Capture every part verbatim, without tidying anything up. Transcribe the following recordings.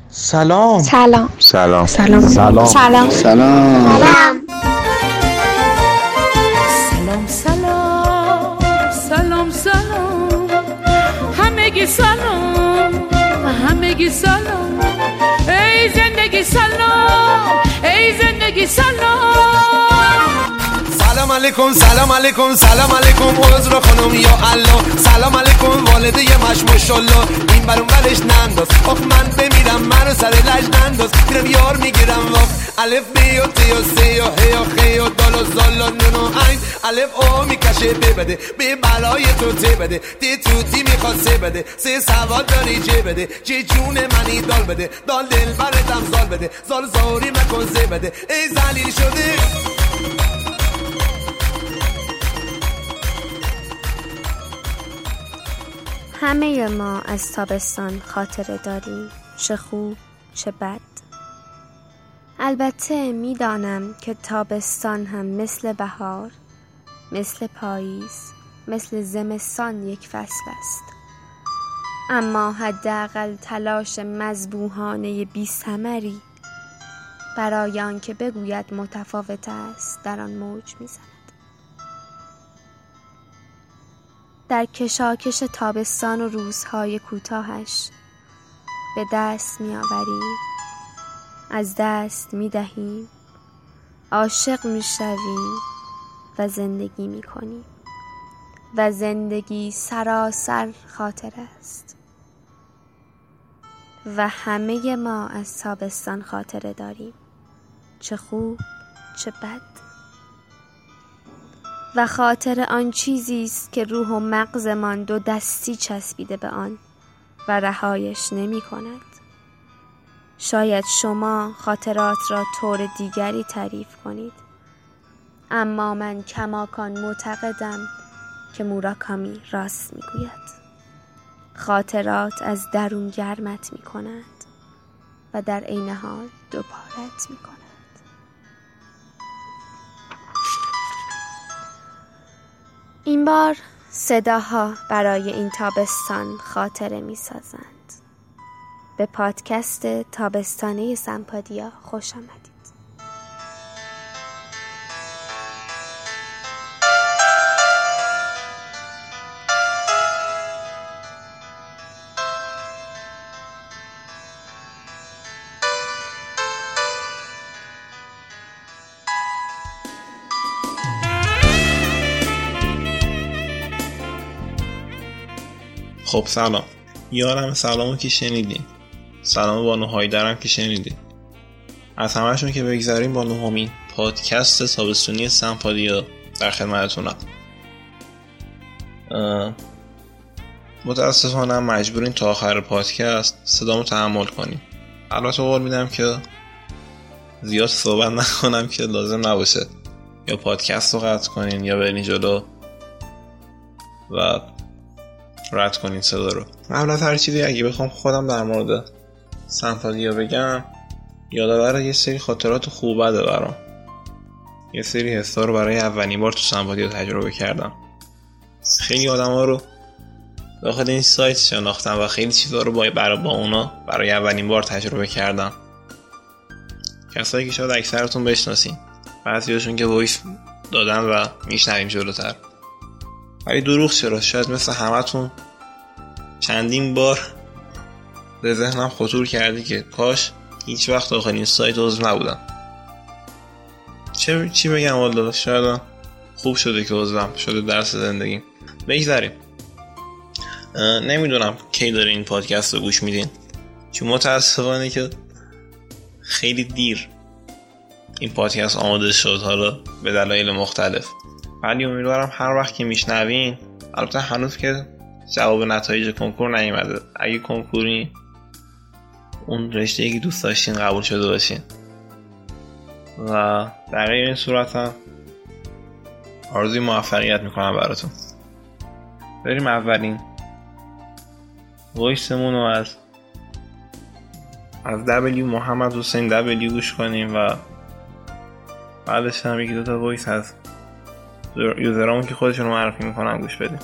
سلام سلام سلام سلام سلام سلام سلام سلام سلام سلام سلام همگی سلام همگی سلام ای زندگی سلام ای زندگی سلام سلام علیکم سلام علیکم سلام علیکم عذر خانم یا الله سلام علیکم والده مش ماشاءالله این برون ولش ننداز آخ من بمیرم منو سر لج ننداز میرم یار میگیرم وقت الف بی و تی و سی و هی و خی و دال و زال و نون و عین الف او میکشه ببده به بلای تو ته بده دی توتی میخواد سه بده سه سوال داری چه بده چه جون منی دال بده دال دل برتم زال بده زال زاری مکن سه بده ای زلیل شده. همه ما از تابستان خاطره داریم، چه خوب چه بد. البته میدانم که تابستان هم مثل بهار، مثل پاییز، مثل زمستان یک فصل است. اما حداقل تلاش مذبوحانه بی ثمری برای آنکه بگوید متفاوت است در آن موج میزند. در کشاکش تابستان و روزهای کوتاهش به دست می آوریم، از دست می دهیم، عاشق می شویم و زندگی می کنیم و زندگی سراسر خاطر است و همه ما از تابستان خاطره داریم، چه خوب چه بد. و خاطر آن چیزی است که روح و مغزمان دو دستی چسبیده به آن و رهایش نمی کند. شاید شما خاطرات را طور دیگری تعریف کنید، اما من کماکان معتقدم که موراکامی راست می گوید. خاطرات از درون گرمت می کند و در عین حال دوبارت می کند. این بار صداها برای این تابستان خاطره می سازند. به پادکست تابستانه سمپادیا خوش آمدید. خب سلام، یارم سلامو که شنیدین، سلام بانو هایدرم که شنیدین. از همه‌شون که بگذاریم با نهمین پادکست تابستونی سمپادیا در خدمتتونم. متاسفانه مجبورین تا آخر پادکست صدامو تحمل کنیم. البته قول میدم که زیاد صحبت نکنم که لازم نباشه، یا پادکست رو قطع کنین یا برین جلو و رد کنین صدا رو. قبل از هر چیزی اگه بخوام خودم در مورد سمپادیا بگم، یادآور یه سری خاطرات خوب بده برام. یه سری حسا رو برای اولین بار تو سمپادیا تجربه کردم. خیلی آدما رو داخل این سایت شناختم و خیلی چیزا رو با برای با اونا برای اولین بار تجربه کردم. کسایی که شاید اکثرتون بشناسین، بعضیاشون که وایس دادن و میشنویم جلوتر. ولی دروغ چرا، شاید مثل همتون چندین بار به ذهنم خطور کردی که کاش هیچ وقت داخل این سایت عضو نبودم. چه چی بگم والله، شاید خوب شده که عضوم شده درس زندگی. بگذاریم. نمیدونم کی داره این پادکست رو گوش میدین، چون متاسفانه که خیلی دیر این پادکست آماده شد، حالا به دلایل مختلف. ولی امیدوارم هر وقت که میشنوین، البته هنوز که جواب نتایج کنکور نیومده، اگه کنکوری اون رشته‌ای که دوست داشتین قبول شده باشین و در غیر این صورت هم آرزوی موفقیت میکنم براتون. بریم اولین وایسمون رو از از دبلیو محمد حسین دبلیو گوش کنیم و بعدش هم یکی دوتا وایس از یوزرامون که خودشون رو معرفی میکنن گوش بدیم.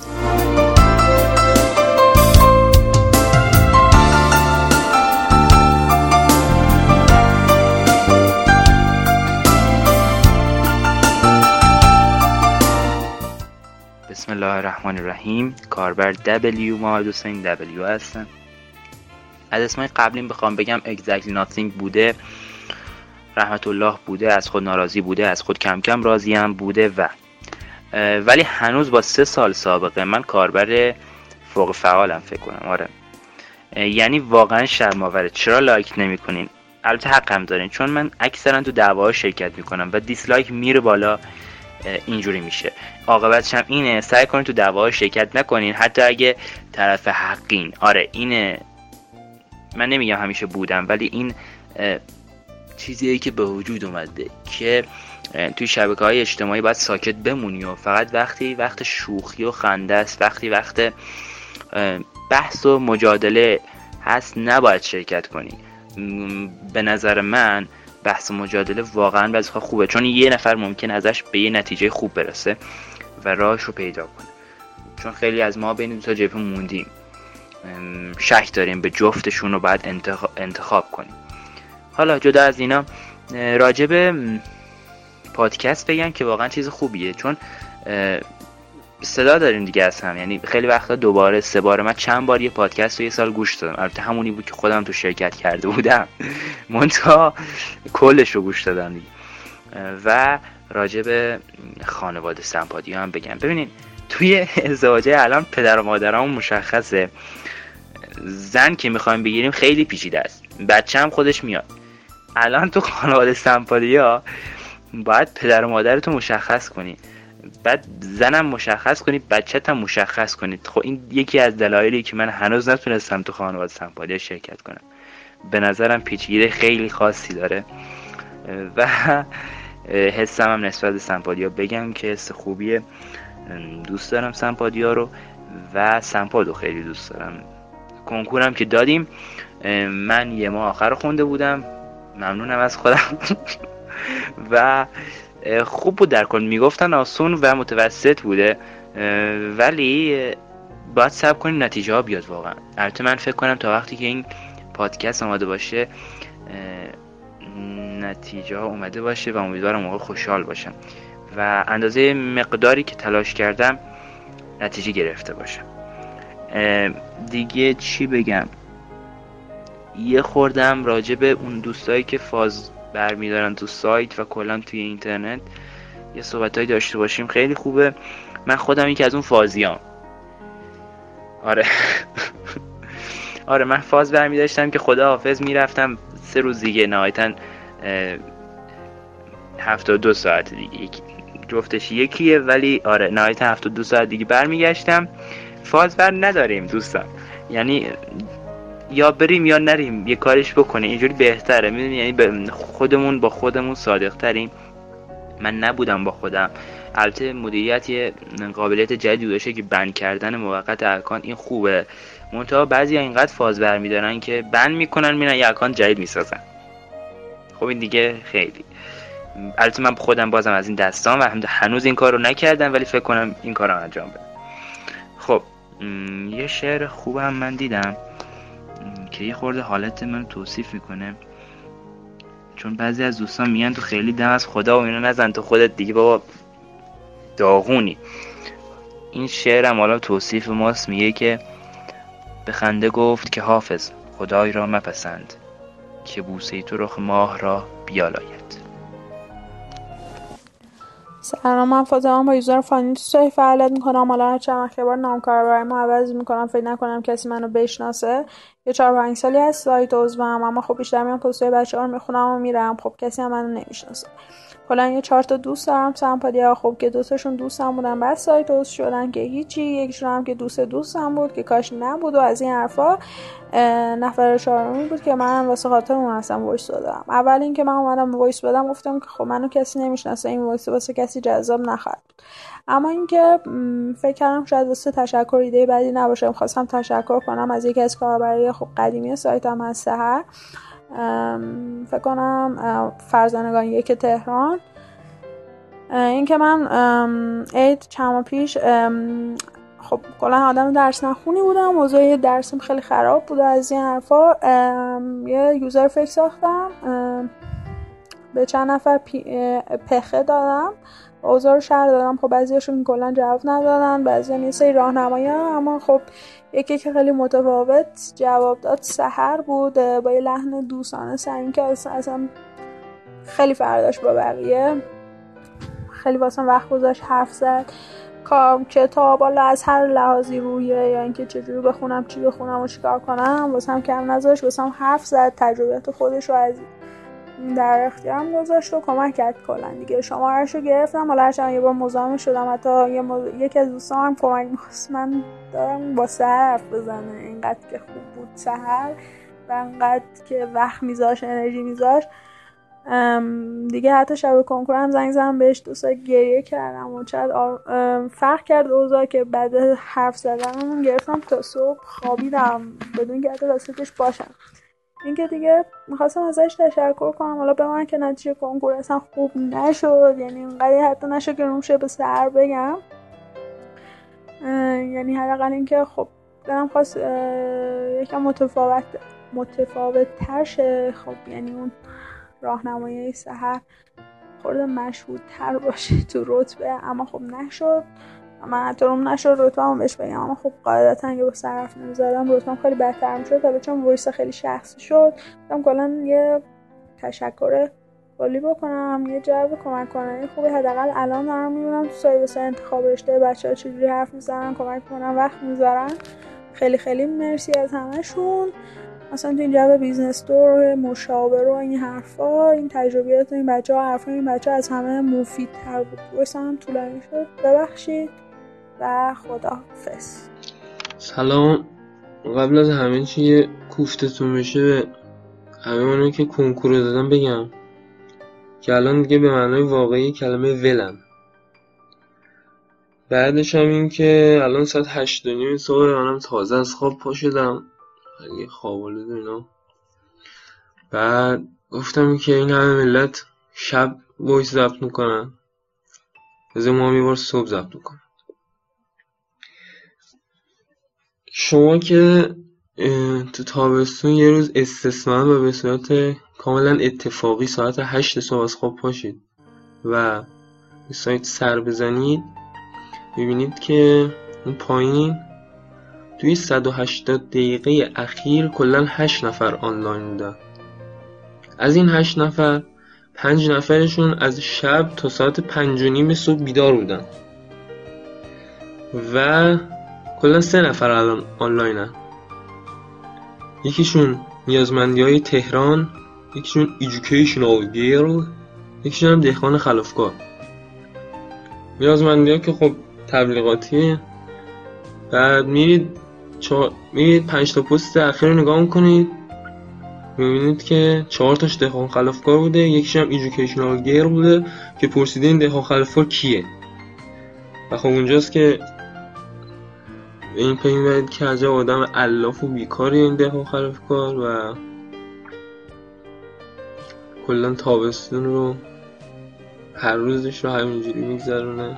الرحمن الرحیم. کاربر دبلیو محمد حسین دبلیو هستم. از اسمای قبلیم بخوام بگم exactly nothing بوده، رحمت الله بوده، از خود ناراضی بوده، از خود کم کم راضیم بوده و ولی هنوز با سه سال سابقه من کاربر فوق فعالم فکر کنم. آره یعنی واقعا شرم‌آوره. چرا لایک نمی‌کنین؟ البته حقم دارین، چون من اکثرا تو دعواها شرکت میکنم و دیسلایک میره بالا. اینجوری میشه. عاقبتش هم اینه سعی کنین تو دعواها شرکت نکنین حتی اگه طرف حقین. آره اینه، من نمیگم همیشه بودم، ولی این چیزیه که به وجود اومده که توی شبکه‌های اجتماعی باید ساکت بمونی و فقط وقتی وقت شوخی و خنده است، وقتی وقت بحث و مجادله هست نباید شرکت کنی. به نظر من بحث و مجادله واقعا بعضی وقتا خوبه، چون یه نفر ممکن ازش به یه نتیجه خوب برسه و راهش رو پیدا کنه. چون خیلی از ما بین دو تا جبهه موندیم، شک داریم به جفتشون رو باید انتخاب, انتخاب کنیم. حالا جدا از اینا راجب پادکست بگم که واقعا چیز خوبیه، چون صدا داریم دیگه از هم. یعنی خیلی وقتا دوباره سه بار من چند بار یه پادکست رو یه سال گوش دادم، البته همونی بود که خودم تو شرکت کرده بودم منتها کلش رو گوش دادم دیگه. و راجب خانواده سمپادیا هم بگم. ببینین توی ازدواجه الان پدر و مادرامون مشخصه، زن که میخوایم بگیریم خیلی پیچیده است، بچه هم خودش میاد. الان تو خانواده سمپادیا باید پدر و مادرتو مشخص کنی، بعد زنم مشخص کنی، بچه‌ت هم مشخص کنی. خب این یکی از دلایلی که من هنوز نتونستم تو خانواده سمپادیا شرکت کنم. به نظرم پیچیده خیلی خاصی داره و حسم هم نسبت به سمپادیا بگم که حس خوبیه. دوست دارم سمپادیا رو و سمپادو خیلی دوست دارم. کنکورم که دادیم، من یه ماه آخر رو خونده بودم، ممنونم از خودم و خوب بود. در کل میگفتن آسون و متوسط بوده، ولی باید صبر کنیم نتیجه ها بیاد واقعا. البته من فکر کنم تا وقتی که این پادکست آماده باشه نتیجه ها اومده باشه و امیدوارم موقع خوشحال باشم و اندازه مقداری که تلاش کردم نتیجه گرفته باشم. دیگه چی بگم؟ یه خوردم راجع به اون دوستایی که فاز برمیدارن تو سایت و کلا توی اینترنت یه صحبتایی داشته باشیم، خیلی خوبه. من خودم یکی از اون فازیام. آره آره من فاز برمیداشتم که خدا حافظ میرفتم سه روز دیگه، نهایتاً هفتاد و دو ساعت دیگه، یک جفتش یکیه ولی آره نهایتاً هفتاد و دو ساعت دیگه برمیگشتم. فاز بر نداریم دوستان، یعنی یا بریم یا نریم، یه کارش بکنیم، اینجوری بهتره. میدونی یعنی به خودمون با خودمون صادق تریم. من نبودم با خودم. البته مدیریت یه قابلیت جدیدی داشته که بند کردن موقت اکانت، این خوبه. منتها بعضی اینقدر فاز برمیدارن که بند میکنن میرن یه اکانت جدید میسازن. خب این دیگه خیلی، البته من خودم بازم از این دستام و هنوز این کار رو نکردم، ولی فکر کنم این کار رو انجام بدم. خب یه شعر خوبم من دیدم که یه خورده حالت من توصیف میکنه، چون بعضی از دوستان میگن تو خیلی دم از خدا و اینا نزن، تو خودت دیگه بابا داغونی. این شعرم حالا توصیف ماست، میگه که به خنده گفت که حافظ خدای را مپسند، که بوسه تو رخ ماه را بیالاید. سلام، من فاطمه با یوزر فانی تو سایت فعالیت میکنم. حالا هر چند وقت بار نام کاربرمو عوض میکنم، فکر نکنم کسی منو بشناسه. یه چهار پنج سالی از سایت عضوم، اما خب بیشتر میام پستای بچه‌ها رو میخونم و میرم. خب کسی هم منو نمیشناسه. کلا یه چهار تا دوست دارم سمپادیا، خب که دو تاشون دوستم بودن بعد سایت عضو شدن که هیچی، یکیشون هم که دوست دوستم بود که کاش نبود و از این حرفا. نفر چهارمی بود که من واسه خاطر اون اصلا وایس دادم. اول اینکه من اومدم وایس بدم گفتم که خب منو کسی نمیشناسه، این وایس واسه کسی جذاب نخواهد بود. اما اینکه فکر کردم شاید واسه تشکر ایده بدی نباشه. خواستم تشکر کنم از یکی از کاربرای خب قدیمی سایتم از سحر، فکر کنم فرزانگان یک تهران. این که من عید چند پیش خب کلا آدم درس نخونی بودم، موضوع درسم خیلی خراب بود از این حرفا. یه یوزر فیک ساختم به چند نفر پخه دادم، اوضاع رو شرح دادم. خب بعضیاشون کلا جواب ندادن، بعضی یه سری راهنمایی، اما خب یکی که خیلی متفاوت جواب داد سحر بود با یه لحن دوستانه صمیمی که اصلا خیلی فرق داشت با بقیه. خیلی واسم وقت گذاشت حرف زد، کار کتاب حالا از هر لحاظی رویه یا اینکه چجوری بخونم چی بخونم و چیکار کنم واسم کم نذاشت، واسم حرف زد، تجربیات خودش رو از در اختیارم گذاشت و کمک کرد کلا دیگه. شماره‌شو گرفتم، حالا هرچند یه بار مزاحم شدم، حتی یه مز... یکی از دوستام هم کمک می‌خواست من دارم با سحر حرف بزنه، اینقدر که خوب بود سحر و اینقدر که وقت میذاش انرژی میذاش دیگه. حتی شب کنکورم زنگ زدم بهش، دو ساعت گریه کردم و چقدر آر... فرق کرد اوضاع که بعد حرف زدنم گرفتم تا صبح خوابیدم بدون که حتی راستش باشم. این که دیگه میخواستم ازش تشکر کنم، حالا به من که نتیجه کنکور اصلا خوب نشد، یعنی اینقدر حتی نشد که رومشه به سر بگم، یعنی حداقل این که خب دلم خواست یکم متفاوت متفاوت تر شه، خب یعنی اون راهنمایی سحر خورده مشهود تر باشه تو رتبه، اما خب نشد. من حتی روم نشد رتبه هم بهش بگم، اما خب قاعدتا اگه با صرف نمیزدم رتبه خیلی بهتر میشد، حالا چون وایس خیلی شخصی شد دم کلا یه تشکر کلی بکنم، یه جواب کمک کننده خوبی حداقل الان دارم میبینم تو سایت انتخاب رشته بچه‌ها چجوری حرف میزنن، کمک کنن، وقت میذارن. خیلی خیلی مرسی از همشون. مثلا تو این جو بیزنس دور مشاور و این حرفا، این تجربیات این بچه‌ها، حرفای این بچه‌ها از همه مفیدتر بود. واسم طولانی شد، ببخشید و خداحافظ. سلام. قبل از همه چی کوفتتون بشه به همه منو که کنکور رو دادم بگم که الان دیگه به معنای واقعی کلمه ولم. بعدش هم این که الان ساعت هشت و نیم صبح، منم تازه از خواب پا شدم، خیلی خوابالود اینا. بعد گفتم که این همه ملت شب وایس ضبط میکنن، از ما هم یه بار صبح ضبط میکنم. شما که تو تابستون یه روز استثناء و به صورت کاملا اتفاقی ساعت هشت صبح از خواب پاشید و به سایت سر بزنید، ببینید که اون پایین توی صد و هشتاد دقیقه اخیر کلا هشت نفر آنلاین بودن. از این هشت نفر پنج نفرشون از شب تا ساعت پنج و نیم صبح بیدار بودن و کلا سه نفر الان آنلاینن. یکیشون نیازمندی های تهران، یکیشون ایژوکیشنال گیرل، یکیشون هم دهقان خلافکار. نیازمندی ها که خب تبلیغاتیه. بعد میرید چهار... میرید پنج تا پست اخیر رو نگاه میکنید، میبینید که چهار تاش دهقان خلافکار بوده، یکیش هم ایژوکیشنال گیرل بوده که پرسیده این دهقان خلافکار کیه. و خب اونجاست که این پی میبرید که عجب آدم علاف و بیکاری این دهقان خلافکار و کلا تابستون رو هر روزش رو همینجوری میگذرونه.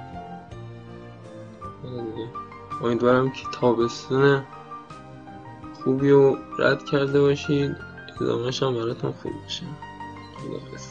امیدوارم که تابستون خوبی رو رد کرده باشید، ادامهش هم براتون خوب باشه. خداحافظ.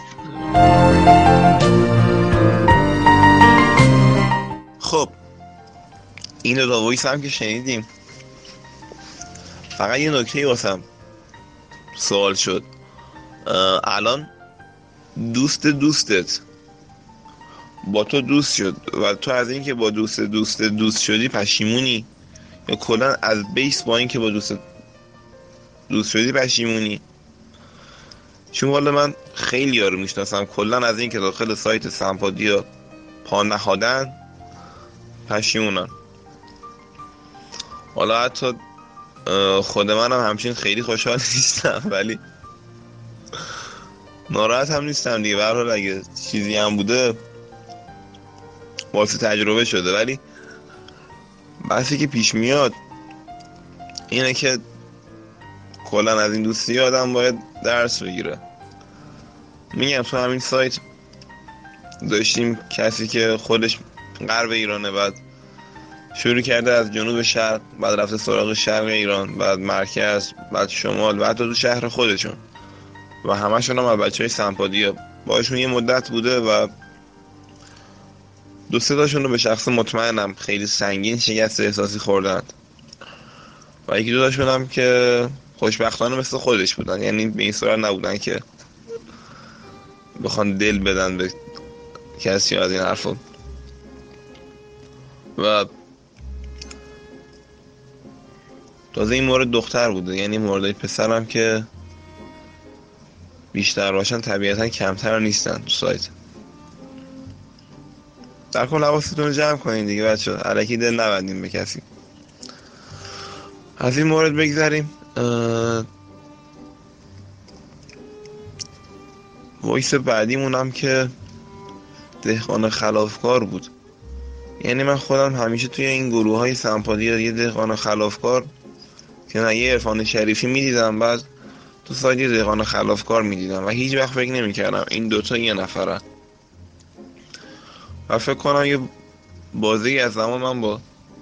خب اینو دا وایس هم که شنیدیم، فقط یه نکته واسم سوال شد. الان دوست دوستت با تو دوست شد و تو از این که با دوست دوست دوست شدی پشیمونی، یا کلا از بیس با این که با دوست دوست شدی پشیمونی؟ چون والا من خیلی ها رو میشناسم کلا از این که داخل سایت سمپادیا پا نهادن پشیمونن. حالا حتی خود منم همچین خیلی خوشحال نیستم، ولی ناراحت هم نیستم دیگه. به هر حال اگه چیزی هم بوده واسه تجربه شده، ولی بحثی که پیش میاد اینه که کلا از این دوستی آدم باید درس بگیره. میگم تو همین سایت داشتیم کسی که خودش غرب ایرانه، بعد شروع کرده از جنوب شرق، بعد رفته سراغ شرق ایران، بعد مرکز، بعد شمال، بعد تو شهر خودشون. و همشون هم بچهای سمپادیه، باشون یه مدت بوده و دو سه تاشون رو به شخص مطمئنم خیلی سنگین شکست احساسی خوردن و یکی دو تاشون هم که خوشبختانه مثل خودش بودن، یعنی به این صورت نبودن که بخوان دل بدن به کسی از این حرفا. و تازه این مورد دختر بوده، یعنی موردای پسرم که بیشتر باشن طبیعتا کمتر نیستن تو سایت. در کل حواستون رو جمع کنین دیگه بچه ها، الکی دل نبندیم به کسی. از این مورد بگذاریم. وایس بعدیمونم که دهقان خلافکار بود. یعنی من خودم همیشه توی این گروه های سمپادی یه دهقان خلافکار که نه یه عرفان شریفی میدیدم، بعد تو سایت یه دهقان خلافکار میدیدم و هیچ وقت فکر نمیکردم این دوتا یه نفرن. و فکر کنم یه بازی از زمان من با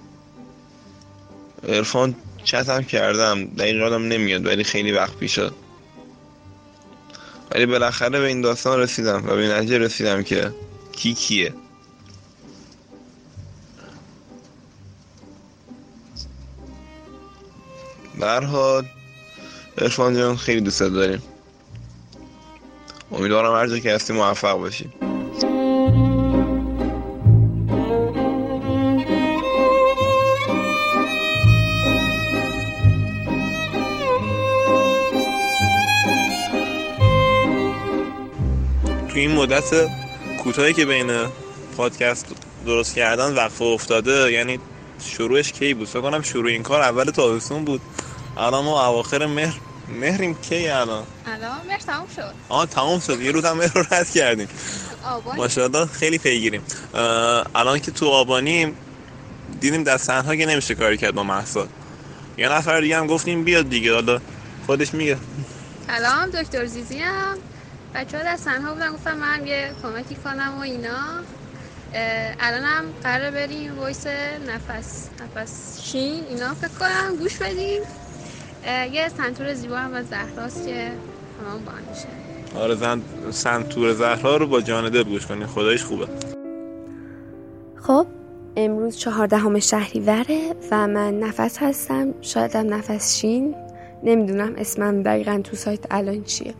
عرفان چتم کردم، دقیق یادم نمیاد ولی خیلی وقت پیش شد. ولی بالاخره به این داستان رسیدم و به نتیجه رسیدم که کی کیه. به هر حال عرفان جان خیلی دوست داریم، امیدوارم هر جا که هستی موفق باشی. تو این مدت کوتاهی که بین پادکست درست کردن وقفه افتاده، یعنی شروعش کی بود؟ فکر کنم شروع این کار اول تابستون بود. الان ما اواخر مهر مهریم. کی الان؟ الان مهر تموم شد. آه تموم شد، یه روز هم مهر رو رد کردیم. آبان ماشاءالله خیلی پیگیریم. الان که تو آبانیم دیدیم دست تنها که نمیشه کاری کرد با مهسا. یه نفر دیگه هم گفتیم بیاد دیگه، حالا خودش میگه. الان دکتر زیزی هم بچه‌ها دست تنها بودن، گفتم من یه کمکی کنم و اینا. الان هم قرار بریم وایس نفس نفس شین اینا فکر کنم گوش بدیم. یه سنتور زیبا هم از زهراست که همون با هم میشه. آره زن سنتور زهرا رو با جان دل گوش کنین، خدایش خوبه. خب امروز چهاردهم شهریوره و من نفس هستم، شایدم نفس شین، نمیدونم اسمم دقیقا تو سایت الان چیه.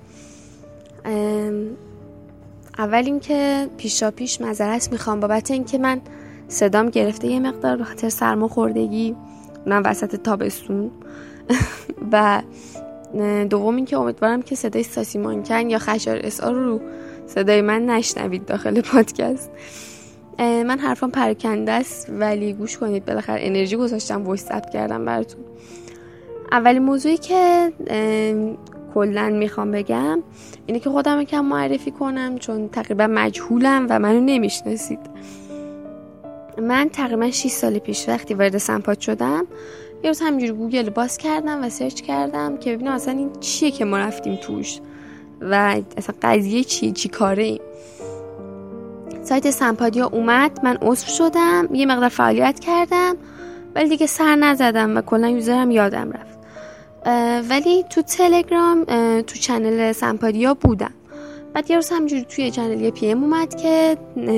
اول این که پیشا پیش معذرت میخوام بابت این که من صدام گرفته یه مقدار به خاطر سرماخوردگی، اونم وسط تابستون. و دوم این که امیدوارم که صدای ساسی مانکن یا خشار اسعار رو صدای من نشنوید داخل پادکست. من حرفام پراکنده است ولی گوش کنید، بالاخره انرژی گذاشتم وایس ثبت کردم براتون. اولین موضوعی که کلا میخوام بگم اینه که خودم یکم معرفی کنم، چون تقریبا مجهولم و منو نمیشناسید. من تقریبا شش سال پیش وقتی وارد سمپاد شدم یه روز همینجوری گوگل باز کردم و سرچ کردم که ببینم اصلا این چیه که ما رفتیم توش و اصلا قضیه چیه، چی کاره ایم. سایت سمپادیا اومد، من عضو شدم، یه مقدار فعالیت کردم ولی دیگه سر نزدم و کلا یوزرم یادم رفت. ولی تو تلگرام تو چنل سمپادیا بودم. بعد یه روز همینجوری توی چنل یه پی ام اومد که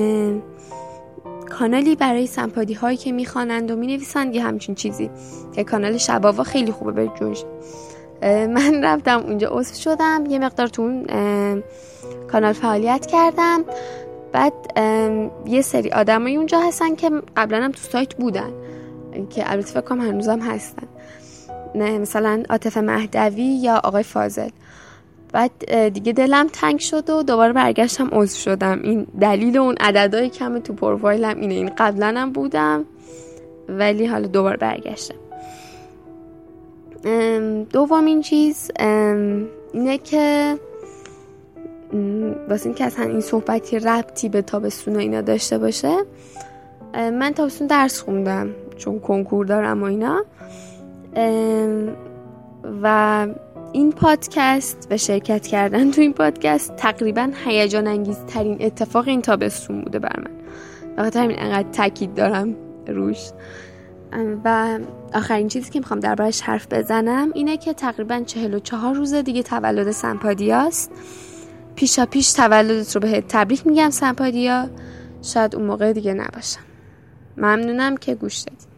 کانالی برای سمپادی هایی که میخوانند و مینویسند یه همچین چیزی که کانال شباوا خیلی خوبه برید جوش. من رفتم اونجا عضو شدم، یه مقدار تو اون کانال فعالیت کردم. بعد یه سری آدمایی اونجا هستن که قبلا هم تو سایت بودن که البته فکر کنم هنوزم هستن، نه مثلا عاطفه مهدوی یا آقای فاضل. بعد دیگه دلم تنگ شد و دوباره برگشتم عضو شدم. این دلیل اون عددهای کم تو پروفایلم اینه، این قبلا هم بودم ولی حالا دوباره برگشتم. دومین چیز اینه که واسه این که اصلا این صحبتی ربطی به تابستون و اینا داشته باشه، من تابستون درس خوندم چون کنکور دارم و اینا، و این پادکست و شرکت کردن تو این پادکست تقریبا هیجان انگیز ترین اتفاق این تابستون بوده بر من. بخاطر همین انقدر تاکید دارم روش. و آخرین چیزی که میخوام دربارش حرف بزنم اینه که تقریبا چهل و چهار روز دیگه تولد سمپادیاست. پیشا پیش تولدت رو بهت تبریک میگم سمپادیا، شاید اون موقع دیگه نباشم. ممنونم که گوش دادید.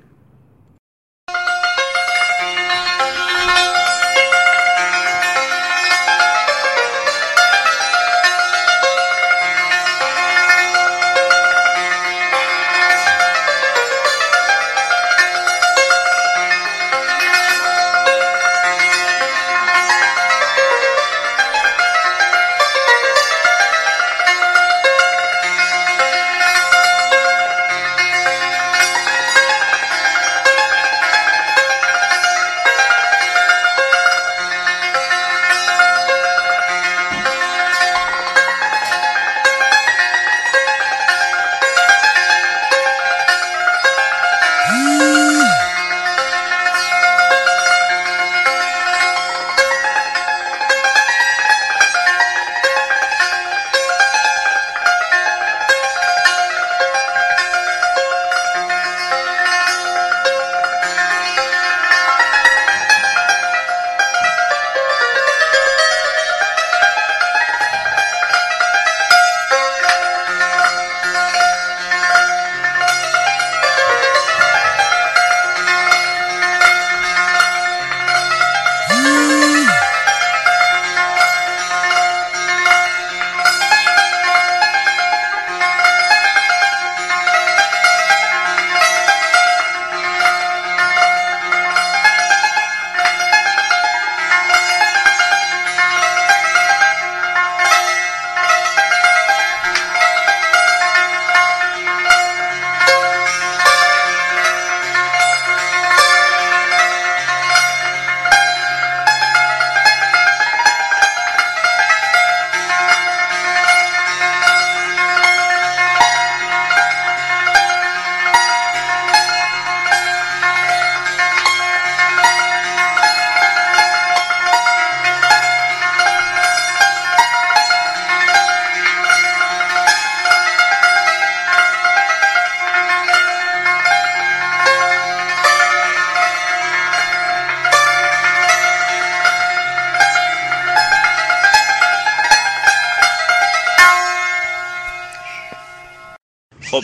خب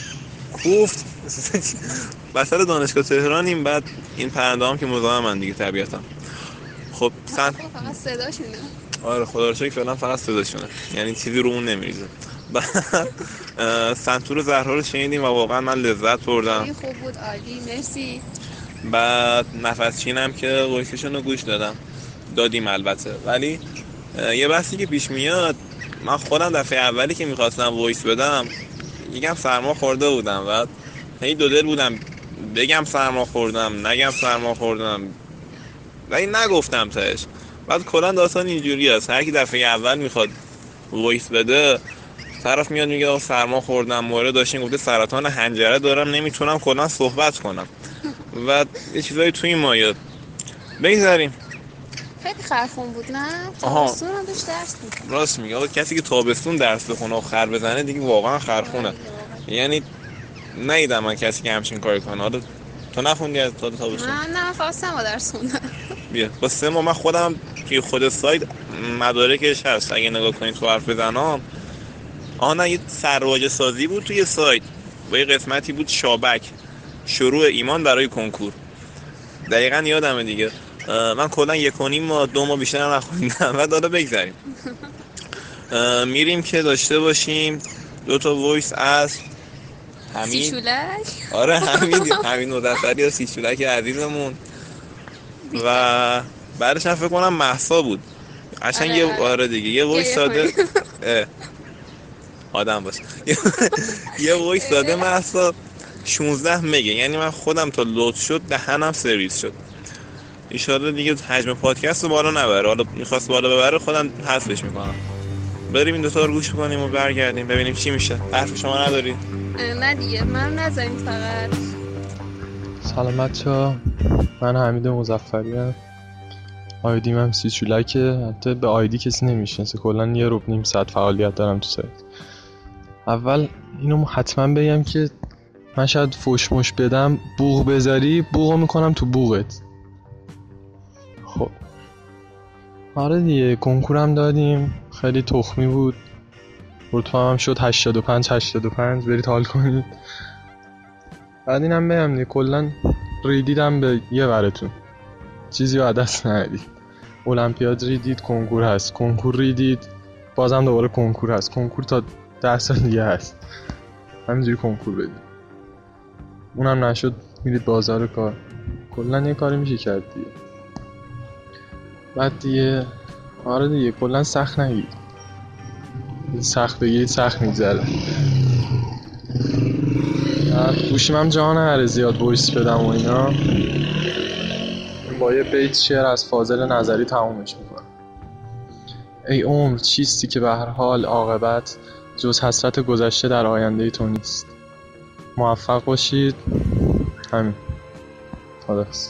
گفت بسر دانشگاه تهرانیم، بعد این پرنده هم که مزاحمن دیگه طبیعتا. خب سن فقط صداشونه. آره خدا رو شکر فعلا فقط صداشونه، یعنی چیزی رو اون نمیریزه. بعد سنتور زهرا رو شنیدیم و واقعا من لذت بردم. خوب بود، عالی، مرسی. بعد نفس چینم که وایسشون رو گوش دادم دادیم البته، ولی یه بحثی که پیش میاد، من خودم دفعه اولی که میخواستم وایس بدم یکم سرما خورده بودم و هی دو دل بودم بگم سرما خوردم نگم سرما خوردم، ولی نگفتم تهش. بعد کلا داستان اینجوری است، هر کی دفعه اول میخواد وایس بده طرف میاد میگه آقا سرما خوردم، مورد داشتین گفته سرطان حنجره دارم، نمیتونم کلا صحبت کنم و یه چیزایی توی این مایه. بگذاریم. خیلی خرخون بود نه؟ تابستون هم داشت درس میکنه. راست میگه، آقا کسی که تابستون درس بخونه و خر بزنه دیگه واقعا خرخونه. یعنی نیدم من کسی که همچین کاری کنه. حالا تو نخوندی از تا تابستون؟ من نه، فقط سه ماه درس خوندم. بیا با سه ماه من خودم توی خود سایت مدارکش هست اگه نگاه کنید تو حرف بزنم. آها نه، یه سرواجه سازی بود توی سایت با یه قسمتی بود شابک شروع ایمان برای کنکور. دقیقاً یادمه دیگه. من کلا یک و نیم ماه دو ماه بیشتر نخوندم و دادا بگذاریم. میریم که داشته باشیم دو تا وایس از حمید سیچولک. آره حمید حمید مدثری و سیچولک عزیزمون و بعدش هم فکر کنم مهسا بود. قشنگ آره. یه آره دیگه یه وایس ساده آدم باشه یه وایس داده مهسا شانزده مگه، یعنی من خودم تا لود شد دهنم سرویس شد. ایشالا دیگه حجم پادکست رو بالا نبره، حالا میخواست بالا ببره خودم حذفش میکنم. بریم این دوتا رو گوش کنیم و برگردیم ببینیم چی میشه. حرف شما نداری؟ نه دیگه من نذاریم فقط. سلام بچه‌ها، من حمید مظفری ام. آیدیم هم سیچولکه، حتی به آیدی کسی نمیشناسه، کلا یه ربع نیم ساعت فعالیت دارم تو سایت. اول اینو حتما بگم که من شاید فوش مش بدم، بوق بذاری بوقو میکنم تو بوقت. خب آره دیگه، کنکورم دادیم، خیلی تخمی بود، رتبه هم شد هشتاد و پنج هشتاد و پنج. برید حال کنید. بعد اینم بگم دیگه، کلا ریدیدم به یه ورتون، چیزی رو دست ندید. المپیاد ریدید، کنکور هست، کنکور ریدید، بازم دوباره کنکور هست، کنکور تا ده سال دیگه هست، همینجوری کنکور بدید. اونم نشد میرید بازار کار، کلا یه کاری میشه کرد دیگه. بعد دیگه آره دیگه، کلا سخت نگید، سخت بگید سخت میگذره. گوشیم هم جا نره زیاد وایس بدم و اینا، با یه بیت شعر از فاضل نظری تمومش میکنم. ای عمر چیستی که به هر حال عاقبت جز حسرت گذشته در آینده تو نیست. موفق باشید. همین. خداحافظ.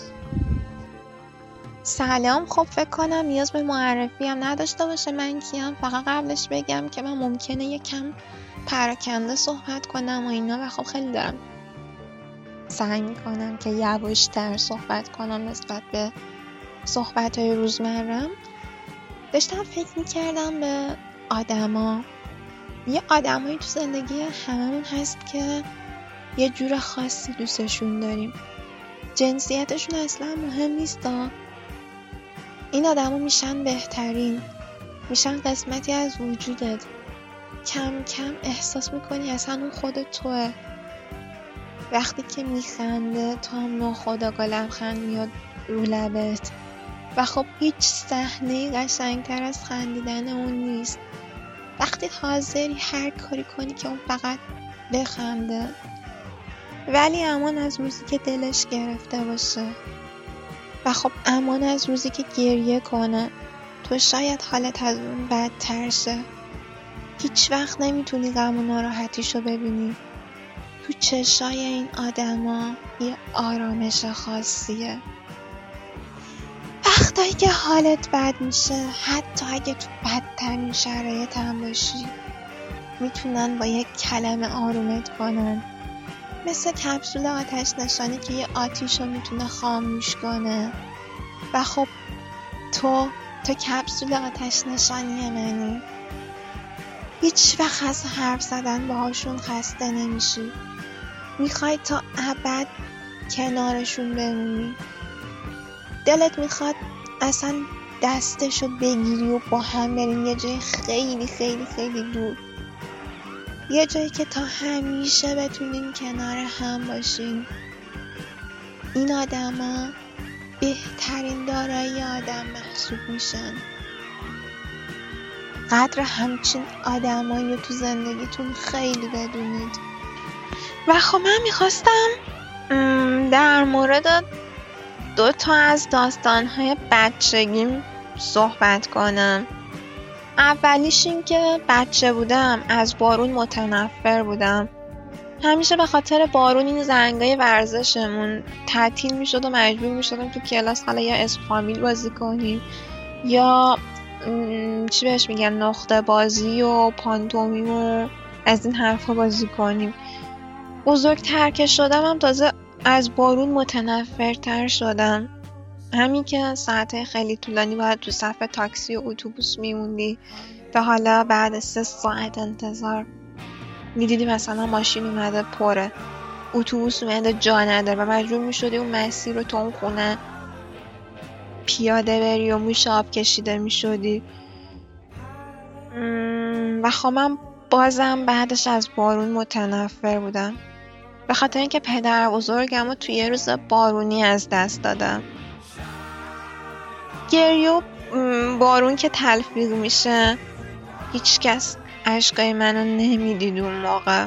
سلام. خب فکر کنم نیاز به معرفی هم نداشته باشه من کیم. فقط قبلش بگم که من ممکنه یکم پراکنده صحبت کنم و اینا، و خب خیلی دارم سعی میکنم که یواش‌تر صحبت کنم نسبت به صحبت‌های روزمرم. داشتم فکر میکردم به آدما. یه آدمایی تو زندگی هممون هست که یه جور خاصی دوستشون داریم، جنسیتشون اصلا مهم نیست. این آدما میشن بهترین، میشن قسمتی از وجودت. کم کم احساس میکنی اصلا اون خودت توه. وقتی که میخنده تا هم ناخودآگاه لبخند میاد رو لبت، و خب هیچ صحنه‌ای قشنگتر از خندیدن اون نیست. وقتی حاضری هر کاری کنی که اون فقط بخنده، ولی امان از روزی که دلش گرفته باشه، و خب امان از روزی که گریه کنه. تو شاید حالت از اون بدتر شه. هیچ وقت نمیتونی غم و ناراحتیشو ببینی. تو چشای این آدما یه آرامش خاصیه. وقتایی که حالت بد میشه، حتی اگه تو بدترین شرایط هم باشی، میتونن با یک کلمه آرومت کنن. مثل کپسول آتش نشانی که یه آتیشو میتونه خاموش کنه. و خب تو تو کپسول آتش نشانی منی. هیچ وقت از حرف زدن باهاشون خسته نمیشی. میخوای تا ابد کنارشون بمونی. دلت میخواد اصلا دستشو بگیری و با هم بریم یه جای خیلی خیلی خیلی دور، یه جایی که تا همیشه بتونیم کنار هم باشیم. این آدما بهترین دارایی آدم محسوب میشن. قدر همچین آدمایی تو زندگیتون خیلی بدونید. و خب من میخواستم در مورد دو تا از داستان‌های بچگیم صحبت کنم. اولیش این که بچه بودم از بارون متنفر بودم. همیشه به خاطر بارون این زنگای ورزشمون تعطیل میشد و مجبور میشدم تو کلاس حالا یا اسم فامیل بازی کنیم یا چی بهش میگن نقطه بازی و پانتومیم و از این حرفا بازی کنیم. بزرگتر که شدم هم تازه از بارون متنفرتر شدم. همین که ساعت خیلی طولانی باید تو صف تاکسی و اتوبوس میموندی تا حالا بعد سه ساعت انتظار میدیدی مثلا ماشین اومده پره، اتوبوس اومده جا نداره و مجبور میشدی اون مسیر رو تو اون خونه پیاده بری و موش آب کشیده میشدی. و خب من بازم بعدش از بارون متنفر بودم، به خاطر اینکه پدر بزرگم رو توی یه روز بارونی از دست دادم. گریه و بارون که تلفیق میشه، هیچ کس اشکای منو نمیدید اون موقع.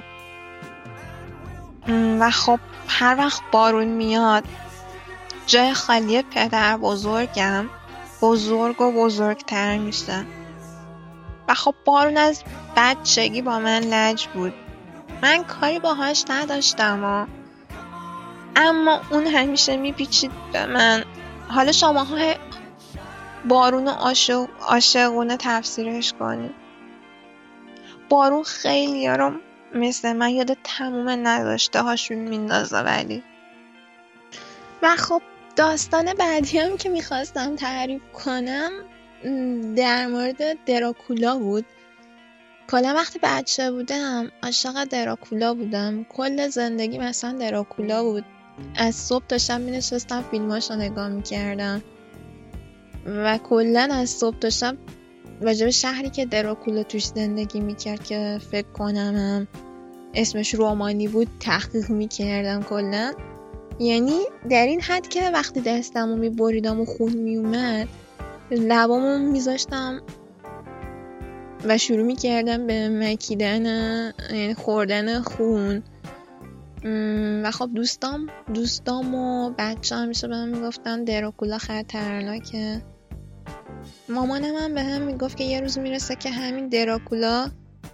و خب هر وقت بارون میاد جای خالی پدر بزرگم بزرگ و بزرگتر میشه. و خب بارون از بچگی با من لج بود. من کاری باهاش نداشتم ها. اما اون همیشه میپیچید به من. حالا شماها بارون عاشقونه تفسیرش کنید. بارون خیلی رو مثل من یاد تموم نداشته هاشون میندازه. ولی و خب داستان بعدی هم که میخواستم تعریف کنم در مورد دراکولا بود. کلا وقتی بچه بودم عاشق دراکولا بودم. کل زندگی مثلا دراکولا بود. از صبح تا شب می نشستم فیلماشو نگاه میکردم و کلا از صبح تا شب راجع به شهری که دراکولا توش زندگی میکرد که فکر کنم هم اسمش رومانی بود تحقیق میکردم کلا. یعنی در این حد که وقتی دستمو میبریدم و خون میومد لبامو میذاشتم و شروع میکردم به مکیدن، یعنی خوردن خون. و خب دوستام دوستام و بچه همیشه به هم میگفتن دراکولا خطرناکه. مامانم هم به هم میگفت که یه روز میرسه که همین دراکولا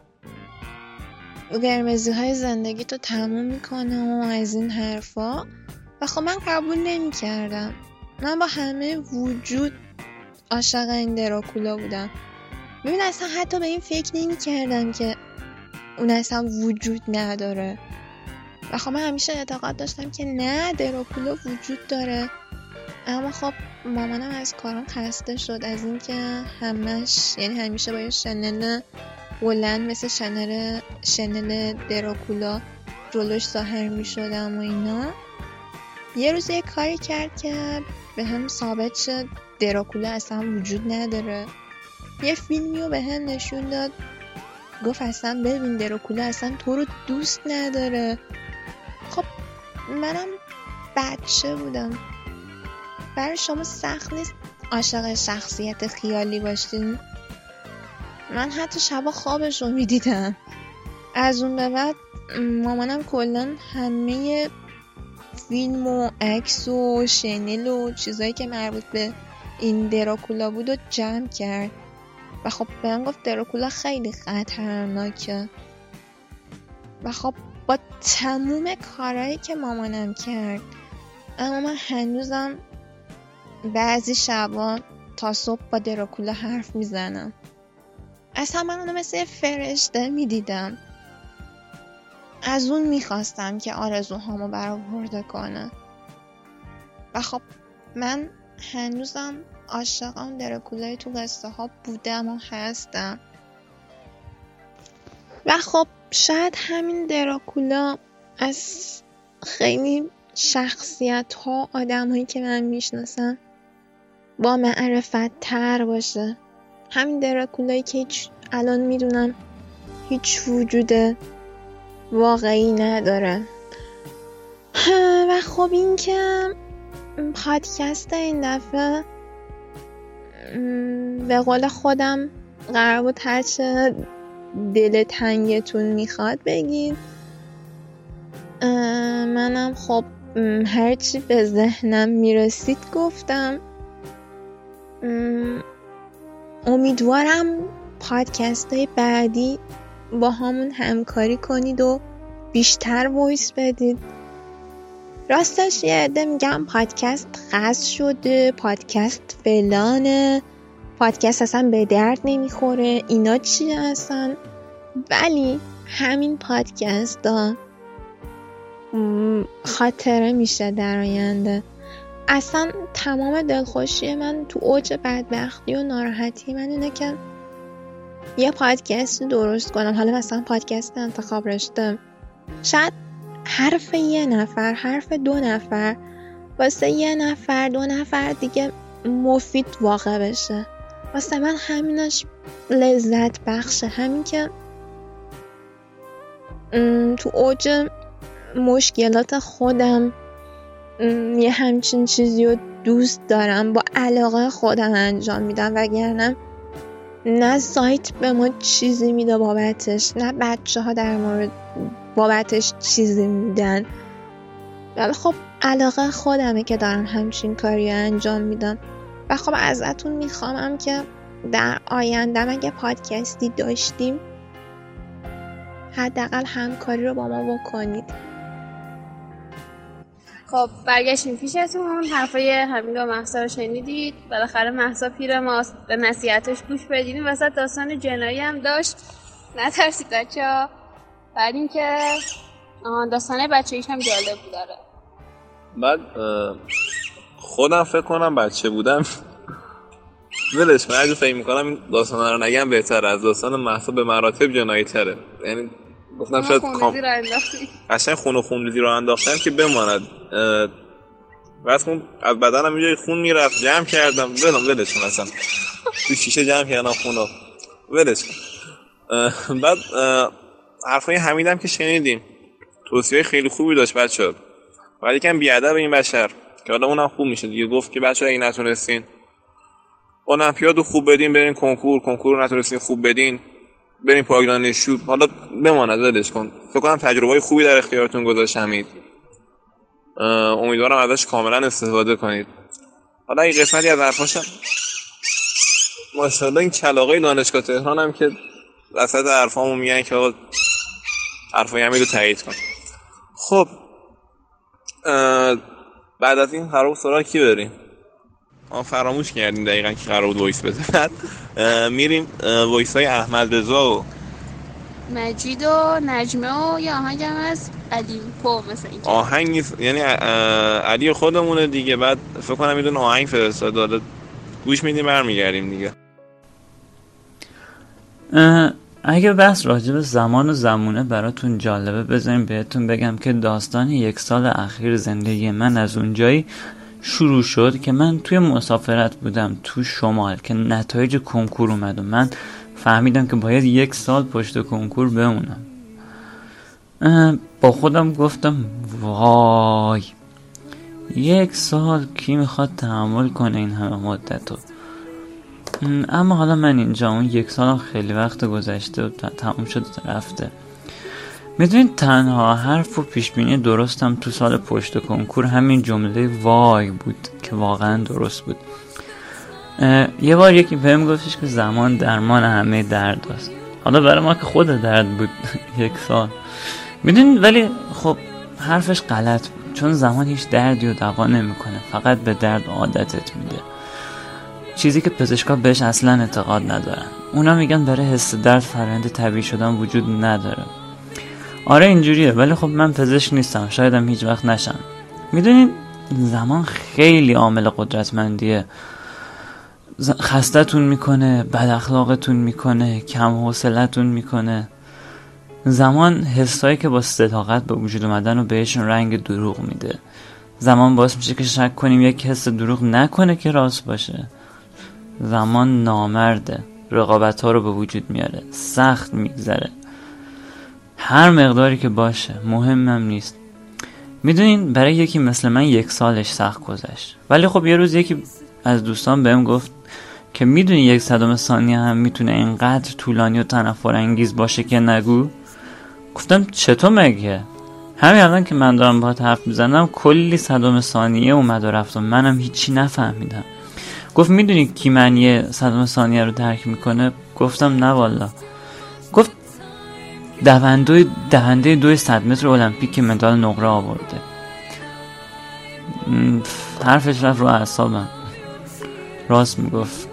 قرمزی های زندگی تو تموم میکنه و از این حرفا. و خب من قبول نمی کردم. من با همه وجود عاشق این دراکولا بودم. ببین اصلا حتی به این فکر نمی کردم که اون اصلا وجود نداره. و خب من همیشه اعتقاد داشتم که نه دراکولا وجود داره. اما خب مامانم از کارم خسته شد از این که همش، یعنی همیشه با یه شنل بلند مثل شنل شنل دراکولا جلوش ظاهر می شدم و اینا. یه روز یه کاری کرد که به هم ثابت شد دراکولا اصلا وجود نداره. یه فیلمی رو به هم نشون داد، گفت اصلا ببین دراکولا اصلا تو رو دوست نداره. خب منم بچه بودم. برای شما سخت نیست عاشق شخصیت خیالی باشین؟ من حتی شبا خوابش رو میدیدم. از اون به بعد مامانم کلن همه فیلم و عکس و شنل و چیزایی که مربوط به این دراکولا بود و جمع کرد و خب بهم گفت دراکولا خیلی خطرناکه. و خب با تموم کارهایی که مامانم کرد، اما من هنوزم بعضی شبا تا صبح با دراکولا حرف میزنم. اصلا من اونو مثل فرشته میدیدم. از اون میخواستم که آرزوهامو برآورده کنه. و خب من هنوزم عاشق اون دراکولای تو قصه ها بودم و هستم. و خب شاید همین دراکولا از خیلی شخصیت ها آدم هایی که من میشناسم با معرفت تر باشه. همین دراکولایی که هیچ الان میدونم هیچ وجود واقعی نداره. و خب این که پادکست این دفعه به قول خودم قرار بود هرچه دل تنگتون میخواد بگید. منم خب هرچی به ذهنم میرسید گفتم. امیدوارم پادکست های بعدی با همون همکاری کنید و بیشتر وایس بدید. راستش یه عده میگم پادکست خاص شده، پادکست فلانه، پادکست اصلا به درد نمیخوره، اینا چیه اصلا؟ ولی همین پادکست ها خاطره میشه در آینده. اصلا تمام دلخوشی من تو اوج بدبختی و ناراحتی من اینه که یه پادکست درست کنم. حالا مثلا پادکست انتخاب رشته، شاید حرف یه نفر، حرف دو نفر واسه یه نفر دو نفر دیگه مفید واقع بشه. واسه من همینش لذت بخشه. همین که تو اوج مشکلات خودم یه همچین چیزی رو دوست دارم، با علاقه خودم انجام میدم، وگرنه نه سایت به ما چیزی میده بابتش، نه بچه ها در مورد بابتش چیزی میدن. ولی خب علاقه خودمه که دارم همچین کاری انجام میدم. و خب ازتون میخوامم که در آینده اگه پادکستی داشتیم حداقل همکاری رو با ما بکنید. خب برگشتیم پیشتون. حرفای حمید و مهسا رو شنیدید. بالاخره مهسا پیر ماست، به نصیحتش گوش بدید. وسط داستان جنایی هم داشت، نترسید بچه‌ها. بعد اینکه داستانه بچگیش هم جالب بود. داره بعد خودم فکر کنم بچه بودم ولش من اگه فکر میکنم این داستانه رو نگم بهتره، از داستان مهسا به مراتب جنایی تره. یعنی گفتم شاید کام قشنگ خون و خونریزی رو انداختم که بماند. واسه اون از بدنم یه خون میرفت، جمع کردم ولم ولش کن اصلا تو شیشه جمع کردم خونو ولش کن. بعد حرفای حمیدم که شنیدیم توصیه خیلی خوبی داشت بچه‌ها، ولی یکم بیادب این بشر که حالا اونم خوب میشه دیگه. گفت که بچه‌ها اگه نتونستین المپیاد خوب بدین برین کنکور، کنکور رو نتونستین خوب بدین برین پارک دانشجو، حالا بماند ولش کن. فکر کنم تجربه‌های خوبی در اختیارتون گذاشت حمید، امیدوارم ازش کاملا استفاده کنید. حالا این قسمتی از حرفاشم ماشاءالله این کلاغای دانشگاه تهران هم که وسط حرفامو میگن که آقا حرفای حمید رو تایید کن. خب بعد از این قرار بود سراغ کی بریم؟ ما فراموش کردیم دقیقاً که قرار بود وایس بزنن. میریم وایس های احمد رضا و مجید و نجمه و یا آهنگ هم از علی پو مثلا اینجا. آهنگ نیست یعنی علی خودمونه دیگه. بعد فکر کنم میدون آهنگ فرستاد، حالا گوش میدیم برمیگردیم دیگه. اگه بحث راجع به زمان و زمونه براتون جالبه بذاریم بهتون بگم که داستان یک سال اخیر زندگی من از اونجایی شروع شد که من توی مسافرت بودم تو شمال که نتایج کنکور اومد و من فهمیدم که باید یک سال پشت کنکور بمونم. با خودم گفتم وای یک سال کی میخواد تحمل کنه این همه مدتو. اما حالا من اینجا اون یک سالم خیلی وقت گذشته و تموم شد رفته. میدونید تنها حرف و پیشبینی درستم تو سال پشت کنکور همین جمله وای بود که واقعا درست بود. یه بار یکی بهم گفتش که زمان درمان همه درد است. حالا برای ما که خود درد بود یک سال میدونید، ولی خب حرفش غلط بود، چون زمان هیچ دردی رو دوا نمیکنه، فقط به درد عادتت میده، چیزی که پزشکا بهش اصلا اعتقاد ندارن. اونا میگن برای حس درد فرآیند طبیعی شدن وجود نداره. آره اینجوریه، ولی خب من پزشک نیستم، شایدم هیچ وقت نشم. میدونین زمان خیلی عامل قدرتمندیه، خستتون میکنه، بد اخلاقتون میکنه، کم حوصلتون میکنه. زمان حسایی که با صداقت به وجود اومدن و بهشون رنگ دروغ میده. زمان باعث میشه که شک کنیم یک حس دروغ نکنه که راست باشه. زمان نامرده، رقابت ها رو به وجود میاره، سخت میگذره، هر مقداری که باشه مهمم نیست. میدونین برای یکی مثل من یک سالش سخت گذشت، ولی خب یه روز یکی از دوستان بهم گفت که میدونی یک صدم ثانیه هم میتونه اینقدر طولانی و تنفر انگیز باشه که نگو. گفتم چطور مگه؟ همین الان که من دارم باهات حرف میزنم کلی صدم ثانیه اومد و رفت و منم هیچی نفهمیدم. گفت میدونی کی معنی صدم ثانیه رو درک میکنه؟ گفتم نه والا. گفت دونده دونده دوی صد متر المپیک که مدال نقره آورده. حرفش رفت رو اعصابم، راست میگفت.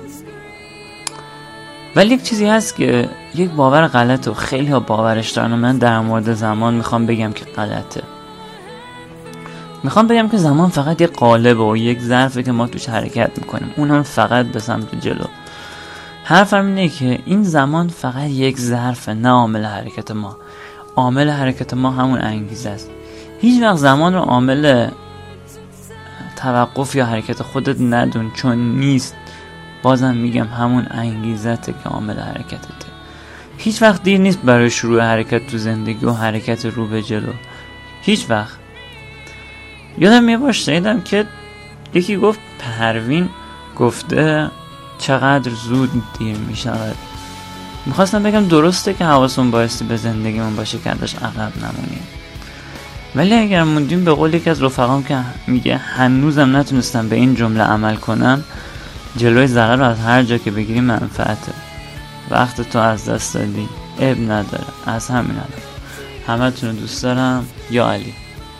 ولی یک چیزی هست که یک باور غلط و خیلی ها باورش دارن و من در مورد زمان میخوام بگم که غلطه. میخوام بگم که زمان فقط یک قالبه و یک ظرفه که ما توش حرکت میکنیم، اونم فقط به سمت جلو. حرفم اینه که این زمان فقط یک ظرفه، نه عامل حرکت ما. عامل حرکت ما همون انگیزه است. هیچ وقت زمان رو عامل توقف یا حرکت خودت ندون، چون نیست. بازم میگم همون انگیزته که عامل حرکتته. هیچ وقت دیر نیست برای شروع حرکت تو زندگی و حرکت رو به جلو. هیچ وقت. یادم یه بار شنیدم که یکی گفت پروین گفته چقدر زود دیر میشود. میخواستم بگم درسته که حواسون بایستی به زندگیمون باشه که ازش عقب نمونیم، ولی اگر موندیم به قول یکی از رفقام که میگه هنوزم نتونستم به این جمله عمل کنم، جلوی ضرر رو از هر جا که بگیری منفعته. وقت تو از دست دادی، عیب نداره. از همین الان همه تون دوست دارم. یا علی.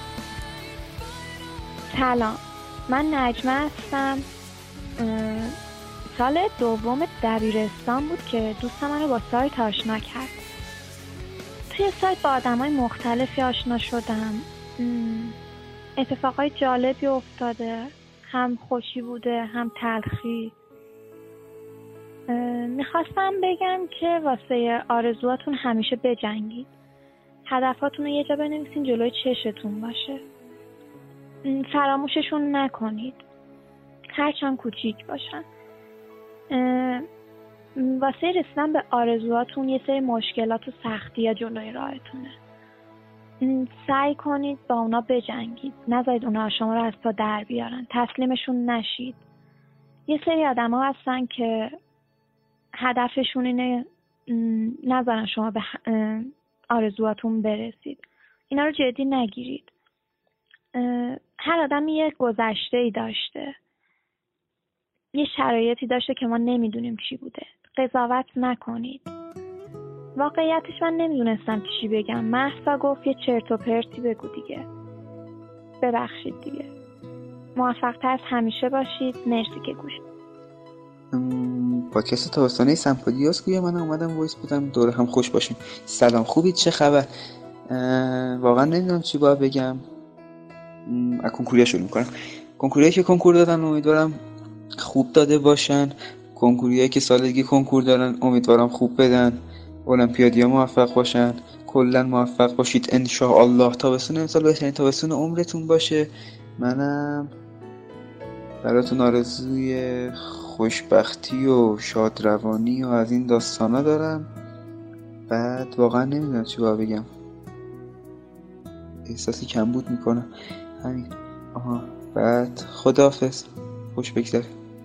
سلام، من نجمه هستم. سال دوم دبیرستان بود که دوستم منو با سایت آشنا کرد. توی سایت با آدمای مختلفی آشنا شدم. اتفاقای جالبی افتاده، هم خوشی بوده هم تلخی. میخواستم بگم که واسه آرزوهاتون همیشه بجنگید. هدفاتون رو یه جا بنویسین جلوی چشتون باشه. فراموششون نکنید، هرچند کوچیک باشن. واسه رسیدن به آرزوهاتون یه سری مشکلات و سختی ها جلوی راهتونه. سعی کنید با اونا بجنگید، نذارید اونا شما رو از پا در بیارن، تسلیمشون نشید. یه سری آدم ها هستن که هدفشون اینه نذارن شما به آرزوهاتون برسید. اینا رو جدی نگیرید. هر آدمی یه گذشته‌ای داشته، یه شرایطی داشته که ما نمیدونیم چی بوده. قضاوت نکنید. واقعیتش من نمیدونستم چی بگم. مهسا گفت یه چرت و پرتی بگو دیگه. ببخشید دیگه. موفق‌تر از همیشه باشید. مرسی که گوش پادکست تابستانی سمپادیاس گویا من اومدم وایس بودم دوره هم خوش باشیم. سلام، خوبید؟ چه خبر؟ واقعا نمیدونم چی باید بگم. از کنکوریا شروع میکنم. کنکوریایی که کنکور دادن امیدوارم خوب داده باشن. کنکوریایی که سال دیگه کنکور دارن امیدوارم خوب بدن. المپیادیا موفق باشن. کلا موفق باشید ان شاء الله. تابستون امسال بهترین تابستون عمرتون باشه. منم براتون آرزوی خوشبختی و شادروانی و از این داستانا دارم. بعد واقعا نمیدونم چی باید بگم. احساسی کمبود میکنم. همین. آها. بعد خداحافظ. خوش بگذره.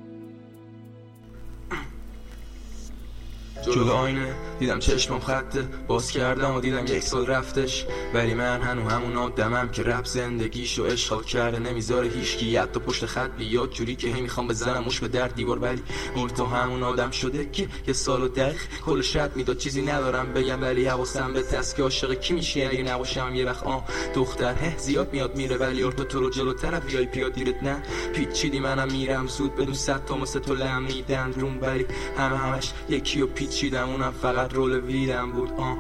جلو آینه دیدم چشمم خطه، باز کردم و دیدم یک سال رفتش. ولی من هنو همون آدمم که رپ زندگیشو اشغال کرده، نمیذاره هیچکی حتی پشت خط بیاد جوری که هی میخوام بزنمش به در دیوار. ولی این تو همون آدم شده که یه سال و دقیق کلش رد میداد. چیزی ندارم بگم ولی حواسم به تست که عاشق کی میشی اگه نباشم یه وقت. آه دختر هه زیاد میاد میره ولی تو تو رو جلوتر بیای پیاد دیرت نه پیچیدی. منم میرم زود بدون صد تا مثل تو لم میدن روم، ولی همه همش یکی و پیچیدم اونم فقط رول ویدم بود. آه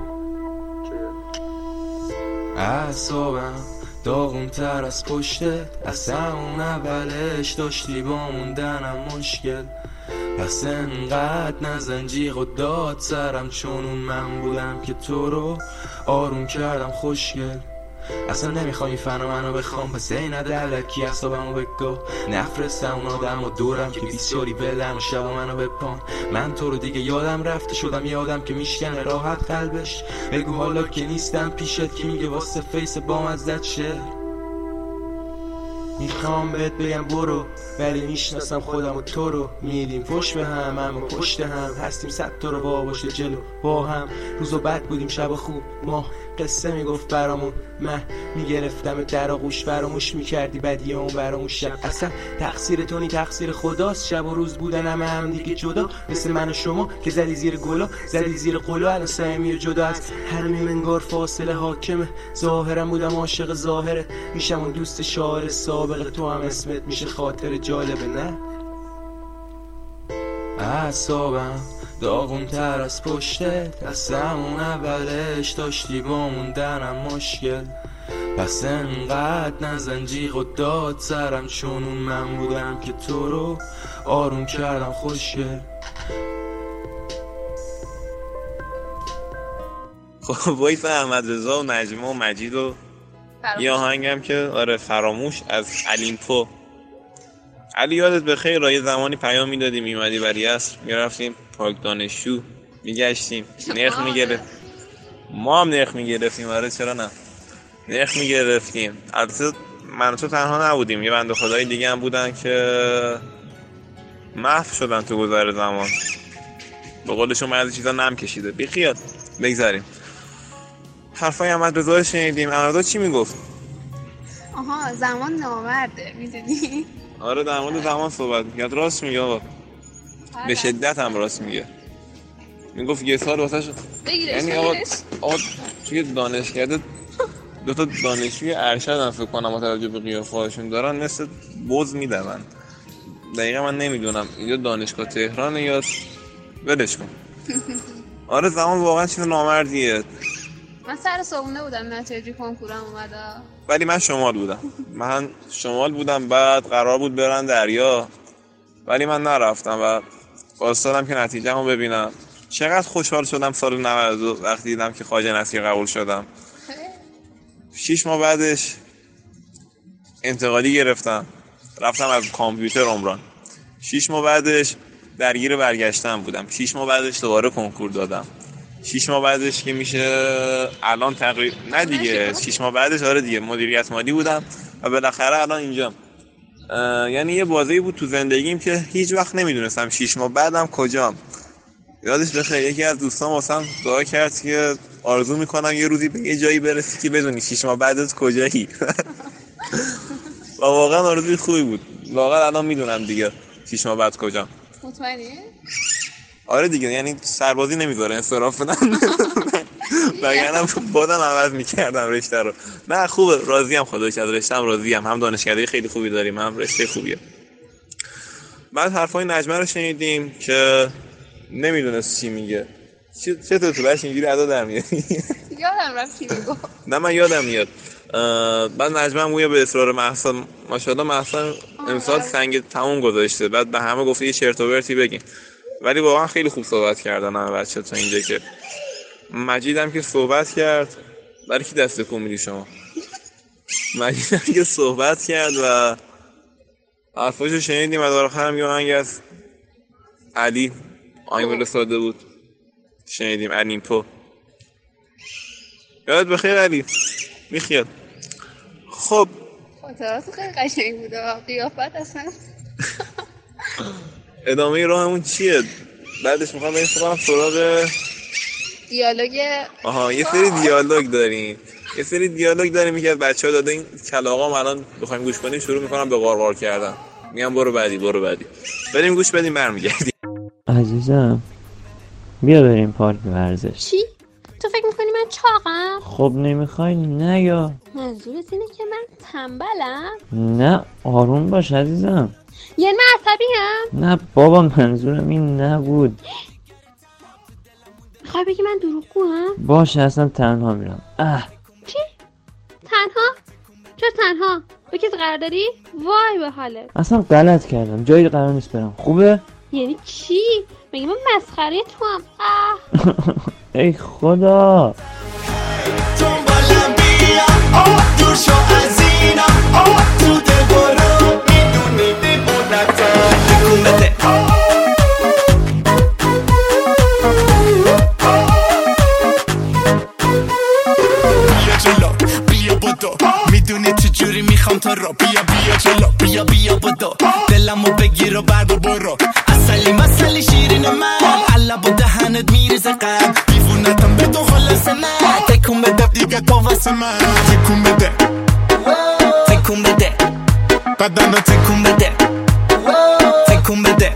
اعصابم داغون تر از پشتت، اصلا اون اولش داشتی با موندنم مشکل. پس انقدر نزن جیغ و داد سرم، چون اون من بودم که تو رو آروم کردم خوشگل. اصلا نمیخوام این فنا منو بخوام، پس ای نده علکی اصابمو بگو. نفرستم اون آدم و دورم که بیسیاری بلن و شب منو بپان. من تو رو دیگه یادم رفته، شدم یه آدم که میشکنه راحت قلبش. بگو حالا که نیستم پیشت که میگه واسه فیس بام از دد شه. میخوام بهت بگم برو ولی میشناسم خودم و تو رو. میدیم فش به هم اما پشت هم هستیم صد تا رو با باشه جلو با هم. روز و بد بودیم شب خوب ما قصه میگفت برامون. من میگرفتم در آغوش فراموش میکردی بدی اون براموش شب. اصلا تقصیر تو نی تقصیر خداست. شب و روز بودن همه هم دیگه جدا، مثل من و شما که زدی زیر گلا زدی زیر قلا. الان سعی جدا از همین انگار فاصله حاکمه. ظاهرم بودم عاشق ظاهره، میشم اون دوست شاعر سابق. تو هم اسمت میشه خاطر جالبه نه. اعصابم داغون تر از پشتت، اصلا اون اولش داشتی با موندنم مشکل. پس انقدر نزن جیغ و داد سرم، چون اون من بودم که تو رو آروم کردم خوشگل. خب وایس احمد رضا و نجمه و مجید و یه آهنگم که آره فراموش از الیمپو. علی یادت بخیر را یه زمانی پیام میدادیم میمدی بری عصر میرفتیم پارک دانشجو میگشتیم نرخ میگرفت. ما هم نرخ میگرفتیم. آره چرا نه نرخ میگرفتیم. البته من و تو تنها نبودیم، یه بنده خدای دیگه هم بودن که محو شدن تو گذر زمان. به قولشون من از چیزا نم کشیده. بی خیال بگذاریم. حرفای احمد رضا رو شنیدیم. احمد رضا چی میگفت؟ آها زمان نامرده میدونی؟ آره در مورد زمان صحبت میکرد. راست میگه آقا، به شدت هم راست میگه. میگفت یه سال واسه شد یعنی آقا آقا توی دانشکده دو تا دانشجوی ارشد هم فکر کنم با توجه به قیافه هاشون دارن مثل بز میدون. دقیقا من نمیدونم اینجا دانشگاه تهران یا ولش کن. آره زمان واقعا چیز نامردیه. من سر صبحونه بودم نتیجه کنکورم اومده، ولی من شمال بودم. من شمال بودم، بعد قرار بود برن دریا ولی من نرفتم و واسطادم که نتیجه‌مو ببینم. چقدر خوشحال شدم سال نود و دو وقتی دیدم که خواجه نصیر قبول شدم. شیش ماه بعدش انتقالی گرفتم، رفتم از کامپیوتر عمران. شیش ماه بعدش درگیر برگشتن بودم. شیش ماه بعدش دوباره کنکور دادم. شیش ماه بعدش که میشه الان تقریبا نه دیگه شیش ماه بعدش آره دیگه مدیریت مالی بودم و بالاخره الان اینجام. یعنی یه بازی بود تو زندگیم که هیچ وقت نمیدونستم شیش ماه بعدم کجام. یادش بخیر یکی از دوستان واسم دعا کرد که آرزو میکنم یه روزی به یه جایی برسی که بدونی شیش ماه بعدت کجایی. و واقعا آرزوی خوبی بود. واقعا الان میدونم دیگه شیش ماه بعد کجام. مطمئنی؟ آره دیگه، یعنی سربازی نمیذاره انصراف بدم. وگرنه بادم عوض میکردم رشته رو. نه خوبه، راضیم خدایش از رشته‌ام راضیم. هم دانشکده خیلی خوبی داریم، هم رشته خوبیه. بعد حرفای نجمه رو شنیدیم که نمیدونست چی میگه. چطور تو بهش اینجوری ادا در میاد؟ یادم رفت چی میگه. نه من یادم میاد. بعد نجمه هم گویا به اصرار مهسا، ماشاءالله مهسا امسال سنگ تموم گذاشته، بعد به همه گفته یه چرت و پرتی بگین. ولی واقعا خیلی خوب صحبت کردن همه بچه تا اینجا. که مجید هم که صحبت کرد، برای کی دست تکون میدی شما؟ مجید هم که صحبت کرد و حرفاشو شنیدیم و در آخر هم یه آهنگ از علی آهنگ فرستاده بود شنیدیم، انیمپو. یادت بخیر علی، میخیال. خب خاطرات خیلی قشنگ بوده، قیافت اصلا. ادامه راهمون چیه؟ بعدش میخوام بریم سراغ دیالوگ. آها یه سری دیالوگ داریم. یه سری دیالوگ داریم که بچه‌ها داده این کلاغام الان بخوایم گوش کنیم شروع میکنم به غارغار کردن. میگم برو بعدی برو بعدی. بریم گوش بدیم برمیگردیم. عزیزم بیا بریم پارک ورزش. چی؟ تو فکر میکنی من چاقم؟ خب نمیخوای نه یا؟ منظورت اینه که من تنبلم؟ نه آروم باش عزیزم. یعنی من عصبی هم؟ نه بابا منظورم این نبود. میخوای بگی من دروغگو هم؟ باشه اصلا تنها میرم. اه چی؟ تنها؟ چرا تنها؟ با کسی قرار داری؟ وای به حالت. اصلا غلط کردم، جایی قرار نیست برم. خوبه؟ یعنی چی؟ مگه من مسخره تو هم؟ اه ای خدا. میدونی چجوری میخوام تو رو، بیا بیا جلو، بیا بیا بدو دلمو بگیر و برد برو. اصلی مسلی شیرین من علب و دهنت میریزه قم، دیوونتم به تو خلاصه من. تکون بده دیگه تو واسه من، تکون بده تکون بده بدن رو تکون بده تکون بده.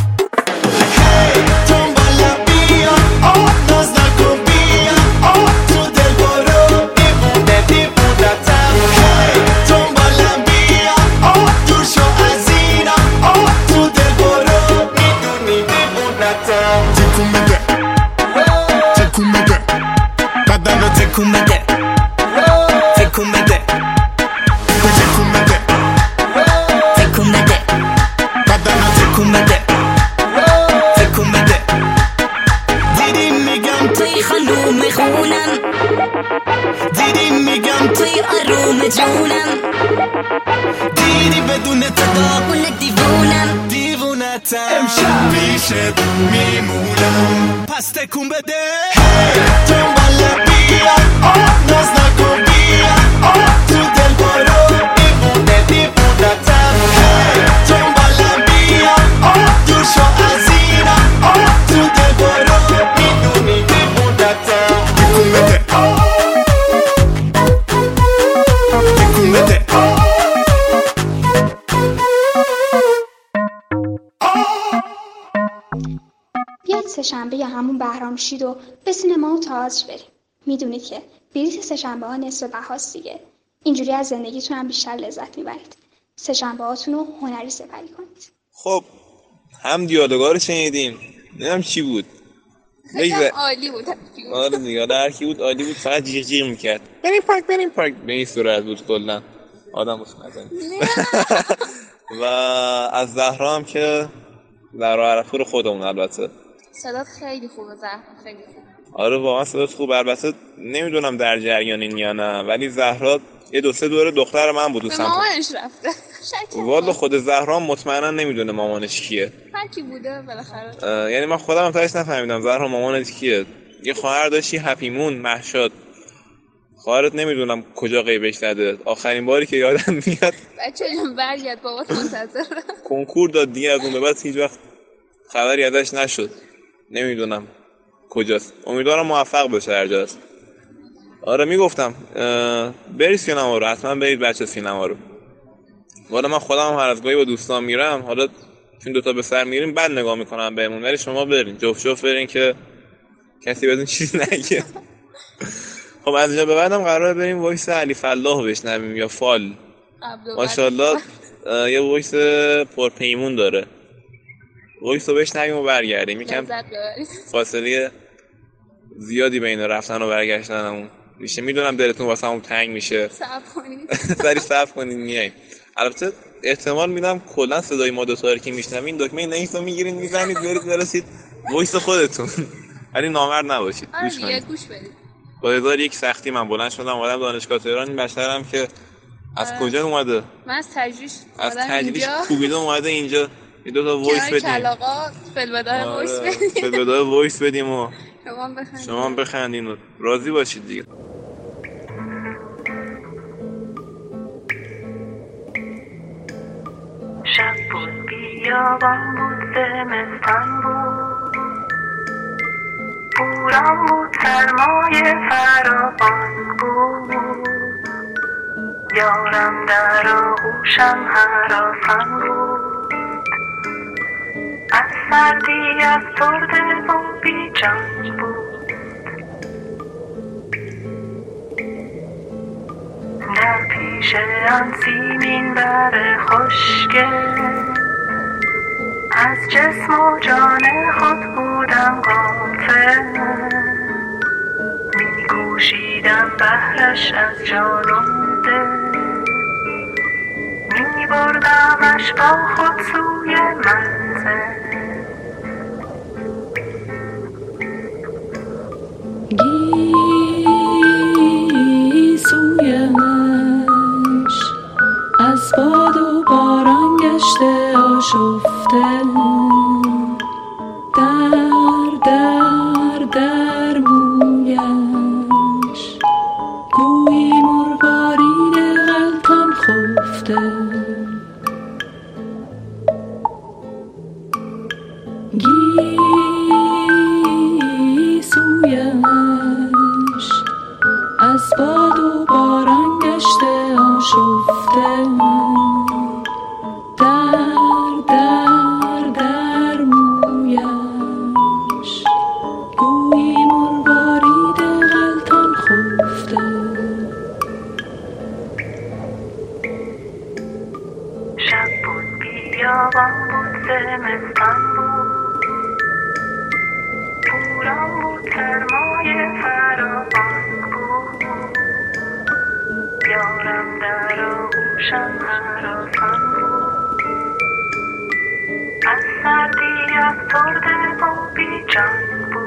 تکون بده تکون بده تکون بده تکون بده بدن رو تکون بده تکون بده. دیدی میگم توی خانوم خونم، دیدی میگم توی آروم جونم، دیدی بدون تو داغون دیوونم دیوونتم. امشب پیشت میمونم پس تکون بده. دنبال بیا ناز نکن بیا تو دل برو دیوونه دیوونتم. دنبالم بیا دور شو از اینم تو دل برو میدونی دیوونتم. تکون بده تکون بده. بیاید سه‌شنبه یا همون بهرام شید و به سینما و تئاتر بریم. میدونید که بلیط سه‌شنبه ها نصف بهاست دیگه. اینجوری از زندگیتون هم بیشتر لذت میبرید. سه‌شنبه هاتون رو هنری سپری کنید. خب هم دیالوگا رو شنیدیم، نمیدونم چی بود. خیلی عالی بود. آره دیگه هر کی بود عالی بود، فقط جیغ جیغ میکرد بریم پارک بریم پارک، به این صورت بود کلا آدم بس نزنید. و از زهرا هم که زهرا عرفور خودمون البته صدات خیلی خوبه زهرا، خیلی خوبه. آره واقعا صدات خوبه. البته نمیدونم در جریانین یا نه، ولی زهرا یه دو سه دوره دختر من بود. به مامانش رفته. والا خود زهرا مطمئنا نمیدونه مامانش کیه. هر کی بوده بالاخره. یعنی من خودم هم تاش نفهمیدم زهرا مامانت کیه. یه خواهر داشتی هپیمون مهشاد، خواهرت نمیدونم کجا غیبش زده. آخرین باری که یادم میاد بچه جون برگرد بابات منتظر کنکور داد دیگه، از اون به بعد هیچ وقت خبری ازش نشد. نمیدونم کجاست. امیدوارم موفق بشه هر جاست. آره میگفتم برید سینما رو، حتما برید بچه سینما رو. والا من خودم هم هر از گاهی با دوستان میرم، حالا چون دوتا به سر میریم بد نگاه میکنم بهمون، ولی شما برین جفت جفت برین که کسی بدون چیزی نگه. خب از اینجا به بعدم قراره بریم وایس علی فلاح بشنویم یا فال. ماشاءالله یه وایس پرپیمون داره، وایس رو بشنویم و برگردیم. یکم فاصله زیادی بین رفتن و برگشتنمون میشه. میدونم دلتون واسه همون تنگ میشه، صبر کنید سری صبر کنید میاییم. البته احتمال میدم کلا صدای ما دو تا رو که میشنوین دکمه نهیس رو میگیرین میزنید برید برسید وایس خودتون، ولی نامرد نباشید. گوش کنید، گوش بدید. با هزار یک سختی من بلند شدم اومدم دانشگاه تهران. این بشرم که از آه. کجا اومده؟ من از تجریش از تجریش کوبیده اومده اینجا. یه دو تا وایس بدیم. کلاغا فلبدای وایس بدیم. فلبدای وایس بدیم و شما بخندید. شما بخندین و راضی باشید دیگه. شب بود بیابان بود زمستان بود، بوران بود سرمایه فراوان بود، یارم در آغوشم هراسان بود، از سردی از سرده و بی جان بود. در پیش آن سیمین بر خشکه از جسم و جان خود بودم غافل، می کوشیدم بهرش از جان و دل، می بردمش با خود سوی منزل. گیسویش از باد و باران گشته آشفته، در در در مویش گویی مروارید غلطان خفته. گیسویش از باد و باران گشته آشفته، در در در مویش گویی مروارید غلطان خفته. شب بود بیابان بود زمستان بود، بوران بود سرمایه فراوان بود، یارم در آغوشم هراسان بود، از سردی افسرده و بی جان بود.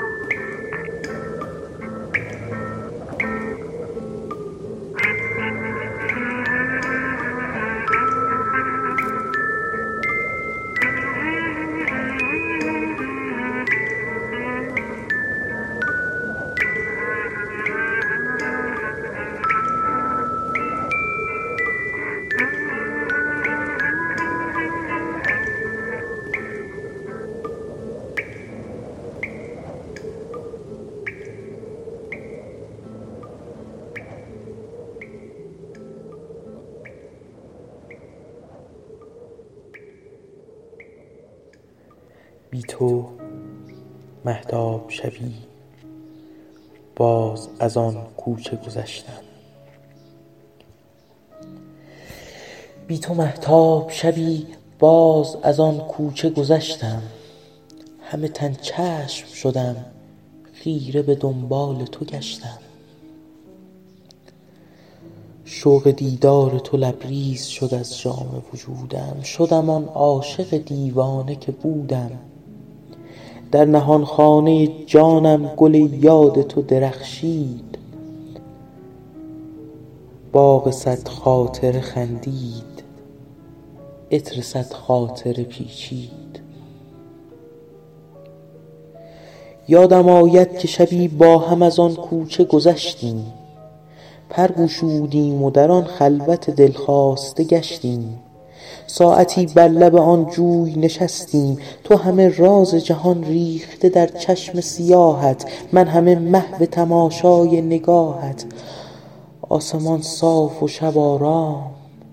بی تو مهتاب شبی باز از آن کوچه گذشتم، بی تو مهتاب شبی باز از آن کوچه گذشتم، همه تن چشم شدم خیره به دنبال تو گشتم. شوق دیدار تو لبریز شد از جام وجودم. شدم آن عاشق دیوانه که بودم. در نهان خانه جانم گل یاد تو درخشید. باغ صد خاطر خندید، عطر صد خاطر پیچید. یادم آید که شبی با هم از آن کوچه گذشتیم. پر گشودیم و در آن خلوت دلخواسته گشتیم. ساعتی بر لب آن جوی نشستیم. تو همه راز جهان ریخته در چشم سیاهت، من همه محو تماشای نگاهت. آسمان صاف و شب آرام،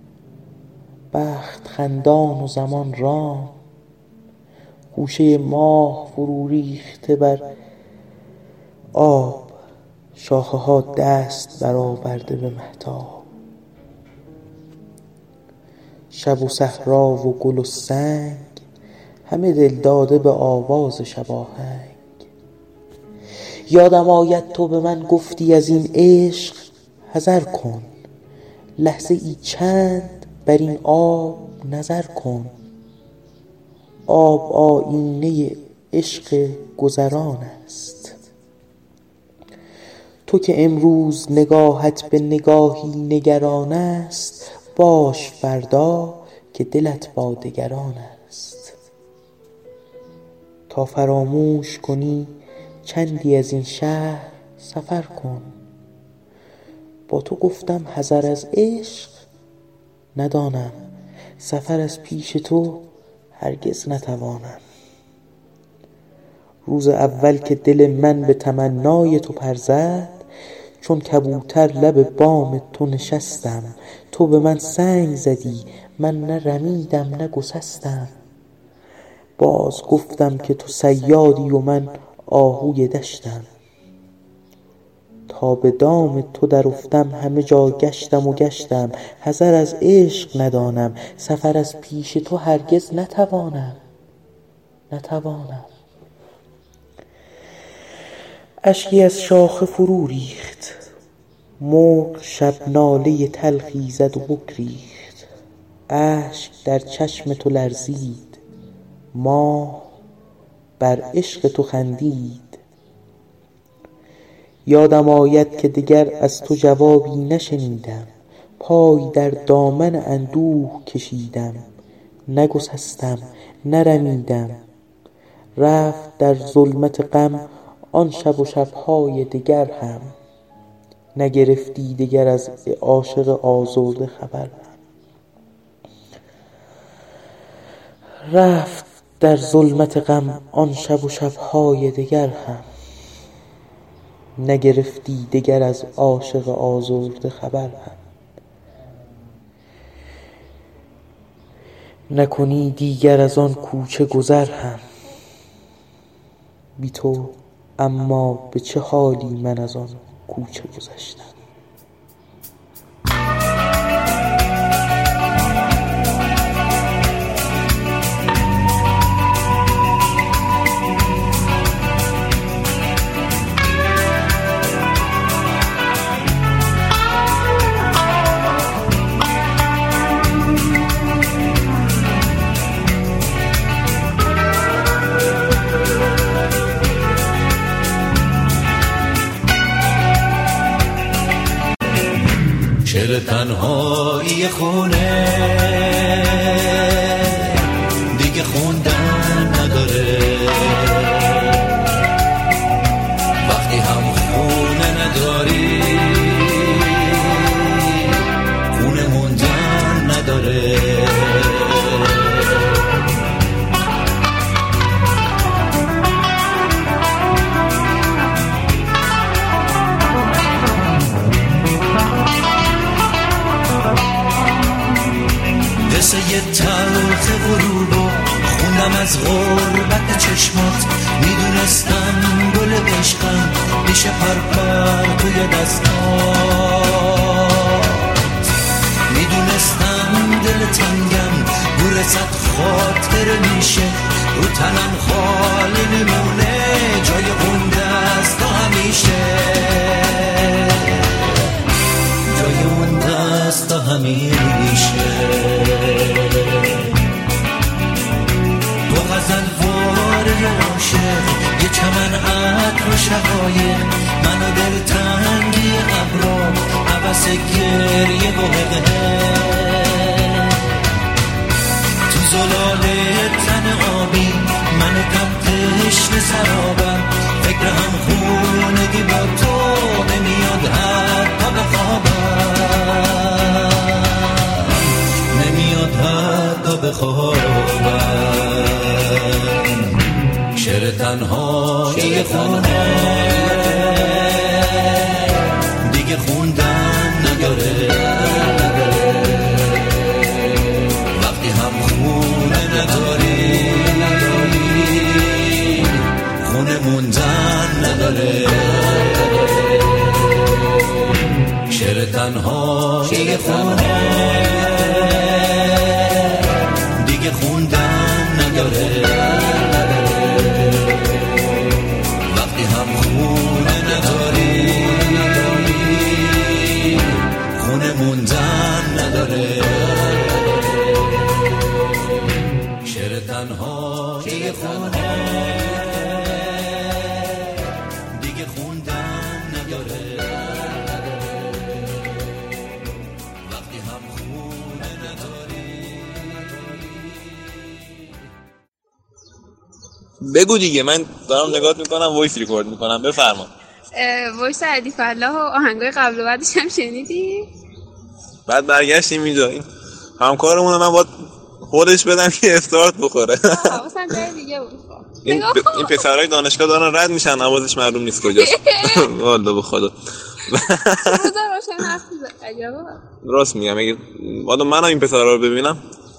بخت خندان و زمان رام. گوشه ماه فرو ریخته بر آب، شاخه ها دست برآورده به مهتاب. شب و صحرا و گل و سنگ، همه دل داده به آواز شباهنگ. یادم آید تو به من گفتی از این عشق حذر کن. لحظه ای چند بر این آب نظر کن. آب آیینه عشق گذران است. تو که امروز نگاهت به نگاهی نگران است، باش فردا که دلت با دگران است. تا فراموش کنی چندی از این شهر سفر کن. با تو گفتم حذر از عشق، ندانم سفر از پیش تو هرگز نتوانم. روز اول که دل من به تمنای تو پر زد، چون کبوتر لب بام تو نشستم. تو به من سنگ زدی، من نه رمیدم نه گسستم. باز گفتم که تو صیادی و من آهوی دشتم. تا به دام تو در افتم همه جا گشتم و گشتم. حذر از عشق ندانم، سفر از پیش تو هرگز نتوانم نتوانم. اشکی از شاخه فرو ریخت، مرغ شب ناله تلخی زد و بگریخت. اشک در چشم تو لرزید، ماه بر عشق تو خندید. یادم آید که دگر از تو جوابی نشنیدم. پای در دامن اندوه کشیدم، نگسستم نرمیدم. رفت در ظلمت غم آن شب و شبهای دگر هم. نگرفتی دگر از عاشق آزرده خبر هم. رفت در ظلمت غم آن شب و شبهای دگر هم. نگرفتی دگر از عاشق آزرده خبر هم. نکنی دیگر از آن کوچه گذر هم. بی تو اما به چه حالی من از آن کوچه گذشتم. شعر تنهایی خونه دیگه خوندن نداره. وقتی هم خونه نداری، خونه موندن نداره. قصه تلخ غروبو خوندم از غربت چشمات. میدونستم گل عشقم میشه پرپر توی دستات. میدونستم دل تنگم گور صد خاطر میشه. رو تنم خالی میمونه، جای خونده است تا همیشه، جای مونده است تا همیشه. با غزل واره عاشق یه چمن عطر و شقایق، من و دلتنگی ابرا عبس گریه و حقه. تو زلال تن آبی من کم تشنه سرابم، فکر هم خونگی با تو نمیاد حتی بخوابم، نمیاد حتی بخوابم. شعر تنهایی خونه دیگه خوندن نداره، وقتی هم خونه نداری خونه موندن نداره. شعر تنهایی خونه دیگه خوندن نداره، وقتی هم خونه نداری خونه موندن نداره. شعر تنهایی خونه دیگه خوندن نداره، وقتی هم خونه نداری. بگو دیگه، من دارم نگاه میکنم وایس ریکورد میکنم. بفرما. وایس عدیف الله و آهنگای قبل و بعدش هم شنیدی؟ بعد برگشتیم اینجا، این همکارمون من باید خودش بدم که استارت بخوره. حواسم جای دیگه بود. این ب... این پسرای دانشگاه دارن رد میشن، نوازش معلوم نیست کجاست. والله به خدا. روزا روشن حرف میزنه. عجبا. راست میگم، اگه والا منم این پسرا رو ببینم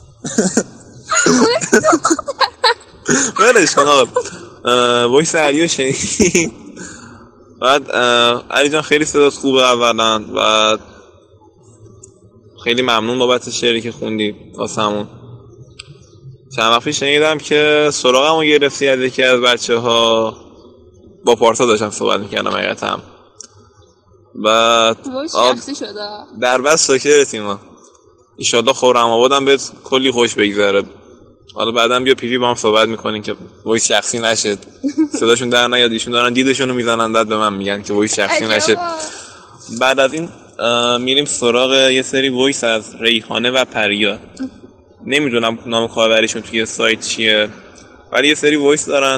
ولش کن آقا. وایس علیو شنیدی؟ بعد علی جان خیلی صدات خوبه اولا، و خیلی ممنون بابت شعری که خوندی واسمون. چند وقت پیش شنیدم که سراغمو گرفتی از یکی از بچه ها، با پارسا داشتم صحبت میکردم حقیقتا. بعد شخصی شده در بس ساکرتیم ما، ایشالله خورم آبادم بهت کلی خوش بگذره. حالا بعدم بیا پی پی با هم صحبت میکنین که وایس شخصی نشه، صداشون در نیاد، ایشون دارن دیدشون رو میزنن داد به من میگن که وایس شخصی نشه. بعد از این میریم سراغ یه سری وایس از ریحانه و پریا. نمیدونم نام کاربریشون توی سایت چیه، ولی یه سری وایس دارن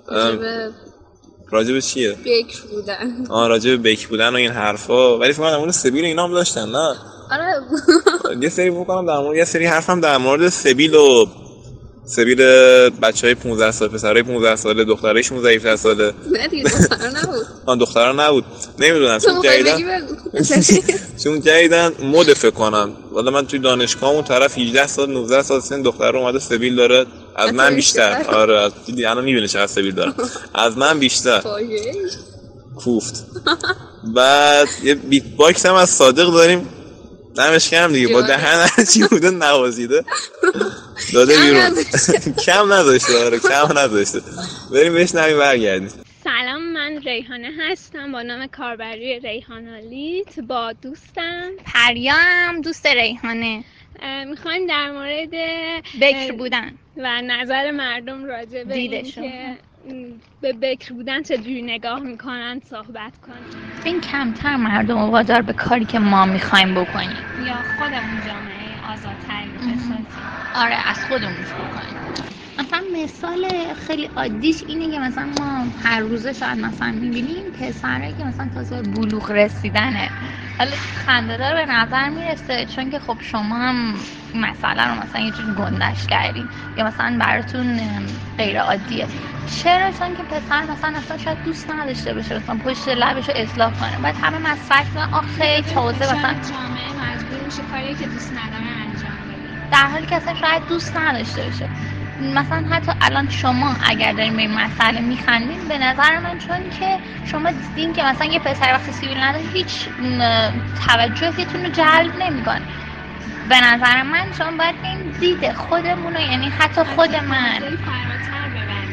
راجع به چیه؟ بیک بودن. آه راجع به بیک بودن و این حرفا، ولی فکر کنم اون سبیل اینا هم داشتن. نه آره یه سری بکنم در مورد یه سری حرفم در مورد سبیل و سبیل بچهای پانزده سال، پسرای پانزده ساله، دخترای شانزده ساله. نه دیگه دخترا نبود. آن دخترا نبود. نمیدونم چون جدیدن چون جدیدن مود فکر کنم. والا من توی دانشگاه اون طرف هجده سال نوزده سال سن دختر اومده سبیل داره، از من بیشتر. آره از دیدی الان میبینه چقدر سبیل داره، از من بیشتر. کوفت. بعد یه بیت باکس هم از صادق داریم، دمش کم دیگه، با دهن هرچی بوده نوازیده داده بیرون. کم نداشته. آره کم نداشته. بریم بشنویم برگردیم. سلام، من ریحانه هستم با نام کاربری ریحانالیت، با دوستم پریام دوست ریحانه. میخوایم در مورد بکر بودن و نظر مردم راجع به این که به بکر بودن چجوری نگاه میکنن صحبت کنیم. این کمتر مردم رو وادار به کاری که ما میخوایم بکنیم، یا خودمون جامعه آزادتری بسازیم. آره از خودمون شروع کنیم. مثلا مثال خیلی عادیش اینه که مثلا ما هر روزه شاید مثلا میبینیم پسره که مثلا تازه بلوغ رسیدنه. حالا خنده‌دار به نظر میرسه چون که خب شما هم مسئله رو مثلا یه جور گندش کردین یا مثلا براتون غیر عادیه. چرا؟ چون که پسر مثلا اصلا شاید دوست نداشته باشه مثلا پشت لبش رو اصلاح کنه، بعد همه مسئله کنن آخه تازه مثلا جامعه مجبور میشه کاری که دوست نداره انجام بده، در حالی که اصلا شاید دوست نداشته باشه. مثلا حتی الان شما اگر دارین به این مسئله میخندین، به نظر من چون که شما دیدین که مثلا یه پسر وقتی سیبیل نداره هیچ توجهتون رو جلب نمیکنه. به نظر من شما باید این دید خودمون رو، یعنی حتی خود من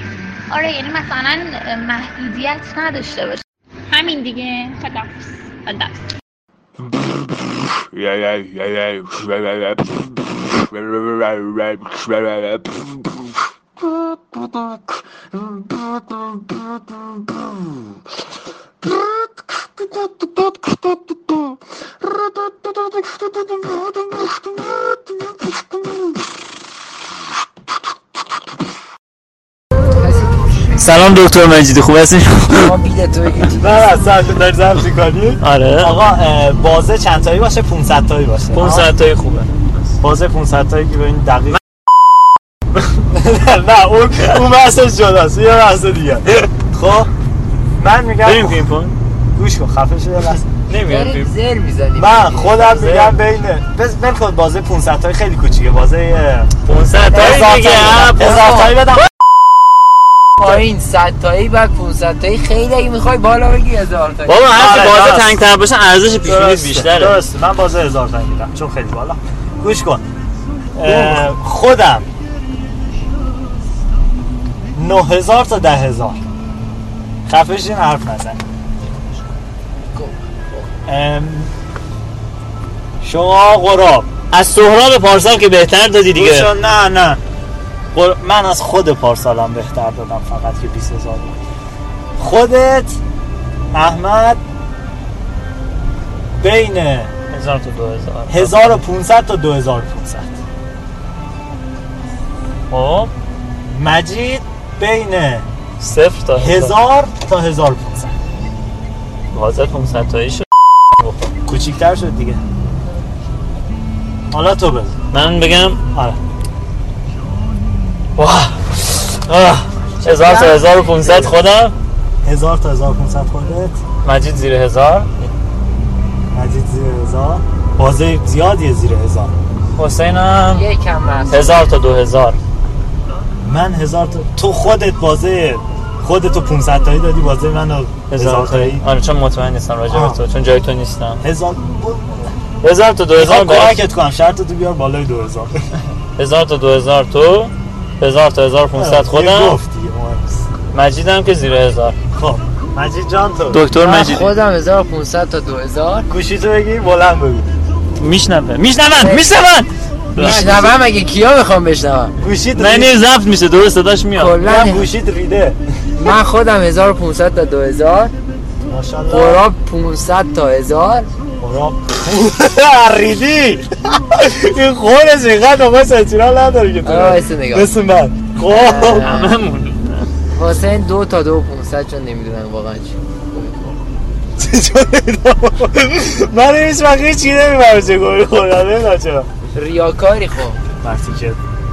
آره یعنی مثلا محدودیت نداشته باشه. همین دیگه. خداحافظ. خداحافظ. سلام دکتر مجیدی، خوب هستین؟ ما بیلتو بگیرید. نه اصلا داری ضبط می‌کنی؟ آره. آقا بازه چند تایی باشه؟ پانصد تایی باشه. پانصد تایی خوبه. بازه پانصد تایی که ببین دقیق. نه اون اون بحثش جداست، یه بحث دیگه. خب من میگم بریم پینگ پونگ. گوش کن خفه شو بس. نمیگم پینگ زر میزنی. من خودم میگم بین بس بلکن بازه پانصد تایی خیلی کوچیکه، بازه پانصد تایی دیگه. هزار تایی بدم. پایین صد تایی بعد پانصد تایی خیلی اگه میخوای بالا بگی هزار تایی. بابا هر کی بازه تنگ‌تر باشه ارزش پیش بینیش بیشتره. درسته. من بازه هزار تایی میدم چون خیلی بالا. گوش کن. خودم نه هزار تا ده هزار. خفه شین حرف نزن. شما قراب از سهراب پارسال که بهتر دادی دیگه. نه نه من از خود پارسالم بهتر دادم فقط که بیست هزار. خودت احمد بین هزار تا دو هزار هزار و پونصد تا دو هزار و پونصد. خب مجید بین صفر تا هزار تا هزار و پونصد. بازه پانصد تایی شد کوچیک‌تر شد دیگه. حالا تو بگو. من بگم آره. واه هزار تا هزار و پونصد خودم. هزار تا هزار و پونصد خودت. مجید زیر هزار. مجید زیر هزار. بازه زیادیه زیر هزار. حسینم یکم راست. هزار تا دو هزار. من هزار تا تو خودت بازه خودتو پانصد تایی دادی، بازه منو هزار تایی. آره چون مطمئن نیستم راجع به تو، چون جای تو نیستم. هزار هزار تا دو هزار کمکت کنم، شرط تو بیار بالای دو هزار. هزار تا دو هزار تو، هزار تا هزار و پانصد خودم. گفت دیگه مجیدم که زیر هزار. خب مجید جان تو. دکتر مجید. خودم هزار و پانصد تا دو هزار. گوشی تو بگی بلند بگو. میشنوه میشنون میشنون میشنوم اگه کیا میخوام بشنوم. گوشیت نه نه ضبط میشه درست صداش میاد. من گوشیت ریده. من خودم هزار و پانصد تا دو هزار. ماشاءالله. قراب پانصد تا هزار. قراب ریدی. این خونش اینقدر آقا سنچرال نداره که تو. آیسته نگاه. مثل من. خب هممون. واسه دو تا دو پانصد چون نمیدونم واقعا چی. من هیچ وقت هیچی نمیبرم چه گوی خودم نمیدونم چرا ریاکاری خب وقتی که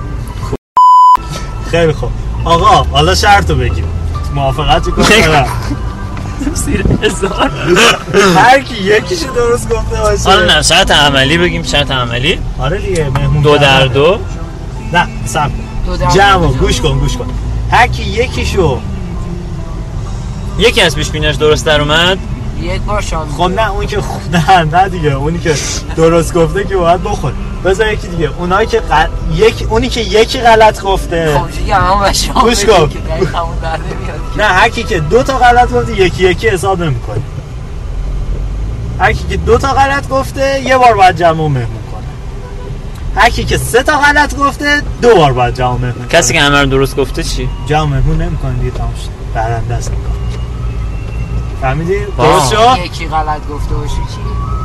خیلی خوب آقا حالا شرطو بگیم موافقت کنم زیر هزار هر کی یکیشو درست گفته باشه. حالا نه شرط عملی بگیم. شرط عملی آره دیگه مهمون دو در دو. نه سب جمع گوش کن گوش کن هر کی یکیشو یکی از پیش بینیاش درست در اومد یک بار شانس. خب نه اون که خب نه نه دیگه اونی که درست گفته که باید بخور. بذار یکی دیگه اونایی که غل... یک اونی که یکی غلط گفته. خب دیگه همون بشام گوش کن. نه هر کی که دو تا غلط گفته یکی یکی حساب نمی‌کنه. هر کی که دو تا غلط گفته یه بار باید جمع و مهمون کنه. هر کی که سه تا غلط گفته دو بار باید جمع و مهمون کنه. کسی که همه رو درست گفته چی؟ جمع و مهمون نمی‌کنه دیگه تمام شد. برنده است. فهمیدی؟ درست شد؟ یکی غلط گفته باشی چی؟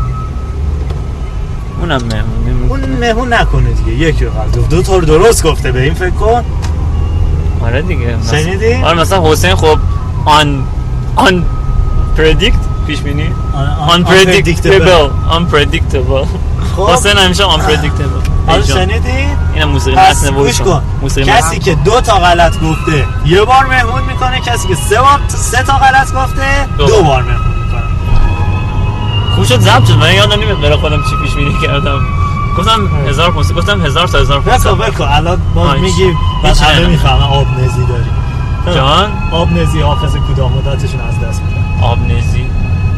اونم مهمون اون مهمون نکنه دیگه یکی رو غلط دو تا رو درست گفته به این فکر کن. آره دیگه شنیدی؟ آره مثلا حسین خب آن آن پردیکت پیش بینی unpredictable unpredictable حسین همیشه unpredictable. حالا شنیدی؟ اینم موسیقی متن گوش کن. کسی که دو تا غلط گفته یه بار مهمون میکنه، کسی که سه بار سه تا غلط گفته دو, دو بار مهمون میکنه. خوب شد ضبط شد. من یادم نمیاد برای خودم چی پیش بینی کردم. گفتم هزار و پانصد گفتم هزار تا هزار و پانصد. بکن بکن الان ما میگیم بعد همه میفهمن آب نزی داری. جان آب نزی حافظ کوتاه مدتشون از دست میدن. آب نزی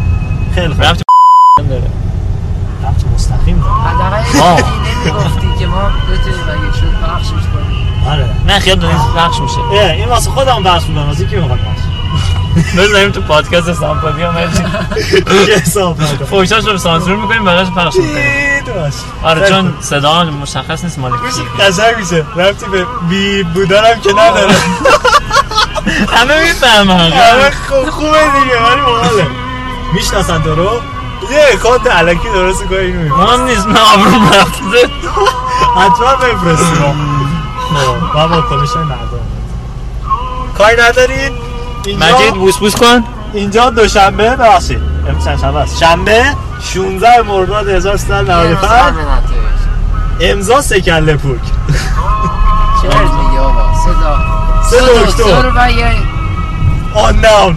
خیلی خوب. رفت داره. رفت مستقیم داره. حداقل نمیگفتی که ما بتونیم اگه شد پخشش کنیم. آره نه خیال دونیز پخش میشه. این واسه خودم پخش میکنم، واسه کی میخواد پخش؟ بذاریم تو پادکست سامپادی هم هرچی چه حساب نکنیم فوشاش رو سانسور میکنیم بقیش پخش میکنیم. آره چون صدا مشخص نیست مال کسی قشنگ میشه رفتی به بی بودنم که نداره همه میفهمن همه خوبه دیگه ولی ماله میشناسن تو رو یه کانت علکی درست کنی اینو میفرست مهم نیست من آبروم رفته حتما بفرستیم بابا کنشای مردم کاری ندارین مجید بوس بوس کن. اینجا دوشنبه ببخشید امروز چند شنبه است شنبه شانزده مرداد هزار و سیصد و نود و پنج امضا سکله پوک چه میگی آقا صدا سه دکتر و یه آن نام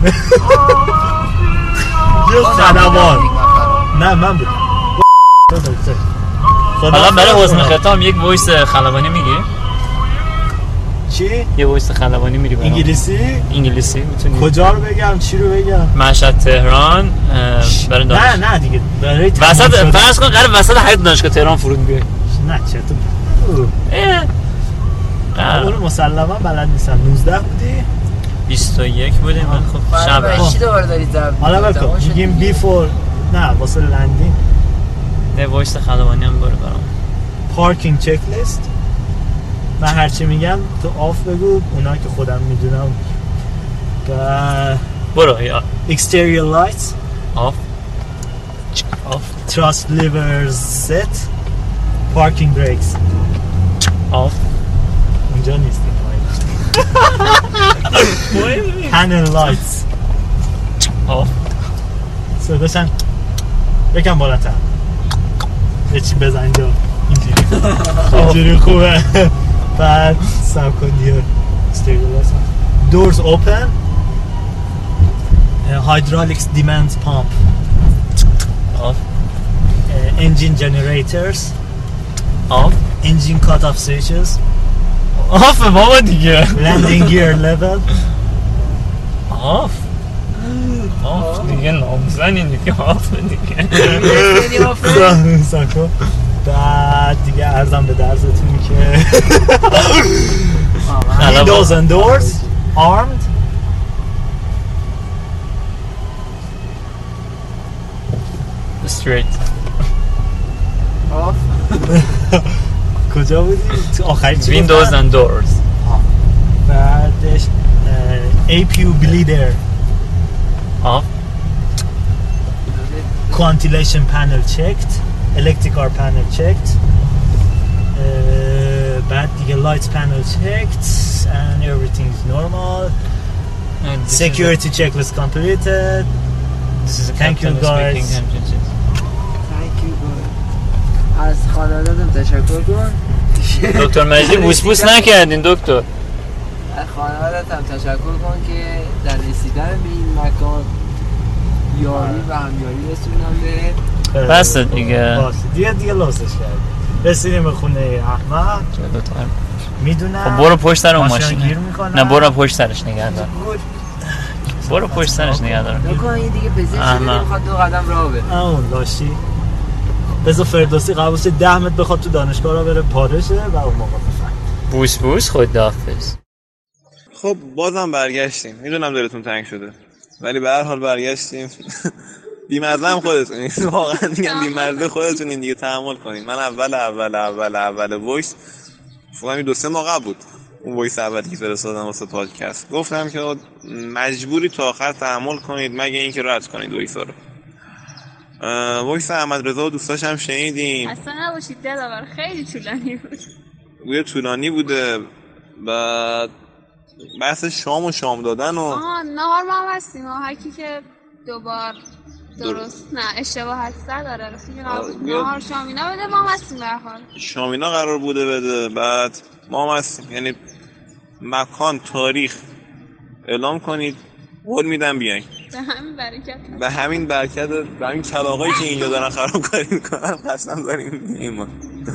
یه خدوان نه من بودم حالا برای حسن ختام یک وایس خلبانی میگی؟ چی؟ یه وایس خلبانی میری برام انگلیسی؟ انگلیسی میتونی کجا رو بگم چی رو بگم؟ مشهد تهران برای دانش نه نه دیگه برای وسط فرض کن قرار وسط حیاط دانشگاه تهران فرود بیای نه چه تو اون مسلما بلد نیستم نوزده بودی؟ بیست و یک بودیم ولی خب شب چی دوباره داری ضبط حالا بکن میگیم بیفور نه واسه لندین نه وایس خلبانی هم برو برام پارکینگ چک لیست من هرچی میگم تو آف بگو اونا که خودم میدونم برو یا exterior lights آف آف thrust levers set parking brakes آف اونجا نیستی panel lights آف صداشن بکن بالاتر یه چی بزن اینجا اینجوری اینجوری خوبه بعد سب کن دیگه doors open uh, hydraulics demands pump off uh, engine generators off engine cut off switches off بابا دیگه landing gear level off off دیگه نامزنی دیگه off دیگه ساکو بعد دیگه عرضم به درزتون که windows and doors armed straight off کجا بودی؟ آخری چی windows and doors بعدش A P U bleeder off ventilation panel checked electrical panel checked uh, بعد دیگه lights panel checked and everything is normal security checklist completed this is a thank you guys thank you guys از خانواده‌ام تشکر کن دکتر مجید بوس بوس نکردین دکتر از خانواده‌ام تشکر کن که در رسیدن به این مکان یاری و همیاری رسوندن به بس دیگه دیگه دیگه لاسش کرد رسیدیم به خونه احمد میدونم خب برو پشت سر اون ماشین نه برو پشت سرش نگه دار برو پشت سرش نگه دار نکن این دیگه پزشکی نمیخواد دو قدم راه بره اون لاشی بذار فردوسی قبول شه ده متر بخواد تو دانشگاه را بره پارشه و اون موقع بفهم بوس بوس خداحافظ. خب بازم برگشتیم میدونم دلتون تنگ شده ولی به هر حال برگشتیم بی‌مزه هم خودتونین واقعا میگم بی‌مزه خودتونین دیگه تحمل کنین. من اول اول اول اول وایس فقط دو سه ماه قبل بود اون وایس اولی که فرستادم واسه پادکست گفتم که مجبوری تا آخر تحمل کنید مگه اینکه رد کنید وایسا رو. وایس احمد رضا و دوستاش هم شنیدیم اصلا نباشید دلاور خیلی طولانی بود گویا طولانی بوده. بعد بحث شام و شام دادن و آها نهار ما هم هستیم هر کی که دوبار درست نه اشتباه هست داره راستی نهار شامینا بده ما هم هستیم به هر حال شامینا قرار بوده بده بعد ما هم هستیم یعنی مکان تاریخ اعلام کنید قول میدم بیاین به همین برکت به همین برکت به همین کلاغایی که اینجا دارن خرابکاری میکنن قسم داریم ایمان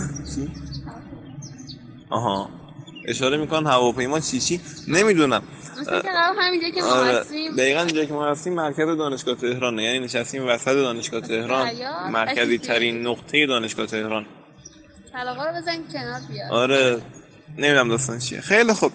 آها اشاره میکنن هواپیما چی چی نمیدونم مثلا که قرار همینجا که ما هستیم دقیقاً اینجا که ما هستیم مرکز دانشگاه تهران یعنی نشستیم وسط دانشگاه تهران مرکزی ترین نقطه دانشگاه تهران کلاغا رو بزن کنار بیار. آره نمیدونم داستان چیه. خیلی خوب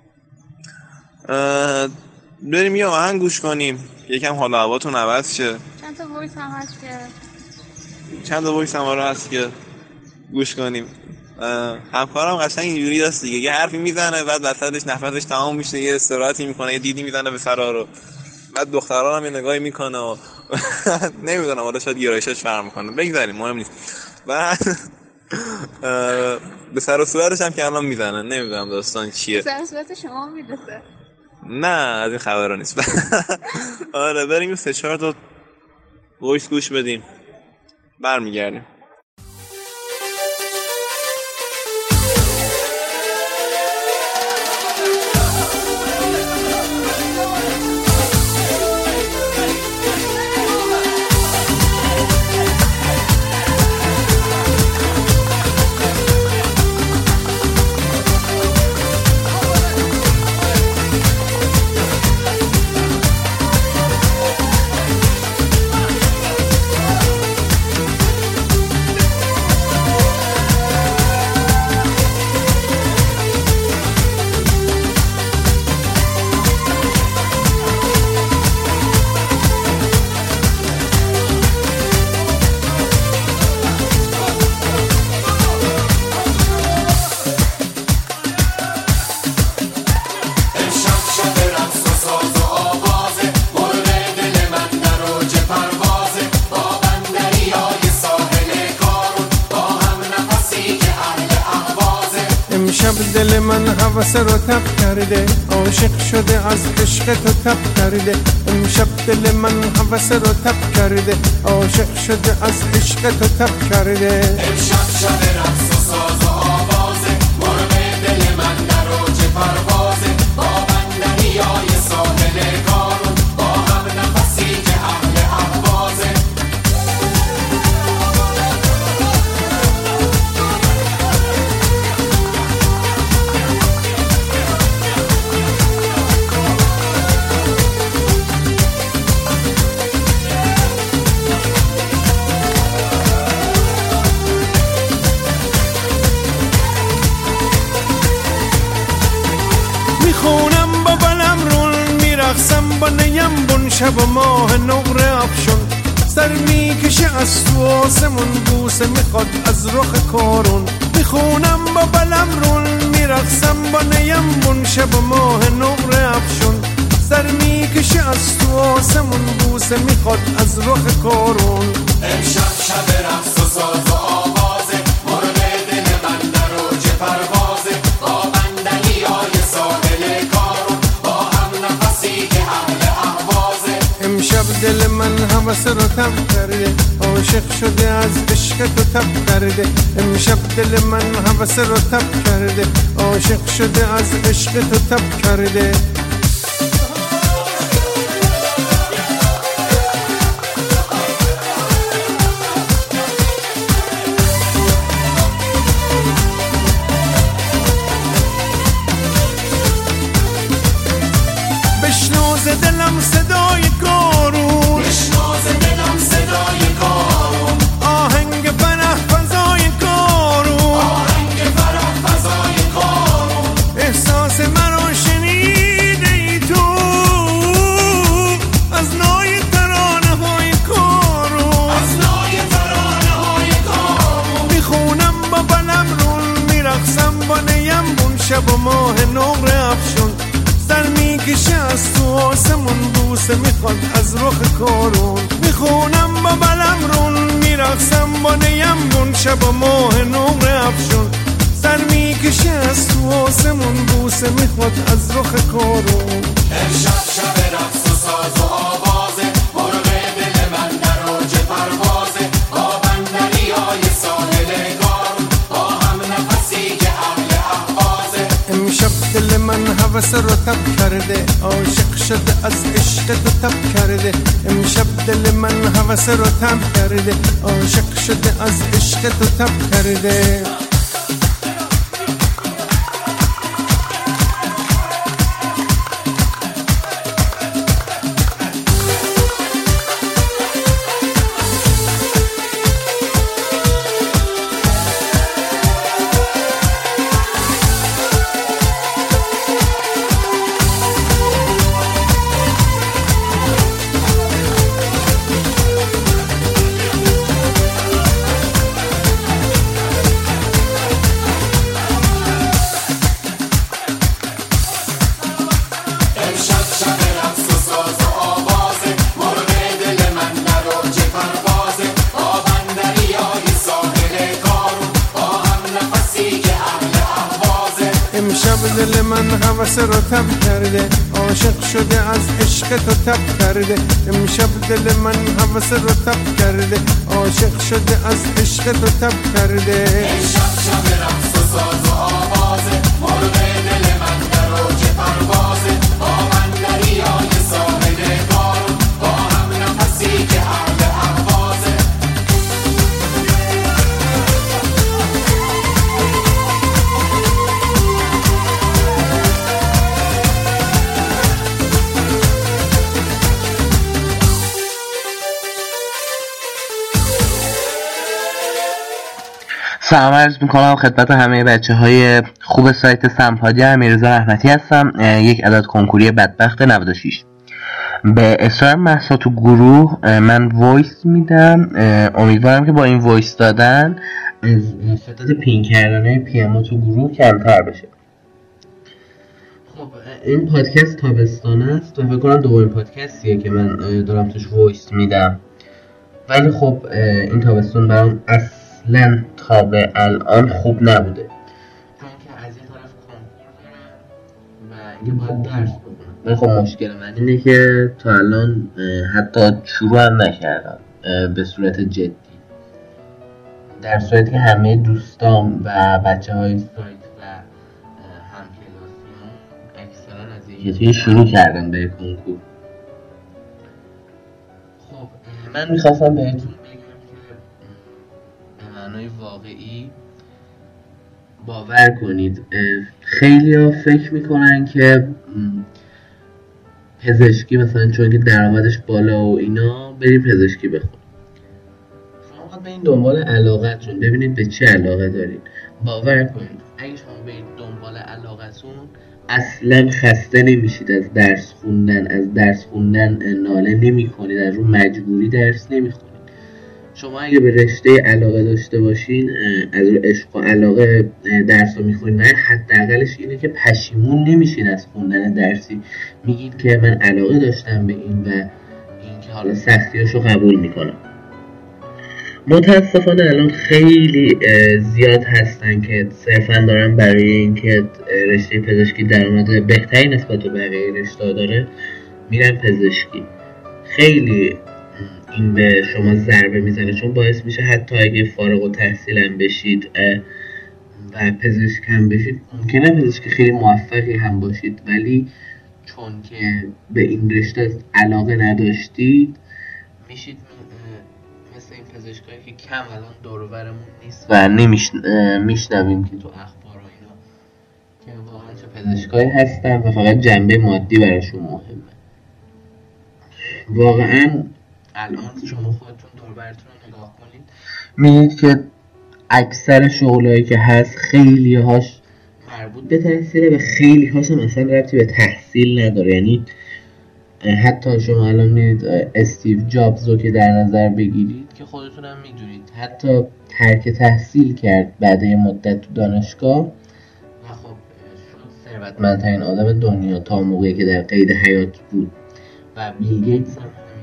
بریم یه آهنگ گوش کنیم یکم حال و هواتون عوض شه. چند تا وایس هم هست که چند تا وایس هم آره هست که گوش کنیم. همکارم قشنگ اینجوری هست دیگه، یه حرفی میزنه بعد وسطش نفسش تمام میشه، یه استراحتی میکنه، یه دیدی میزنه به سرا رو، بعد دختران هم یه نگاهی میکنه و نمیدونم حالا شاید گرایشش فرق میکنه، بگذاریم مهم نیست. بعد به سر و صورتش هم که الان میزنه، نمیدونم داستان چیه. سر و صورت شما میدسه؟ نه از این خبرها نیست. آره بریم سه چهار تا وایس گوش بدیم برمیگردیم. دل من هوس رو تب کرده، عاشق شده از عشق تو تب کرده. امشب دل من هوس رو تب کرده، عاشق شده از عشق تو تب کرده. امشب شب رقص و ساز و آوازه، مرغ دل من در اوج پروازه. با بندریای ساحل کارون، با هم نفسی که اهل اهوازه. میخونم با بلم رون، میرقصم با نیم بون، شب و ماه نقره افشون. سر میکشه از تو آسمون، بوسه میخواد از رخ کارون. میخونم با بلم رون، میرقصم با نیم بون، شب و ماه نقره افشون. سر میکشه از تو آسمون، بوسه میخواد از رخ کارون. امشب شب رقص و ساز و آوازه، مرغ دل من در اوج پروازه. با بندریای ساحل کارون، با هم نفسی که اهل اهوازه. امشب دل من هوس رو تب کرده، عاشق شده از عشق تو تب کرده. امشب دل من هوس رو تب کرده، عاشق شده از عشق تو تب کرده. بشنو ز دلم صدای کارون، بشنو ز دلم صدای کارون. آهنگ فرح فضای کارون، آهنگ فرح فضای کارون. احساس مرا شنیده ای تو از نای ترانه های کارون، از نای ترانه های کارون. میخونم با بلم رون، میرقصم با نیم بون، شب و ماه نقره افشون. سر میکشه از تو آسمون، بوسه میخواد از رخ کارون. میخونم با بلم رون، میرقصم با نیم بون، شب و ماه نقره افشون. سر میکشه از تو آسمون، بوسه میخواد از رخ کارون. امشب شب رقص و ساز و آوازه، مرغ دل من در اوج پروازه. با بندریای ساحل کارون، با هم نفسی که اهل اهوازه. امشب دل من هوس رو تب کرده، عاشق شده از عشق تو تب کرده. امشب دل من هوس رو تب کرده، عاشق شده از عشق تو تب کرده. دل من هوس رو تب کرده، عاشق شده از عشق تو تب کرده. امشب دل من هوس رو تب کرده، عاشق شده از عشق تو تب کرده. امشب شب رقص و ساز و آوازه، مرغ دل من در اوج پروازه. با من دریای ساحل بارون، با هم نفسی که اهل اهوازه. سلام عرض میکنم خدمت همه بچه های خوب سایت سمپادی. امیررضا رحمتی هستم، یک عدد کنکوری بدبخت نود و شش. به اصرار محسا تو گروه من وایس میدم. امیدوارم که با این وایس دادن از شدت پین کردن پی ام تو گروه کمتر بشه. خب این پادکست تابستان است و فکر کنم دومین پادکستیه که من دارم توش وایس میدم، ولی خب این تابستون برام اصلا تا به الان خوب نبوده، چون که از یه طرف کنکور دارم و اینکه باید درس بخونم. ولی خب مشکل من اینه که تا الان حتی شروع هم نکردم به صورت جدی، در صورتی که همه دوستام و بچه های سایت و همکلاسیان اکثرا از یکی شروع کردن به کنکور. خب من میخواستم بهتون معنای واقعی باور کنید. خیلی ها فکر میکنن که پزشکی مثلا چون که درآمدش بالا و اینا بریم پزشکی بخونیم. شما باید به این دنبال علاقتون ببینید به چه علاقه دارید. باور کنید اگه شما برید دنبال علاقتون اصلا خسته نمیشید از درس خوندن، از درس خوندن ناله نمی کنید، از رو مجبوری درس نمی خونید. شما اگه به رشته علاقه داشته باشین، از رو عشق و علاقه درس رو میخونید، حداقلش اینه که پشیمون نمیشین از خوندن درسی. میگید که من علاقه داشتم به این و این که حالا سختیاشو قبول میکنم. متاسفانه الان خیلی زیاد هستن که صرفا دارن برای اینکه رشته پزشکی درآمد بهتری نسبت به بقیه رشته داره میرن پزشکی. خیلی این به شما ضربه میزنه، چون باعث میشه حتی اگه فارغ التحصیل هم بشید و پزشک هم بشید، ممکنه پزشک خیلی موفقی هم باشید، ولی چون که به این رشته علاقه نداشتید میشید مثل این پزشکایی که کم الان دور و برمون نیست و نمیشنویم که تو اخبار و اینا که واقعا چه پزشکایی هستن و فقط جنبه مادی براشون مهمه. واقعا الان شما خودتون دور براتون رو نگاه کنید، می‌بینید که اکثر شغلایی که هست خیلی هاش مربوط به تحصیله و خیلی هاش هم اصلا ربطی به تحصیل نداره. یعنی حتی شما الان می‌بینید استیو جابز رو که در نظر بگیرید که خودتون هم می‌دونید حتی ترک تحصیل کرد بعد یه مدت تو دانشگاه و خب شد ثروتمندترین آدم دنیا تا موقعی که در قید حیات بود. و بیل گیتس هم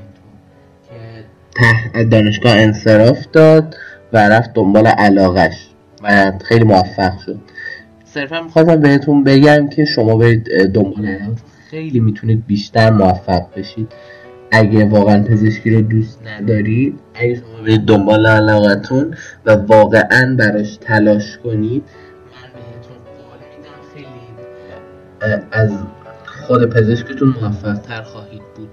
ته دانشگاه انصراف داد و رفت دنبال علاقش و خیلی موفق شد. صرفا میخواستم بهتون بگم که شما برید دنبال علاقتون، خیلی میتونید بیشتر موفق بشید. اگه واقعا پزشکی رو دوست ندارید، اگه شما برید دنبال علاقتون و واقعا براش تلاش کنید، من بهتون قول میدم خیلی از خود پزشکتون موفق تر خواهید بود.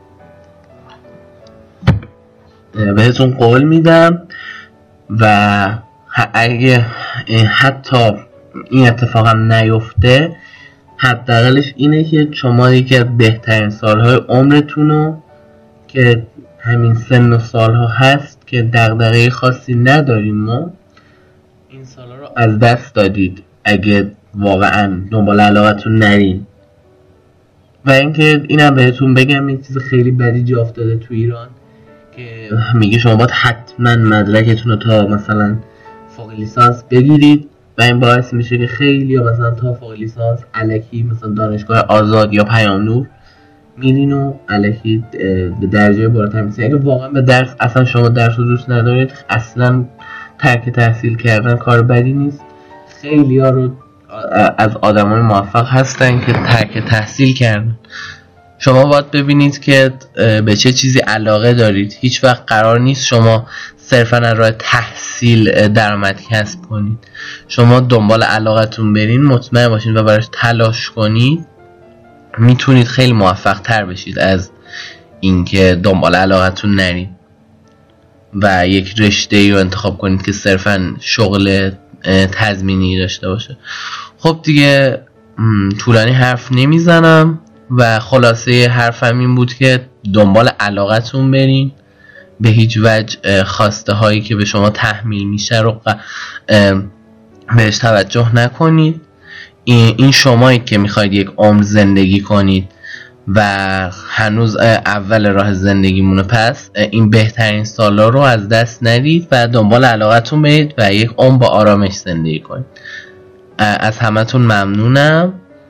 بهتون قول میدم و اگه حتی این اتفاق هم نیفته، حداقلش اینه که شما یکی از بهترین سالهای عمرتونو که همین سن و سالها هست که دغدغه خاصی نداریم، ما این سالها رو از دست دادید اگه واقعا دنبال علاقتون نرین. و اینکه اینم بهتون بگم این چیز خیلی بدی جا افتاده تو ایران که میگه شما باید حتما مدرکتون رو تا مثلا فوق لیسانس بگیرید و این باعث میشه که خیلی مثلا تا فوق لیسانس الکی مثلا دانشگاه آزاد یا پیام نور میرین و الکی به درجه بالاتر میرسید. اگه واقعا به درس اصلا شما درس رو دوست ندارید، اصلا ترک تحصیل کردن کار بدی نیست. خیلی ها رو از آدمای موفق هستن که ترک تحصیل کردن. شما باید ببینید که به چه چیزی علاقه دارید. هیچ وقت قرار نیست شما صرفا از راه تحصیل درآمد کسب کنید. شما دنبال علاقتون برین، مطمئن باشین و براش تلاش کنید، میتونید خیلی موفق تر بشید از اینکه دنبال علاقتون نرید و یک رشته‌ای رو انتخاب کنید که صرفا شغل تضمینی داشته باشه. خب دیگه طولانی حرف نمیزنم و خلاصه حرفم این بود که دنبال علاقتون برین، به هیچ وجه خواسته هایی که به شما تحمیل میشه رو بهش توجه نکنید. این شمایی که میخواید یک عمر زندگی کنید و هنوز اول راه زندگیمونه، پس این بهترین سالا رو از دست ندید و دنبال علاقتون برید و یک عمر با آرامش زندگی کنید. از همتون ممنونم.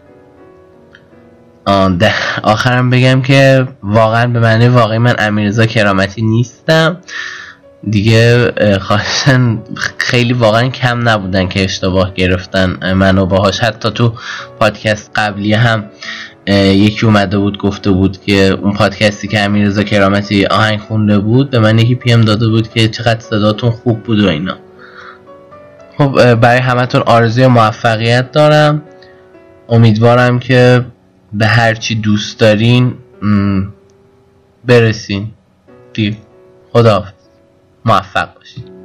آخرم بگم که واقعا به معنی واقعی من امیررضا کرامتی نیستم دیگه. خواهشن خیلی واقعا کم نبودن که اشتباه گرفتن منو باهاش. حتی تو پادکست قبلی هم یکی اومده بود گفته بود که اون پادکستی که امیررضا کرامتی آهنگ خونده بود، به من یکی پی ام داده بود که چقدر صداتون خوب بود و اینا. خب برای همتون آرزوی موفقیت دارم. امیدوارم که به هر چی دوست دارین برسین. دیگه خداحافظ، موفق باشین.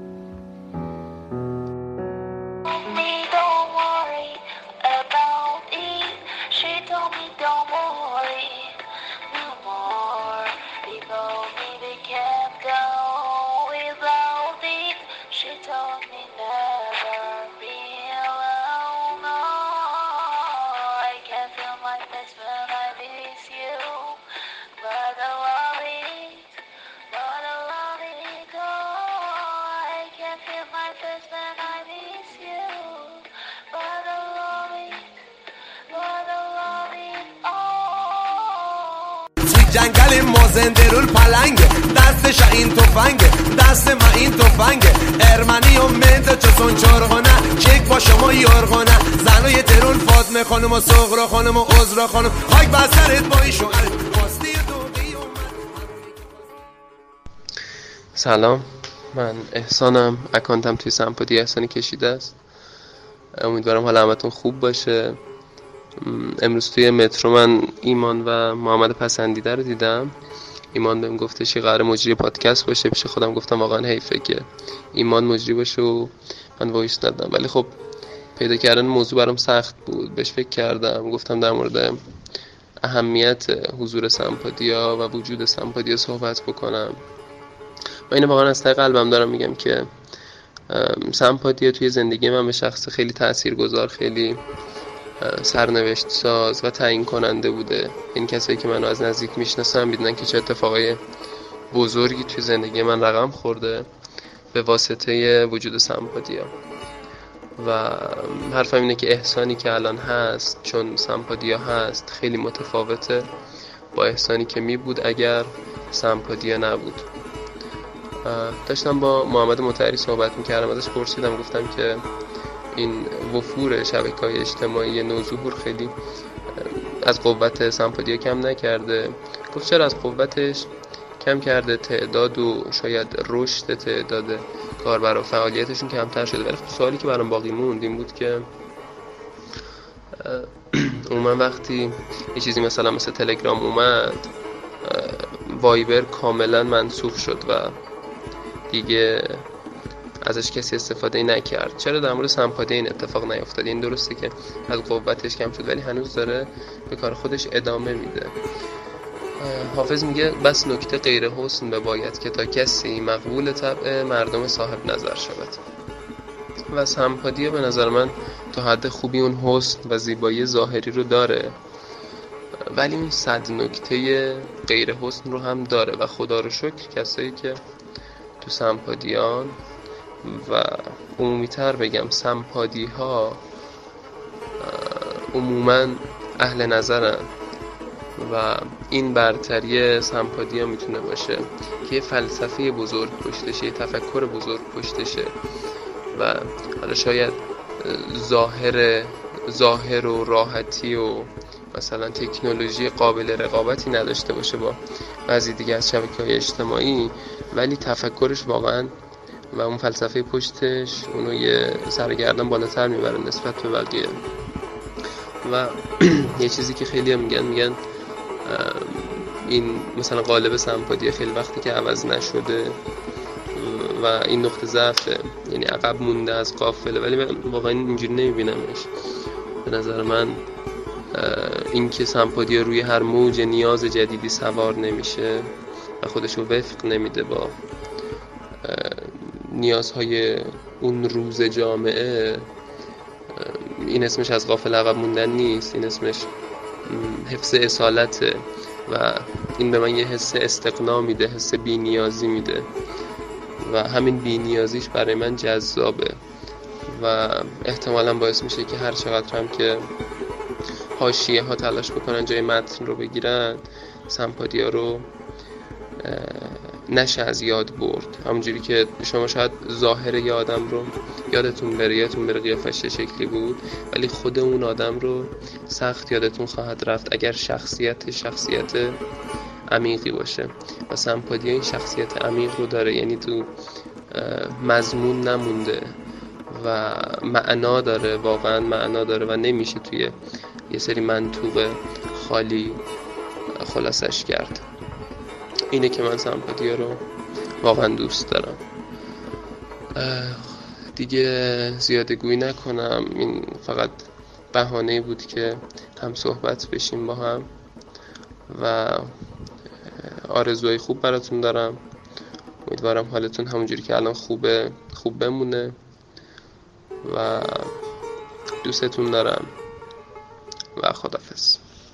جنگل ما زنده رول پلنگه، دستش این تفنگه، دست ما این تفنگه. ارمنی و منت چسون چرغانه، چک با شما یارغانه. زنای ترول فاطمه خانم و صغرا خانم و عذرا خانم، خاک بسرت با این شوهر واسطی دوقی و سلام، من احسانم، اکانتم توی سمپادی احسانی کشیده است. امیدوارم حال همتون خوب باشه. امروز توی مترو من ایمان و محمد پسندیده رو دیدم. ایمان بهم گفته چی قراره مجری پادکست باشه، پیش خودم گفتم واقعا حیفه که ایمان مجری باشه و من وایس ندم، ولی خب پیدا کردن موضوع برام سخت بود. بهش فکر کردم، گفتم در مورد اهمیت حضور سمپادیا و وجود سمپادیا صحبت بکنم. و اینو واقعا از ته قلبم دارم میگم که سمپادیا توی زندگی من به شخص خیلی تاثیرگذار، خیلی سرنوشت ساز و تعیین کننده بوده. این کسایی که منو از نزدیک میشناسن میدونن که چه اتفاقای بزرگی توی زندگی من رقم خورده به واسطه وجود سمپادیا. و حرفم اینه که احسانی که الان هست چون سمپادیا هست خیلی متفاوته با احسانی که می بود اگر سمپادیا نبود. داشتم با محمد مطهری صحبت میکردم، ازش پرسیدم، گفتم که این وفور شبکه‌های اجتماعی نوظهور خیلی از قوت سمپادیا کم نکرده. گفت چرا از قوتش کم کرده؟ تعداد و شاید رشد تعداد کاربر و فعالیتشون کمتر شده. ولی سوالی که برام باقی موند این بود که عموما وقتی یه چیزی مثلا مثل تلگرام اومد، وایبر کاملا منسوخ شد و دیگه ازش کسی استفاده نکرد. چرا در مورد سمپادیا این اتفاق نیفتاد؟ این درسته که از قوتش کم شد ولی هنوز داره به کار خودش ادامه میده. حافظ میگه بس نکته غیر حسن بباید که تا کسی مقبول طبع مردم صاحب نظر شود. و سمپادیا به نظر من تا حد خوبی اون حسن و زیبایی ظاهری رو داره، ولی اون صد نکته غیر حسن رو هم داره. و خدا رو شکر کسایی که تو سمپادیان و عمومی‌تر بگم سمپادی ها عموماً اهل نظرن و این برتری سمپادیا میتونه باشه که یه فلسفه بزرگ پشتشه، یه تفکر بزرگ پشتشه. و حالا شاید ظاهر ظاهر و راحتی و مثلا تکنولوژی قابل رقابتی نداشته باشه با بعضی دیگه از شبکه‌های اجتماعی، ولی تفکرش واقعا و اون فلسفه پشتش اونو یه سرگردن بالاتر میبره نسبت به بقیه. و یه چیزی که خیلی هم میگن میگن این مثلا قالب سمپادی خیلی وقتی که عوض نشده و این نقطه ضعفه، یعنی عقب مونده از قافله، ولی من واقعا اینجوری نمیبینمش. به نظر من این که سمپادی روی هر موج نیاز جدیدی سوار نمیشه و خودشو وفق نمیده با نیازهای اون روز جامعه، این اسمش از غافل عقب موندن نیست، این اسمش حفظ اصالته و این به من یه حس استقنا میده، حس بی نیازی میده و همین بی نیازیش برای من جذابه و احتمالاً باعث میشه که هر چقدر هم که حاشیه ها تلاش بکنن جای متن رو بگیرن، سمپادیا رو نشه از یاد برد. همونجوری که شما شاید ظاهر یه آدم رو یادتون بره، یادتون بره قیافش شکلی بود، ولی خود اون آدم رو سخت یادتون خواهد رفت اگر شخصیت شخصیت عمیقی باشه و سمپادیا این شخصیت عمیق رو داره، یعنی تو مضمون نمونده و معنا داره، واقعا معنا داره و نمیشه توی یه سری منطوق خالی خلاصش کرد. اینه که من سمپادیا رو واقعا دوست دارم. دیگه زیاده گویی نکنم، این فقط بهانه بود که هم صحبت بشیم با هم و آرزوهای خوب براتون دارم. امیدوارم حالتون همونجوری که الان خوبه خوب بمونه و دوستتون دارم و خداحافظ.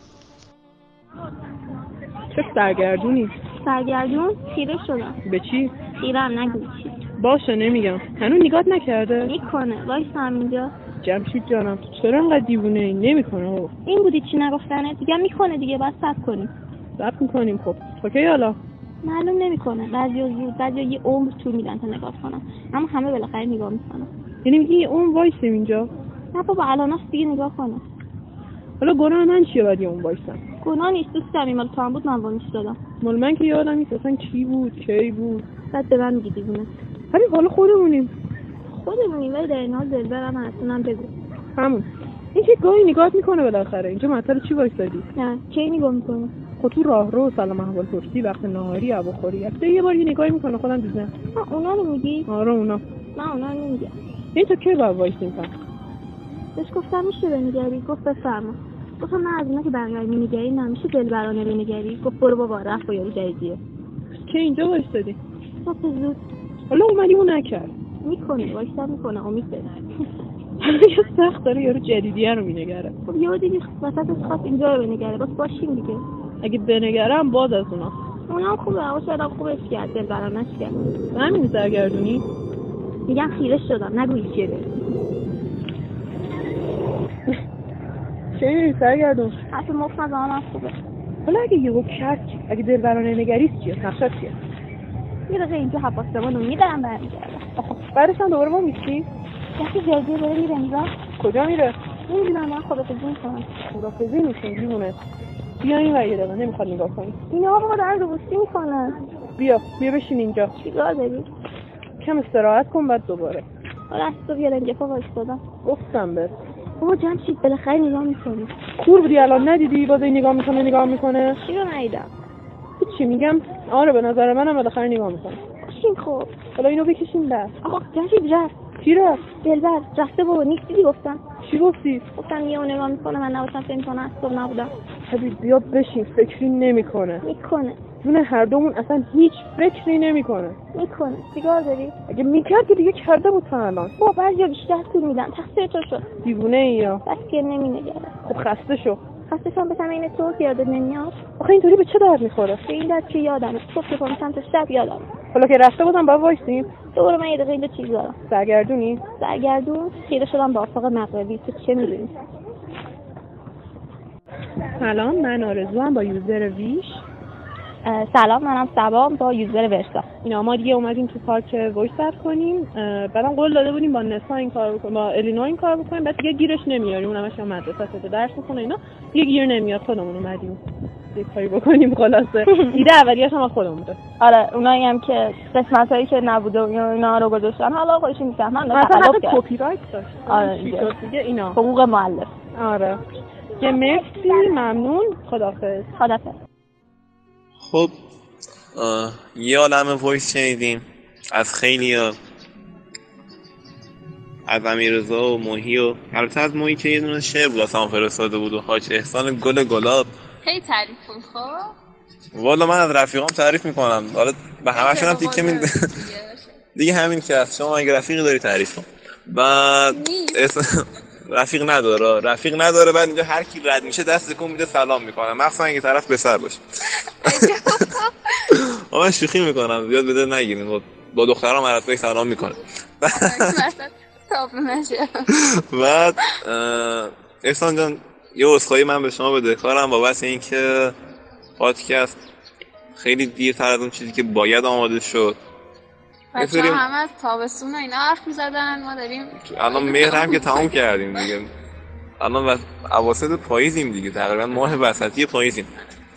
چه سرگردونی؟ سرگردون؟ خیره شدم. به چی؟ خیرم نگو چی. باشه نمیگم. هنوز نگات نکرده؟ میکنه. وایسا همینجا. جمشید جانم چرا انقدر دیوونه ای؟ نمیکنه. این بودی چی نگفتنه؟ دیگه میکنه دیگه، بس صبر کنیم. صبر میکنیم. خب اوکی حالا. معلوم نمیکنه. بعضیا زود، بعضیا یه عمر طول میدن تا نگاه کنن. اما همه بالاخره نگاه میکنن. یعنی میگی اون وایسیم اینجا؟ نه بابا الاناست دیگه نگاه کنه. حالا گناه من چیه بعد اون وایسم؟ گناه نیست دوستم، مال تو هم بود من وانش دادم. مال من که یادم نیست اصلا کی بود کی بود. بعد به من میگی دیوونه. ولی حالا خودمونیم. خودمونیم ولی در این حال دلبرم هستونم بگو. همون. این که گاهی نگاهت میکنه بالاخره. اینجا مثلا چی وایسادی؟ نه کی نگاه میکنه؟ خود تو راه رو سلام احوال پرسی، وقت نهاری، هوا خوری، هفته یه بار یه نگاهی میکنه خودم دیدم. ها اونا رو میگی؟ آره اونا. نه اونا رو نمیگم. این تو کی باید وایسیم پس؟ بهش گفتم میشه بنگری، گفت بفرما. گفتم نه از اینا که بقیه می‌نگری نمیشه دلبرانه بنگری. گفت برو بابا رفت با یارو جدیدیه. که اینجا وایسادی؟ گفت زود. حالا اومدی اون نکرد. میکنه وایسا میکنه امید بده. یه سخت داره یارو جدیدیه رو مینگره. خب یه دیگه وسطش خواست اینجا رو بنگره، بس باشیم دیگه. اگه بنگرم باز از اونا. اونا خوبه، اون شاید خوبش کرد دلبرانش کرد. همین سرگردونی؟ میگم خیره شدم نگویی چیه. چه می‌بینی سرگردون؟ حرف مفت نزنم خوبه. حالا اگه یهو کرد اگه دلبرانه نگریست چیه؟ نقشت چیه؟ یه دقیقه اینجا حواسمون رو میدارم برمیگردم. بعدش هم دوباره ما میشی؟ یکی جدیه داره میره اینجا. کجا میره؟ نمیدونم من خدافظی میکنم. خدافظی میکنی دیوونه. بیا این ور یه دقیقه نمیخواد نگاه کنی. اینا بابا دارن روبوسی میکنن. بیا بیا بشین اینجا. چیکار داری؟ کم استراحت کن بعد دوباره. حالا از تو بیا لنگه پا وایستادم. گفتم بهت. بابا جمشید بالاخره نگاه میکنی. کور بودی الان ندیدی باز این نگاه میکنه نگاه میکنه. چی رو ندیدم؟ چی میگم؟ آره به نظر منم بالاخره نگاه میکنه. باشین خب. حالا اینو بکشیم دست. آقا جمشید رفت. کی رفت؟ دلبر رفته بابا نیست دیدی گفتم. چی گفتی؟ گفتم یه اون نگاه میکنه من نباشم فکر کنه اصلا نبودم. حبیب بیا بشین فکری نمیکنه. میکنه. جون هر دومون اصلا هیچ فکری نمیکنه. میکنه. سیگار داری؟ اگه میکرد که دیگه کرده بود تا الان. بابا بعضیا بیشتر طول میدن. تقصیر تو شد. دیوونه ای یا؟ بس که نمینگره. خب خسته شو. خسته شدم بسم این تو که یادت نمیاد. آخه اینطوری به چه درد میخوره؟ به این درد که یادمه. صبح که پا تا شب یادم. حالا که رفته بودم با وایسیم. دوباره من یه دقیقه اینجا چیز دارم. سرگردونی؟ سرگردون. خیره شدم با افاق مغربی. تو چه میدونی؟ سلام من آرزو ام با یوزر ویش. سلام، منم سبام با یوزر ورسا. اینا ما دیگه اومدیم تو پارک وایس صرف کنیم. بعدم قول داده بودیم با نسا این کار بکنیم، با الینو این کار بکنیم، بعد دیگه گیرش نمیاریم. اونم اصلا مدرسه تو درس میخونه اینا، دیگه گیر نمیاد. خودمون اومدیم یه کاری بکنیم. خلاصه ایده اولیه‌اش هم خودمون بوده. آره، اونایی هم که قسمتایی که نبوده و اینا رو گذاشتن حالا خودشون میفهمن. مثلا حق کپی رایت داشت. آره دیگه اینا حقوق مؤلف. آره که مرسی، ممنون، خداحافظ. خداحافظ. خب یه عالمه وایس شنیدیم از خیلی ها، از امیررضا و موهی و البته از موهی که یه دونه شعر واسم فرستاده بود و حاج احسان گل گلاب. خیلی تعریف کن. خب والا من از رفیقام تعریف میکنم، حالا به همشون هم تیکه می دیگه همین که از شما اگه رفیقی داری تعریف کن. بعد رفیق نداره رفیق نداره بعد اینجا هر کی رد میشه دست تکون میده سلام میکنه، مخصوصا اگه طرف پسر باشه. من شوخی میکنم، زیاد بده نگیرین، با دخترام مرتبه سلام میکنه. بعد احسان جان یه عذرخواهی من به شما بدهکارم بابت اینکه پادکست خیلی دیرتر از اون چیزی که باید آماده شد. بچه ها همه از تابستون و اینا حرف میزدن، ما داریم الان مهر هم که تمام کردیم دیگه، الان اواسط پاییزیم دیگه، تقریبا ماه وسطی پاییزیم.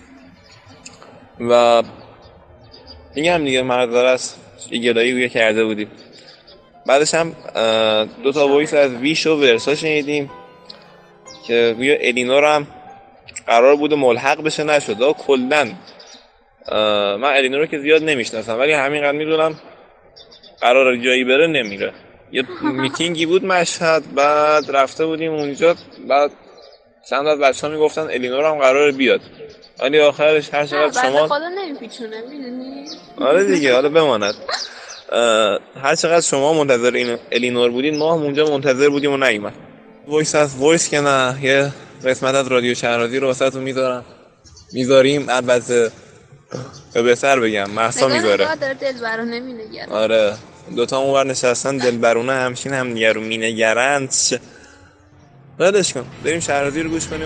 و این هم دیگه معذرت یه گلایی روی کرده بودیم. بعدش هم دو تا وایس از ویش و ورسا شنیدیم که روی الینور هم قرار بود ملحق بشه نشد. کلن من الینور رو که زیاد نمیشناسم ولی همینقدر میدونم قرار جایی بره نمیره. یه میتینگی بود مشهد، بعد رفته بودیم اونجا، بعد چند از بچه‌ها میگفتن الینور هم قراره بیاد ولی آخرش هر چقدر شما خدا نمیپیچونه میدونی. آره دیگه حالا بماند. هر چقدر شما منتظر این الینور بودین ما هم اونجا منتظر بودیم و نیومد. وایس از وایس که نه، یه قسمت از رادیو شهرازی رو واسهتون میذارم میذاریم. البته به بهتر بگم محسا میذاره. نگاه داره دلبرو نمینگره. آره دوتا اونور نشستن دلبرونه همشین هم دیگه رو مینگرند. ردش کن بریم شهرازی رو گوش کنیم.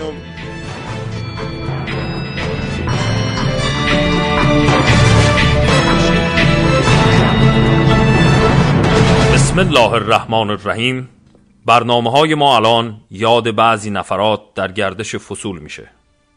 بسم الله الرحمن الرحیم. برنامه های ما الان یاد بعضی نفرات در گردش فصول میشه.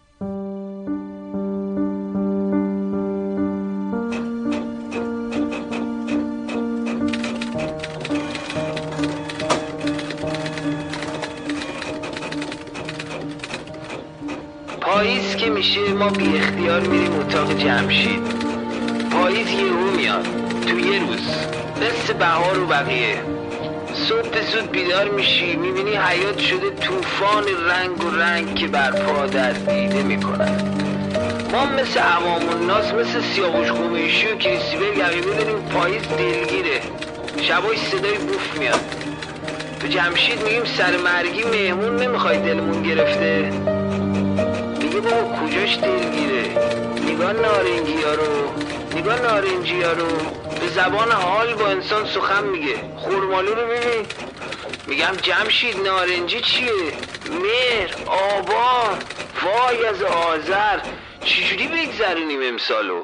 پاییز که میشه ما بی اختیار میریم اتاق جمشید. پاییز یهو میاد تو یه روز، مثل بهار و بقیه. صبح زود بیدار میشی میبینی حیات شده طوفان رنگ و رنگ که برپا در دیده میکنن. ما مثل عوام الناس، مثل سیاوش قمیشی و کریستیبل یقیبه داریم پاییز دلگیره. شبای صدای بوف میاد. تو جمشید میگیم سر مرگی مهمون نمیخوای دلمون گرفته. میگه بابا کجاش دلگیره، نگاه نارنجی ها رو نگاه نارنجی ها رو به زبان حال با انسان سخن میگه. خورمالو رو ببین. میگم جمشید نارنجی چیه؟ مهر، آبان، وای از آذر، چجوری بگذرونیم امسالو؟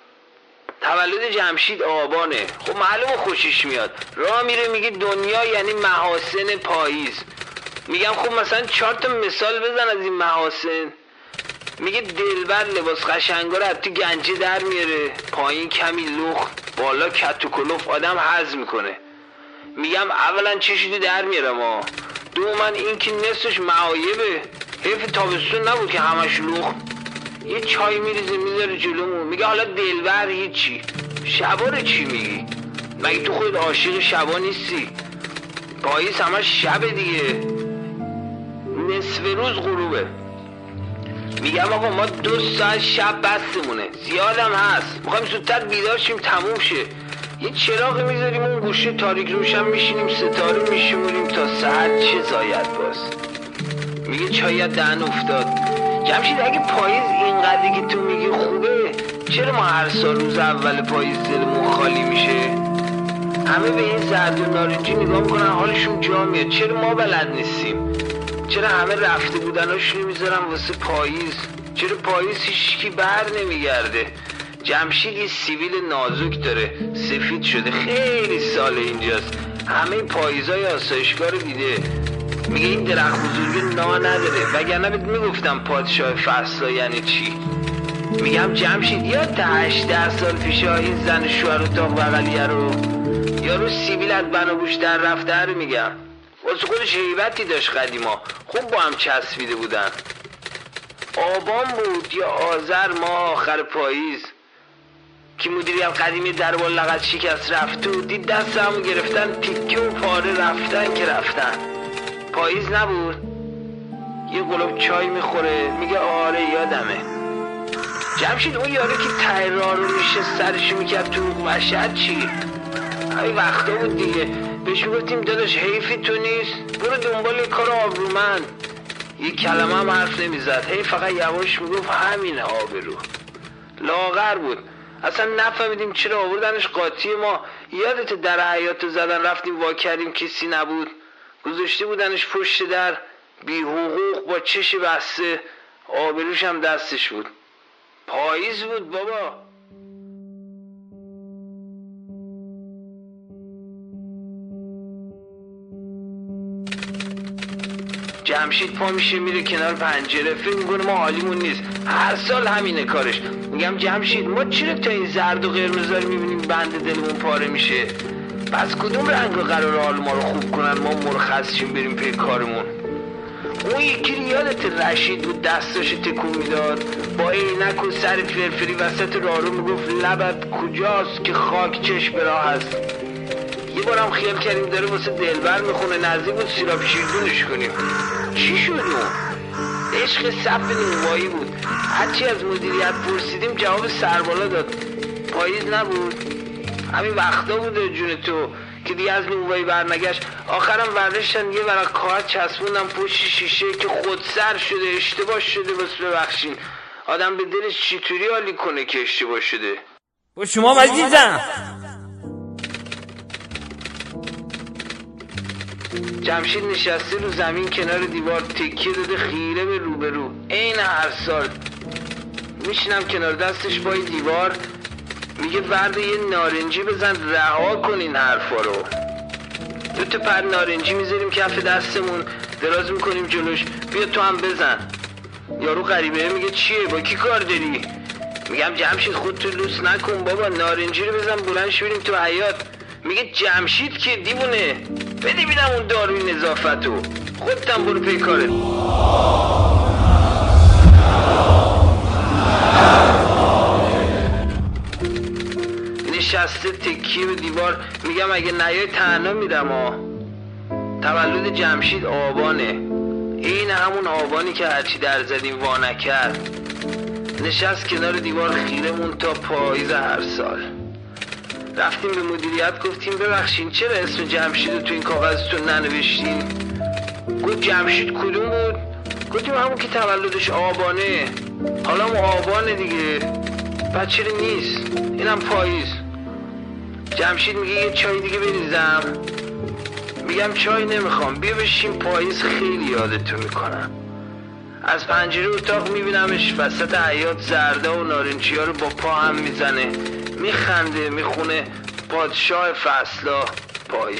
تولد جمشید آبانه. خب معلومه خوشش میاد. راه میره میگه دنیا یعنی محاسن پاییز. میگم خب مثلا چهار تا مثال بزن از این محاسن. میگه دلبر لباس قشنگا رو از تو گنجه در میاره، پایین کمی لخت، بالا کت و کلوف آدم هضم میکنه. میگم اولا چشیدو در میاره ما، دومن این که نصفش معایبه. حیف تابستون نبود که همش لخت. یه چای میریزه میذاره جلومون. میگه حالا دلبر هیچی، شبا رو چی میگی؟ مگه تو خود عاشق شبا نیستی؟ پاییز همش شب دیگه، نصف روز غروبه. میگم آقا ما دو ساعت شب بستمونه، زیادم هست، میخوایم زودتر بیدار شیم تموم شه. یه چراغ میذاریم اون گوشه تاریک روشن میشینیم ستاره میشمونیم تا ساعت چه زاید باز. میگه چایت دهن افتاد. جمشید اگه پاییز اینقدری که تو میگی خوبه، چرا ما هر سال روز اول پاییز دلمون خالی میشه؟ همه به این زرد و نارنجی نگاه میکنن حالشون جا میاد. چرا ما بلد نیستیم؟ چرا همه رفته بودناشونو میذارن واسه پاییز؟ چرا پاییز هیچکی بر نمیگرده؟ جمشید یه سیبیل نازک داره، سفید شده، خیلی سال اینجاست، همه پاییزای آسایشگاه رو دیده. میگه این درخت بزرگ نا نداره، وگرنه بهت میگفتم پادشاه فصلا یعنی چی. میگم جمشید یاد هشده سال پیش این زن شوهر اتاق بغلیه رو، یارو سیبیل از بناگوش در رفته رو میگم. واسه خودش هیبتی داشت قدیما، خوب با هم چسبیده بودن. آبان بود یا آذر ماه آخر پاییز که مدیریت قدیمی دربار لغت شکست رفت و دید دست همون گرفتن، تیکه و پاره رفتن که رفتن. پاییز نبود؟ یه گلوب چای میخوره، میگه آره یادمه. جمشید اون یارو که ته راه رو میشه سرشو میکرد تو وحشت چی؟ همین وقتا بود دیگه، بهش میگفتیم داداش حیفی تو نیست، برو دنبال کار آبرومند. یه کلمه هم حرف نمیزد، هی فقط یواش میگفت همینه آبرو. لاغر بود، اصلا نفهمیدیم چرا آوردنش قاطی ما. یادت در حیاط زدن رفتیم وا کردیم کسی نبود، گذاشته بودنش پشت در بی حقوق با چش بسته، آبروش هم دستش بود. پاییز بود بابا. جمشید پا میشه میره کنار پنجره، فکر میکنه ما حالیمون نیست، هر سال همینه کارش. میگم جمشید ما چرا تا این زرد و قرمزا رو میبینیم بند دلمون پاره میشه؟ پس کدوم رنگا قراره حال ما رو خوب کنن ما مرخص شیم بریم پی کارمون؟ اون یکی یادت رشید بود دستاشو تکون میداد با عینک و سر فرفری وسط راهرو میگفت لبت کجاست که خاک چشم راه هست. یه بارم خیال کردیم داره واسه دلبر میخونه، نزدیک بود سیراب شیردونش کنیم. چی شد اون؟ عشق صف نونوایی بود، هرچی از مدیریت پرسیدیم جواب سربالا داد. پاییز نبود؟ همین وقتا بوده جون تو که دیگه از نونوایی برنگشت. آخرم ورداشتن یه ورق کاغذ چسبوندن پشت شیشه که خودسر شده، اشتباه شده، بس ببخشین. آدم به دلش چطوری حالی کنه که اشتباه شده؟ با شما عزیزم. جمشید نشسته رو زمین کنار دیوار، تکیه داده خیره به روبرو، عین هر سال. میشینم کنار دستش پای دیوار، میگه ورده یه نارنجی بزن رها کن این حرفا رو. دو تا پر نارنجی میذاریم کف دستمون، دراز میکنیم جلوش، بیا تو هم بزن. یارو غریبه میگه چیه، با کی کار داری؟ میگم جمشید خودتو لوس نکن بابا، نارنجی رو بزن بلند شو بریم تو حیاط. میگه جمشید که دیوونه، بده بیدم اون داروی نظافتو، خودتم برو پی کارت. نشسته تکیه به دیوار، میگم اگه نیای تنها میرم ها. تولد جمشید آبانه، این همون آبانی که هرچی در زدیم وا نکرد. نشست کنار دیوار خیرمون تا پاییز هر سال. رفتیم به مدیریت گفتیم ببخشین چرا اسم جمشید رو تو این کاغذتون ننوشتین؟ گفت جمشید کدوم بود؟ گفتیم همون که تولدش آبانه. حالا هم آبانه دیگه، بچه نیست، اینم پاییز. جمشید میگه یه چای دیگه بریزم. میگم چای نمیخوام، بیا بشین، پاییز خیلی یادتو میکنم. از پنجره اتاق میبینمش وسط حیاط زرده و نارنجی ها رو با پا هم میزنه، میخنده، میخونه پادشاه فصلا پاییز.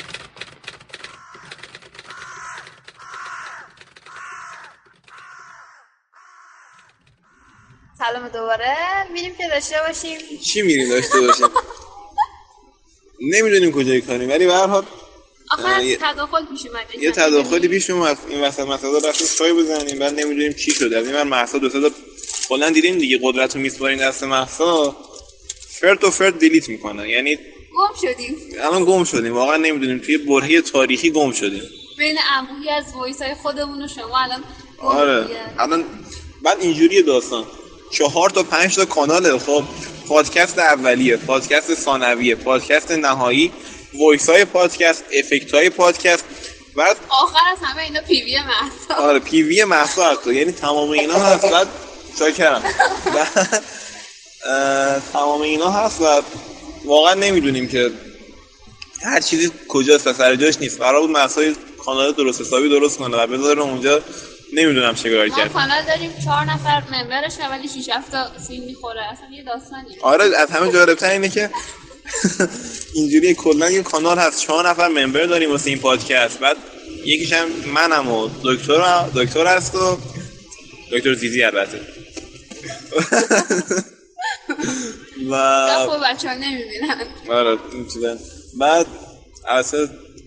سلام دوباره، میریم که داشته باشیم. چی میریم داشته باشیم؟ نمیدونیم کجای کاریم، ولی به هر حال آخه یه تداخل پیش اومد. یه تداخلی پیش اومد این وسط مثلا رفتیم چای بزنیم، بعد نمیدونیم چی شده. از این من مهسا دو سه تا کلا دیدیم دیگه، قدرت رو میسپارین دست مهسا، فرد و فرد دیلیت میکنه، یعنی گم شدیم. الان گم شدیم، واقعا نمیدونیم، توی برهه تاریخی گم شدیم بین انبوهی از وایس های خودمون و شما الان. آره الان بعد اینجوری داستان چهار تا پنج تا کاناله. خب پادکست اولیه، پادکست ثانویه، پادکست نهایی، وایس های پادکست، افکت های پادکست، بعد آخر از همه اینا پی وی مهسا. آره پی وی مهسا هست، یعنی تمام اینا هست. بعد شاکرم بعد تمام اینا هست و واقعا نمیدونیم که هر چیزی کجاست و سر جاش نیست. قرار بود مهسا کانال درست حسابی درست کنه و بذاره اونجا نمیدونم چه کار کرد. ما کانال داریم چهار نفر ممبرش ولی شش هفت تا فیلم میخوره، اصلا یه داستانیه. آره از همه جالب‌تر اینه که اینجوری کلا یه کانال هست چهار نفر ممبر داریم واسه این پادکست، بعد یکیش هم منم و دکتر دکتر هست و دکتر زیزی البته. و خب بچه‌ها نمی‌بینن. آره این چیزا. بعد اصلا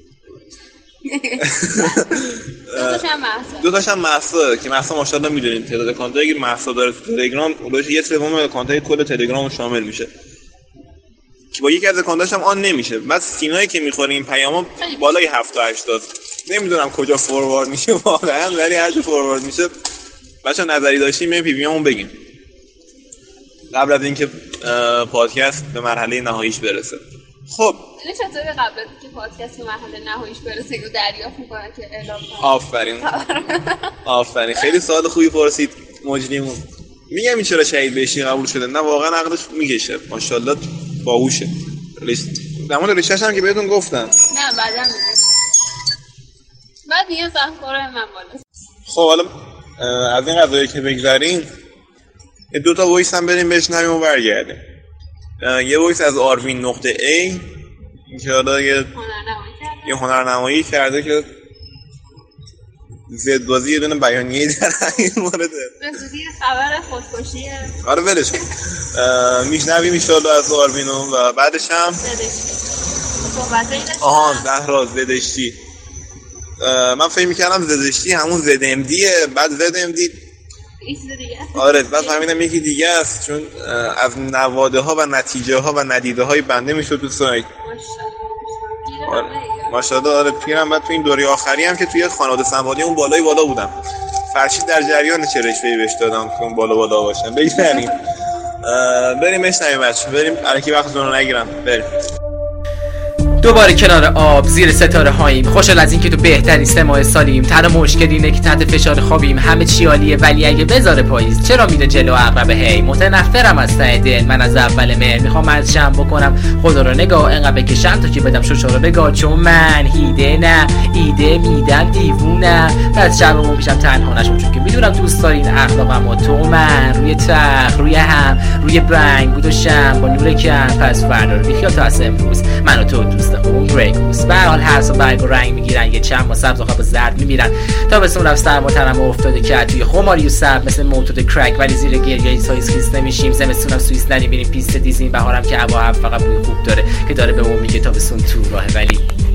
دو تاشم محسا دو تاشم محسا که محسا ماشاءالله میدونین تعداد اکانتایی که محسا داره تو تلگرام اولش یه سوم اکانتای کل تلگرام شامل میشه که با یکی از اکانتاش هم آن نمیشه. بعد سینایی که میخوره این پیاما بالای هفتاد تا هشتاد، نمیدونم کجا فوروارد میشه واقعا، ولی هر جا فوروارد میشه بچا نظری داشتیم می پی ویمون بگیم قبل از اینکه پادکست به مرحله نهاییش برسه. خب این چطوری قبل از اینکه پادکست به مرحله نهاییش برسه اینو دریافت میکنن که اعلام کنن؟ آفرین آفرین خیلی سوال خوبی پرسید مجریمون. میگم این چرا شهید بهشتی قبول شده؟ نه واقعا عقلش میکشه، ماشاءالله باهوشه. در مورد رشته‌اش هم که بهتون گفتم. نه بعداً میگم. بعد دیگه زنخوره من بالا. خب حالا از این قضایی که بگذاریم دو تا وایس هم بریم بشنویم و برگردیم. یه وایس از آروین نقطه ای که حالا یه یه هنرنمایی کرده که زدبازی یه دونه بیانیه‌ای در این مورده. به زودی خبر خودکشیه. آره ولش کن. میشنویم ان شاءالله از آروینو و بعدش هم آها زهرا زدشتی. من فکر می‌کردم زدشتی همون زد ام دیه، بعد زد ام دی آره بعد فهمیدم یکی دیگه است، چون از نواده ها و نتیجه ها و ندیده های بنده میشد تو سایت. ماشاءالله آره پیرم. بعد تو این دوره آخری هم که توی خانواده سنبالی اون بالای بالا بودم، فرشید در جریان چه رشوه‌ای بهش دادم که اون بالا بالا باشم. بگذاریم بریم بشنویم بچه، بریم الکی وقتتون رو نگیرم. بریم دوباره کنار آب زیر ستاره هاییم، خوشحال از اینکه تو بهترین سه ماه سالیم. تنها مشکل اینه که تحت فشار خوابیم، همه چی عالیه ولی اگه بذاره پاییز چرا میره جلو عقربه؟ هی متنفرم از ته دل، من از اول مهر میخوام از شم بکنم خدا رو نگاه، انقدر بکشم تا که بدم شوشا رو بگاه، چون من هیده نه ایده میدم دیوونه. بعد شبمون پیشم تنها نشم چون که میدونم دوست دارین اخلاقم و تو من روی تخت روی هم روی بنگ گذاشتم با نور کم، پس فردا رو بیخیال تا از امروز من و تو دوست خوب ریگوس. به هر حال هر سال برگ و رنگ میگیرن، یه چند ما سبز و خواب زرد میمیرن، تا بسون رفت سرما تنم افتاده کرد توی خماری و سب مثل موتود کرک، ولی زیر گریه سایز خیس نمیشیم. زمستونم سوئیس نمیبینیم پیست دیزین، بهارم که هوا هم فقط بوی خوب داره که داره به اون میگه تا بسون تو راهه. ولی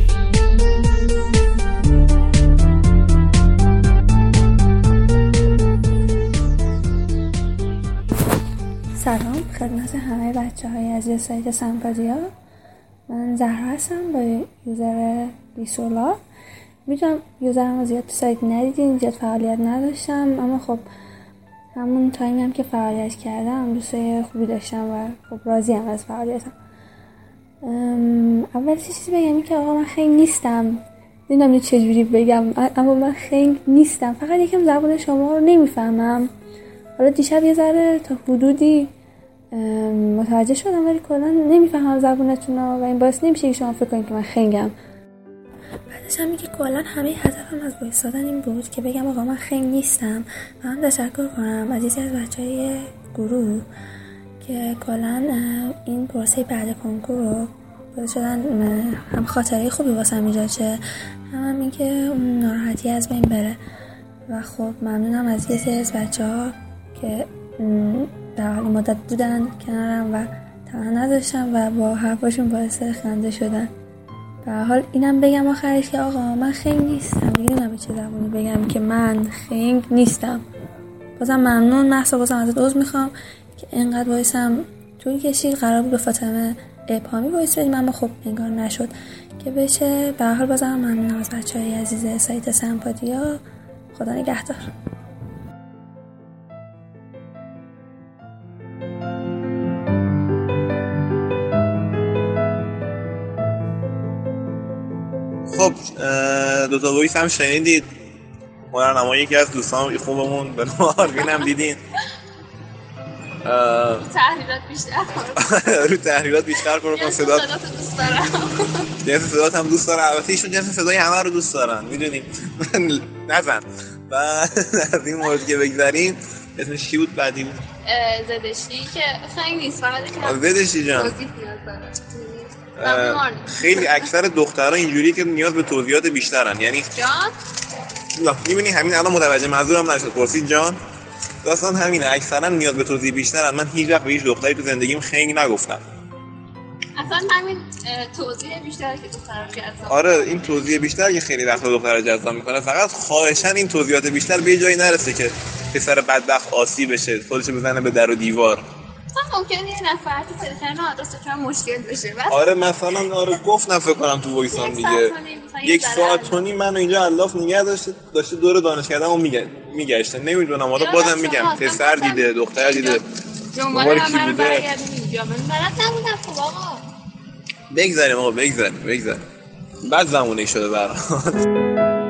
سلام خدمت همه بچه های عزیز سایت سمپادیا. من زهرا هستم با یوزر بیسولا. میدونم یوزرم رو زیاد تو سایت ندیدین، زیاد فعالیت نداشتم، اما خب همون تایمی هم که فعالیت کردم دوستای خوبی داشتم و خب راضی هم از فعالیتم. اول چیزی بگم این که آقا من خنگ نیستم، نمیدونم چجوری بگم، اما من خنگ نیستم، فقط یکم زبان شما رو نمیفهمم. حالا دیشب یه ذره تا حدودی متوجه شدم ولی کلا نمیفهمم زبونتون رو و این باعث نمیشه که شما فکر کنید که من خنگم. بعدش هم میگه کلا همه هدفم از وایسادن این بود که بگم آقا من خنگ نیستم و من تشکر کنم از یکی از بچهای گروه که کلا این پروسه بعد کنکور رو باعث شدن هم خاطره خوبی واسم ایجاد شه، هم این که اون ناراحتی از بین بره. و خب ممنونم از یکی از بچه‌ها که در حال مدت بودن کنارم و تنها نذاشتم و با حرفاشون باعث خنده شدن. به هر حال اینم بگم آخرش که آقا من خنگ نیستم، دیگه نمیدونم چه زبونی بگم که من خنگ نیستم. بازم ممنون محسا، بازم ازت عذر میخوام که اینقدر وایسم طول کشید. قرار بود به فاطمه ابهامی وایس بدیم اما خب انگار نشد که بشه. به هر حال بازم ممنونم از بچهای عزیز سایت سمپادیا. خدا نگهدار. خب دو تا وایس هم شنیدید. هنرنمایی یکی از دوستان خوبمون به نام آروین هم دیدین. تحریرات بیشتر رو تحریرات بیشتر کنو کن. صدات دوست دارم. جنس صدات هم دوست دارم. البته ایشون جنس صدای همه رو دوست دارن، میدونیم. نزن و از این مورد که بگذاریم اسمش کی بود بعدی بود؟ زدشی که خیلی نیست فقط زدشی جان خیلی اکثر دخترها اینجوری که نیاز به توضیحات بیشترن یعنی جان میبینی همین الان متوجه منظورم نشد پرسید جان داستان همینه اکثرا نیاز به توضیح بیشترن من هیچ وقت به هیچ دختری تو زندگیم خیلی نگفتم اصلا همین توضیح بیشتر که دخترها جذاب آره این توضیح بیشتر که خیلی وقتا دخترها جذاب میکنه فقط خواهشاً این توضیحات بیشتر به جایی نرسه که پسر بدبخت آسیب بشه خودش بزنه به در و دیوار مثلا ممکنه یه نفر تو تلفن آدرس چون مشکل بشه بس آره مثلا آره گفتم فکر کنم تو وایسام دیگه یک ساعت و نیم منو اینجا الاف نگه داشته داشته دور دانشکدهمو میگه میگشته نمیدونم حالا بازم میگم پسر دیده دختر دیده جمعه من برگردم اینجا من بلد نبودم خب آقا بگذاریم آقا بگذاریم بگذاریم بعد زمونه شده برام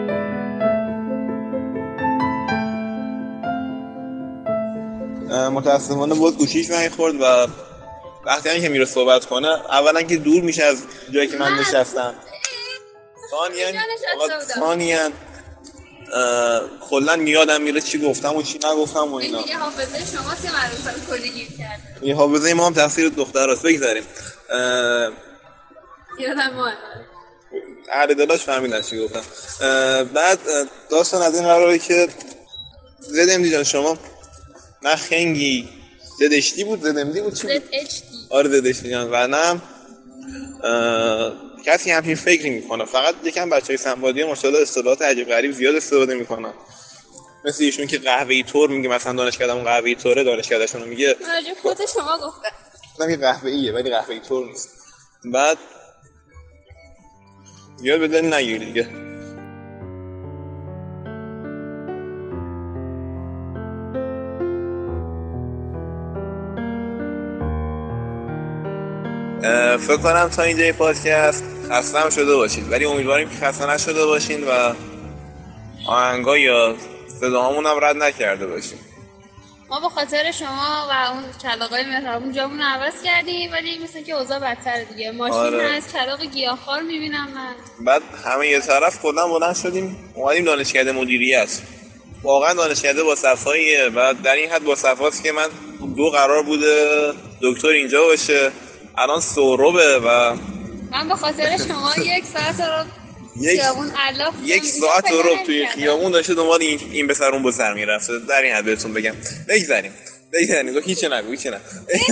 متاسفانه بود گوشیش من خورد و وقتی که میره صحبت کنه اولا که دور میشه از جایی که من نشستم ثانیاً ثانیاً کلا یادم میره چی گفتم و چی نگفتم و اینا دیگه حافظه شما سه معروفه کلی گیر کرده یه حافظه ما هم تقصیر دختراست بگذاریم یادم ما هر دلاش فهمیدن چی گفتم بعد داستان از این قراره که زدم دیجان شما نه خنگی زدشتی بود زدمدی بود چی بود؟ آره زدشتی جان و نه کسی همچین فکری میکنه فقط یکم بچه های سنبادی ماشاءالله اصطلاحات عجیب غریب زیاد استفاده میکنن مثل ایشون که قهوه‌ای طور میگه مثلا دانشکدهمون قهوه‌ای طوره دانشکدهشون رو میگه راجع خود شما گفته نمیگه قهوه‌ایه ولی قهوه‌ای طور نیست بعد یاد به دل نگیر دیگه فکر کنم تا اینجای پادکست خسته هم شده باشید ولی امیدواریم که خسته نشده باشین و آهنگا یا صداهامون هم رد نکرده باشیم ما به خاطر شما و اون کلاغای مهربون جامون عوض کردیم ولی مثل که اوضاع بدتر دیگه ماشین آره. از کلاغ گیاهخوار میبینم من بعد همه یه طرف کلا بلند شدیم اومدیم دانشکده مدیریت واقعا دانشکده با صفاییه و در این حد با صفاست که من دو قرار بوده دکتر اینجا باشه الان سوروبه و من به خاطر شما یک ساعت رو یک خیابون علاف یک ساعت رو توی خیابون داشته دنبال این این بسر اون بسر میرفته در این حد بهتون بگم بگذاریم بگذاریم تو هیچ نگو هیچ نه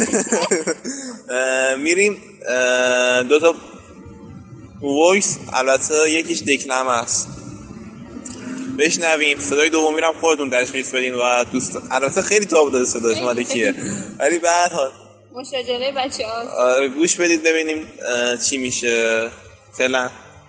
میریم دو تا وایس البته یکیش دکلمه است بشنویم صدای دومی رو خودتون تشخیص بدین و دوست البته خیلی تابو داده صداش مال کیه ولی به هر حال مشاجره بچه‌ها آره گوش بدید ببینیم چی میشه فعلا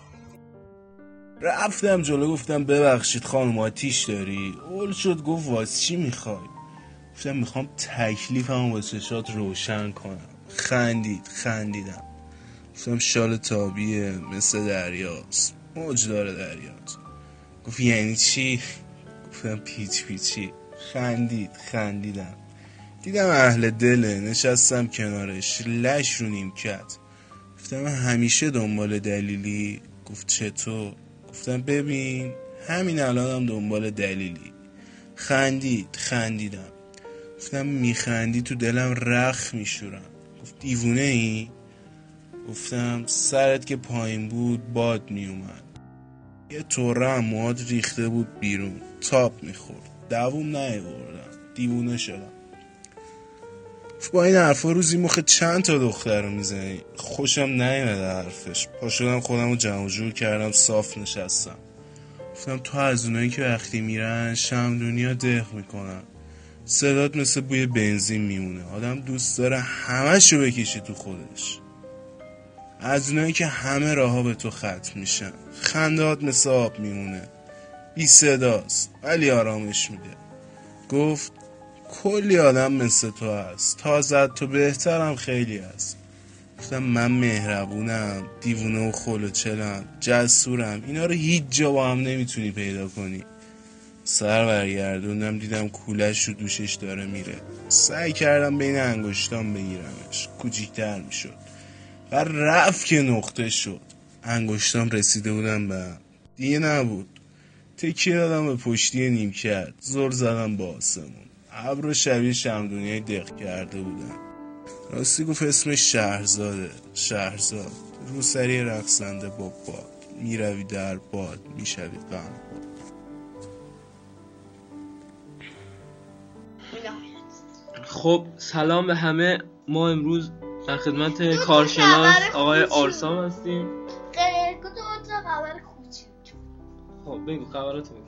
رفتم جلو گفتم ببخشید خانم آتیش داری اول شد گفت واسه چی میخوای گفتم میخوام تکلیفمو با چشات روشن کنم خندید خندیدم گفتم شال تابیه مثل دریاست موج داره دریات گفت یعنی چی گفتم پیچ پیچی خندید خندیدم دیدم اهل دله نشستم کنارش لش رو نیمکت گفتم همیشه دنبال دلیلی گفت چطور گفتم ببین همین الانم هم دنبال دلیلی خندید خندیدم گفتم میخندی تو دلم رخ میشورم گفت دیوونه ای گفتم سرت که پایین بود باد میومد یه طوره هم مواد ریخته بود بیرون تاپ میخورد دووم نیاوردم دیوونه شدم با این حرفا روزی مخ چند تا دختر رو میزنی خوشم نیامده حرفش پا شدم خودم رو جمع جور کردم صاف نشستم گفتم تو از اونایی که وقتی میرن شمدونی ها دق میکنن صدات مثل بوی بنزین میمونه آدم دوست داره همه شو بکشی تو خودش از اونایی که همه راهها به تو ختم میشن خندات مثل آب میمونه بی صداست ولی آرامش میده گفت کلی آدم مثل تو هست تا زد تو بهترم خیلی هست گفتم من مهربونم دیوونه و خلوچلم جسورم اینا رو هیچ جا با هم نمیتونی پیدا کنی سر برگردوندم دیدم کولش رو دوشش داره میره سعی کردم بین انگشتام بگیرمش کوچیک‌تر میشد و رفت که نقطه شد انگشتام رسیده بودم به دیگه نبود تکیه دادم به پشتی نیمکت، زل زدم با آسمون. ابر شبیه شمدونیای دق کرده بودن. راستی گفت اسمش شهرزاده. شهرزاد روسری رقصنده با باد، میروی در باد میشوی غم. خب سلام به همه. ما امروز در خدمت کارشناس آقای آرسام هستیم. خیلی تو خبر کوچیک. خب بگو خبراتو بگو.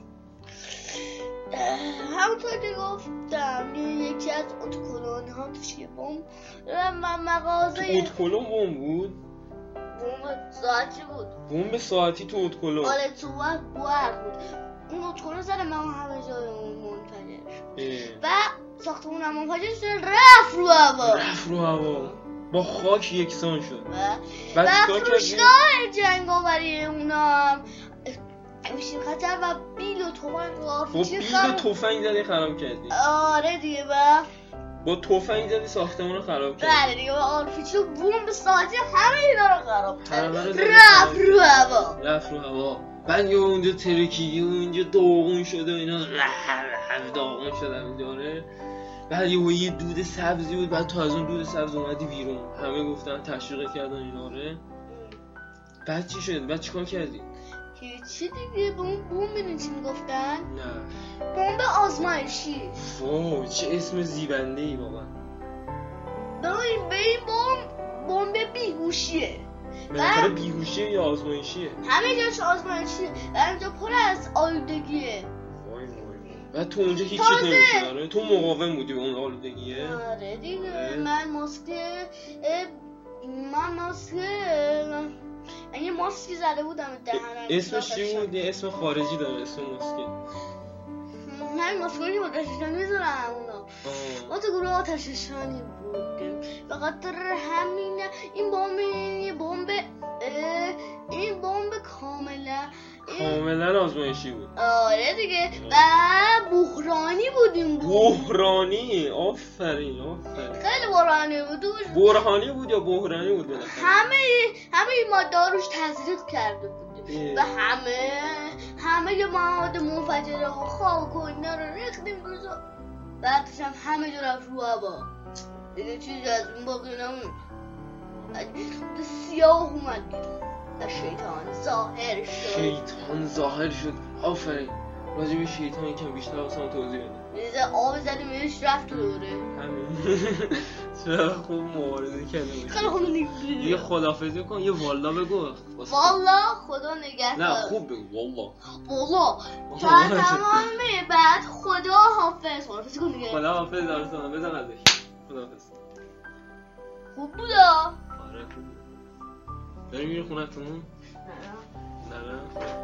همونطور که گفتم یکی از اتکلون ها توش یه بمب و مغازه اتکلون بمب بود؟ بمب ساعتی بود. بمب ساعتی تو اتکلون؟ آره تو وقت برق بود. اون اتکلون زده من همه جای اون منفجر و ساختمون هم منفجر شد، رفت رو هوا رفت رو هوا با خاک یکسان شد و و فرشگاه جنگاوری اونا میشیم خطر و بیل و توفنگ و آرپیجی با بیل و توفنگ زدی خراب کردی. آره دیگه و با توفنگ زدی ساختمون رو خراب کردی. بله دیگه با آرپیجی و بمب ساعتی همه اینا رو خراب کردی. رفت رو هوا رفت رو هوا بعد یه اونجا ترکیدی و اونجا داغون شده و اینا همه داغون شدن داره. بعد یه یه دود سبزی بود، بعد تو از اون دود سبز اومدی بیرون، همه گفتن تشویق کردن اینا رو. بعد چی شد؟ بعد چیکار کردی؟ چی دیگه؟ بمب بمب ببین چی میگفتن؟ نه بمب آزمایشی. واو چه اسم زیبنده ای بابا. ببین ببین بمب بمب بیهوشیه. بالاخره بیهوشیه یا آزمایشیه؟ همه جاش آزمایشیه و اینجا پر از آلودگیه. وای وای. بعد تو اونجا هیچی نمیشه. آره تو مقاوم بودی به اون آلودگیه؟ آره دیگه. من ماسک من ماسک یه ماسکی زده بودم دهنم. اسمش چی بود؟ یه اسم خارجی داره اسم ماسکی. همین ماسکایی که آتش‌نشانی می‌ذارن اونا. ما تو گروه آتش‌نشانی بودیم. به خاطر همین این بمب یه بمب این بمب کاملا کاملا آزمایشی بود. آره دیگه و بحرانی بودیم. بحرانی آفرین آفرین. خیلی بحرانی بود. بحرانی بود یا بحرانی بود؟ همه همه ما داروش تزریق کرده بودیم و همه همه مواد منفجره ها خاک و اینا رو ریختیم روز بعدش هم همه جا رفت رو هوا. دیگه چیزی از اون باقی نمون. سیاه اومد و شیطان ظاهر شد. شیطان ظاهر شد. آفرین. راجع به شیطان یکم بیشتر واسم توضیح بده. یه آب زدیم بهش رفت دوره. همین. چرا خوب مبارزه کردی. خیلی خوب نیست. یه خدافظی کن، یه والا بگو. والا خدا نگهدار. نه خوب بگو والا. والا. تا تمامه بعد خدا حافظ. خدافظی کن دیگه. خدا حافظ دارستان بزن ازش. خدافظ. خوب بودا. آره خوب. بریم میره خونتون؟ نه نه.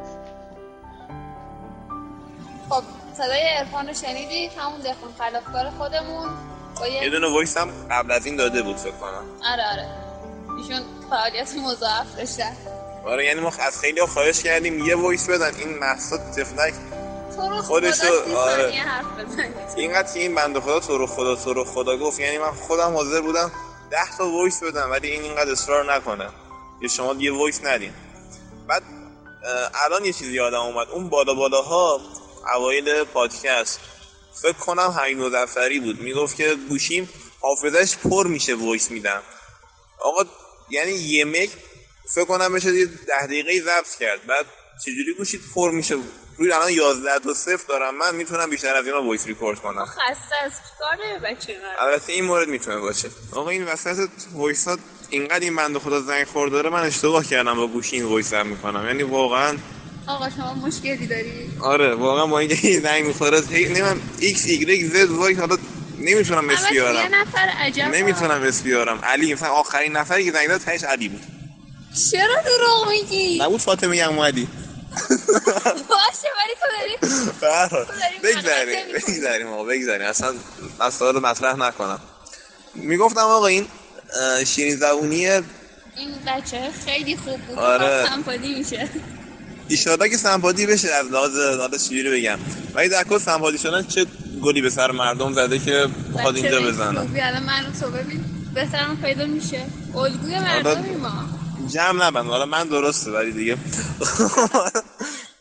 خب صدای عرفان رو شنیدید، همون دهقان خلافکار خودمون. یه دونه وایس هم قبل از این داده بود فکر کنم. آره آره ایشون فعالیت مضاعف داشتن. آره یعنی ما از خیلی ها خواهش کردیم یه وایس بدن این محصاد تفلک خودشو آره حرف بزنید. اینقدر این بنده خدا تو رو خدا تو رو خدا گفت، یعنی من خودم حاضر بودم ده تا وایس بدم ولی این اینقدر اصرار نکنه که شما یه وایس ندین. بعد الان یه چیزی یادم اومد، اون بالا بالاها اوایل پادکست فکر کنم همین مظفری بود میگفت که گوشیم حافظش پر میشه وایس میدم. آقا یعنی یه مگ فکر کنم بشه یه ده دقیقه ضبط کرد، بعد چجوری گوشید پر میشه؟ روی الان یازده تا صفر دارم من، میتونم بیشتر از اینا وایس ریکورد کنم. خسته از کار بچه من. البته این مورد میتونه باشه. آقا این وسط وایسات اینقدر این بنده خدا زنگ خورد داره، من اشتباه کردم با گوشی این وایس ضبط میکنم. یعنی واقعا آقا شما مشکلی داری؟ آره واقعا با اینکه زنگ میخوره نمیدونم ایکس ایگرگ زد وایس حالا نمیتونم اسم بیارم. یه نفر عجب نمیتونم اسم بیارم. علی مثلا آخرین نفری که زنگ داد تهش علی بود. چرا دروغ میگی؟ نبود فاطمه عمادی. باشه ولی تو داری فرار بگذاریم بگذاریم آقا بگذاریم اصلا مسائل مطرح نکنم. میگفتم آقا این شیرین زبونی این بچه خیلی خوب بود. آره. سمپادی میشه ایشالا که سمپادی بشه از لحاظ لحاظ چجوری بگم، ولی در کل سمپادی شدن چه گلی به سر مردم زده که بخواد اینجا بزنه. الان من تو ببین بهترم پیدا میشه الگوی مردمی ما جمع نبند. حالا من درسته ولی دیگه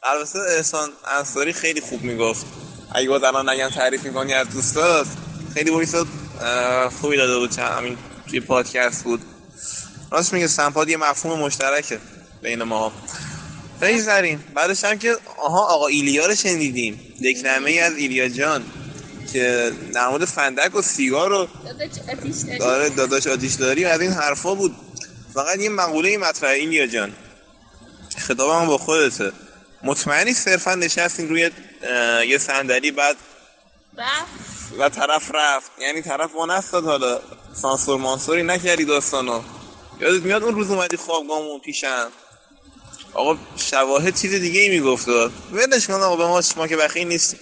البته احسان انصاری خیلی خوب میگفت، اگه باز الان نگم تعریف میکنی از دوستات، خیلی وایس خوبی داده بود، همین توی پادکست بود. راست میگه سمپاد یه مفهوم مشترکه بین ما. بگذاریم بعدش هم که آها آقا ایلیا رو شنیدیم، دکلمه ای از ایلیا جان که در مورد فندک و سیگار و داره داداش آتیش داری و از این حرفا بود. فقط یه مقوله مطرح ایلیا جان، خطابم با خودته، مطمئنی صرفا نشستین روی یه صندلی بعد و طرف رفت؟ یعنی طرف وانستاد، حالا سانسور مانسوری نکردی داستانو؟ یادت میاد اون روز اومدی خوابگاهمون پیشم آقا شواهد چیز دیگه ای میگفت، ولش کن آقا، به ما ما که بخیل نیستیم.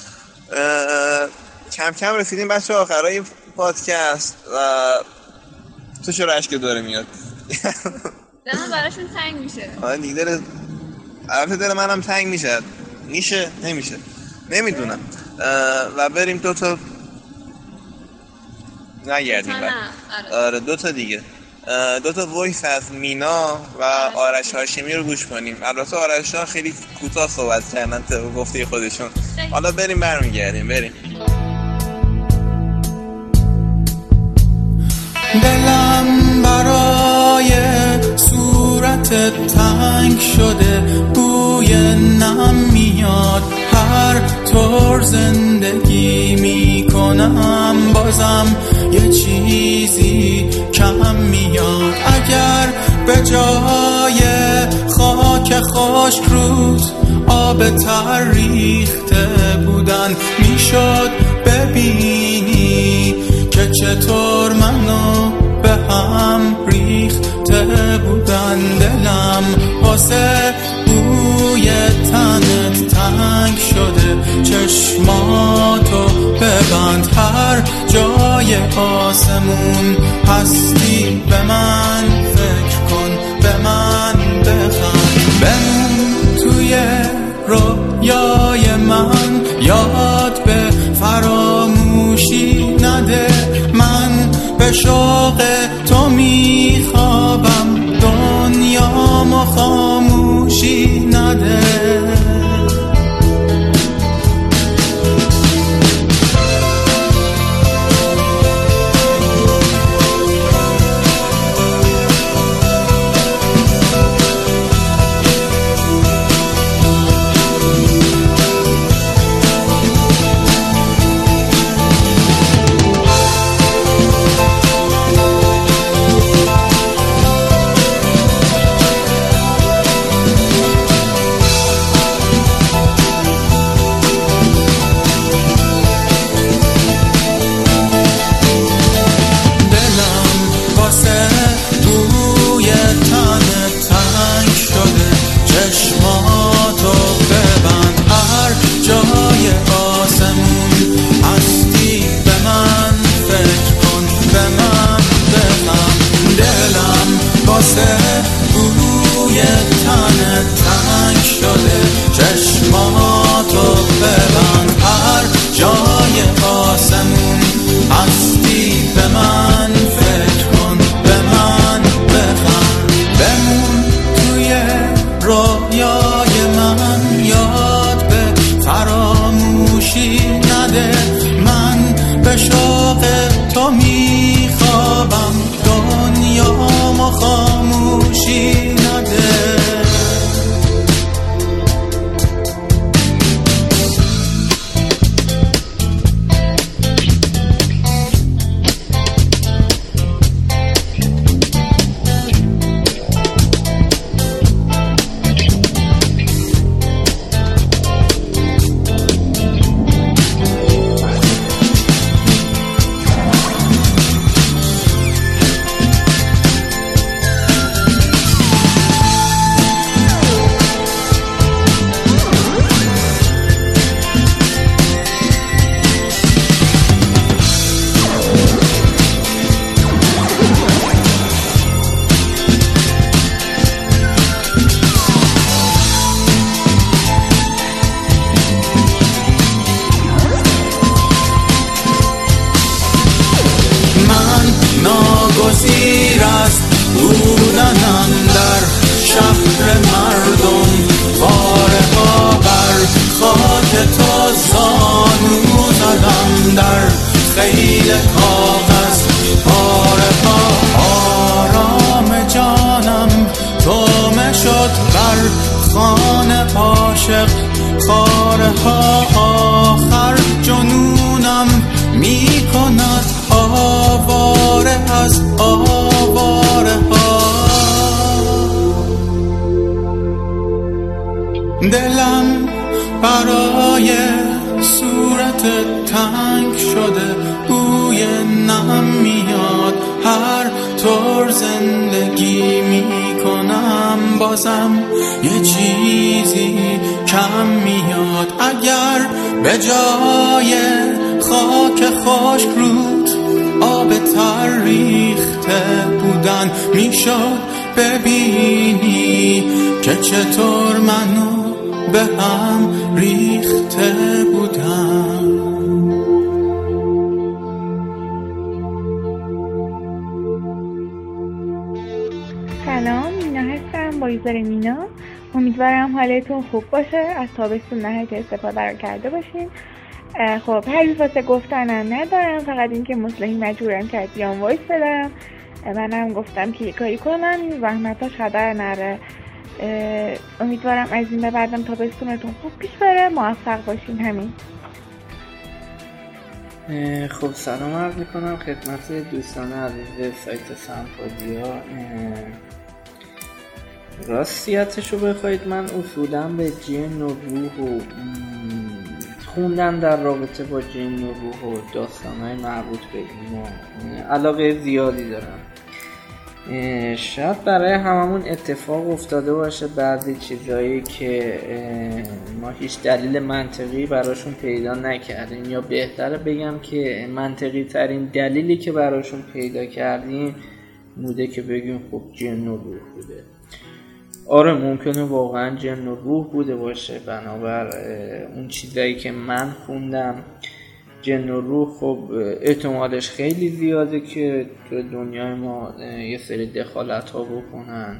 کم کم رسیدیم بچه آخرای پادکست و تو چرا اشک داره میاد؟ دلم براشون تنگ میشه. آره دیگه دل البته دل منم تنگ میشه. میشه نمیشه نمیدونم. و بریم دو تا نگردیم بعد. آره دو تا دیگه، دو تا وایس از مینا و آرش هاشمی رو گوش کنیم. البته آرش ها خیلی کوتاه صحبت کردن تا گفته خودشون. حالا بریم برمیگردیم. بریم. دلم برای صورتت تنگ شده، بوی نم میاد هر طور زندگی میکنم، بازم یه چیزی کم میاد. اگر به جای خاک خشک رود آب تر ریخته بودن، میشد ببینی که چطور منو به هم ریخته بودن. دلم واسه بوی تنت تنگ شده، چشماتو ببند هر جای آسمون هستی، به من فکر کن، به من بخند، بمون توی رویای من، یاد به فراموشی نده، من به شوق تو میخوابم، دنیامو خاموشی نده. خیل کاغذ پاره ها. آرام جانم گم شد بر خانه عاشق خاره ها. آخر جنونم می کند آواره از آواره ها. دلم برای صورت تنگ شده، بوی نم میاد هر طور زندگی میکنم، بازم یه چیزی کم میاد. اگر به جای خاک خشک رود آب تر ریخته بودن، میشد ببینی که چطور منو به هم ریخته بودم. سلام، مینا هستم با یوزر مینا. امیدوارم حالتون خوب باشه، از تابستون نهایت استفاده رو کرده باشین. خب حرفی واسه گفتنم ندارم، فقط اینکه مصلحی مجبورم که بیام وایس بدم. منم گفتم که یه کاری کنم زحمتاش هدر نره. امیدوارم از این به بعدم تابستونتون خوب پیش بره، موفق باشین. همین. خب سلام عرض میکنم خدمت دوستان عزیز سایت سمپادیا. راستیتشو بخواید من اصولا به جن و روح و خوندن در رابطه با جن و روح و داستانهای مربوط به اینا علاقه زیادی دارم. شاید برای هممون اتفاق افتاده باشه بعضی چیزایی که ما هیچ دلیل منطقی براشون پیدا نکردیم، یا بهتره بگم که منطقی ترین دلیلی که براشون پیدا کردیم بوده که بگیم خب جن و روح بوده. آره ممکنه واقعا جن و روح بوده باشه، بنابر اون چیزایی که من خوندم جن و روح خب احتمالش خیلی زیاده که تو دنیای ما یه سری دخالت ها بکنن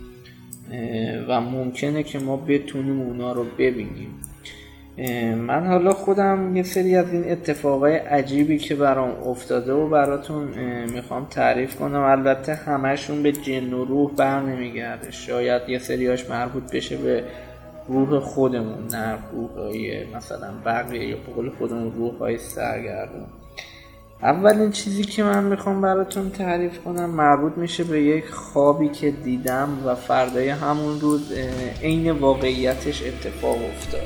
و ممکنه که ما بتونیم اونا رو ببینیم. من حالا خودم یه سری از این اتفاقای عجیبی که برام افتاده و براتون میخوام تعریف کنم. البته همشون به جن و روح بر نمیگرده، شاید یه سریاش مربوط بشه به روح خودمون، نه روحای مثلا بقیه یا به قول خودمون روحای سرگردون. اولین چیزی که من میخوام براتون تعریف کنم مربوط میشه به یک خوابی که دیدم و فردای همون روز عین واقعیتش اتفاق افتاد.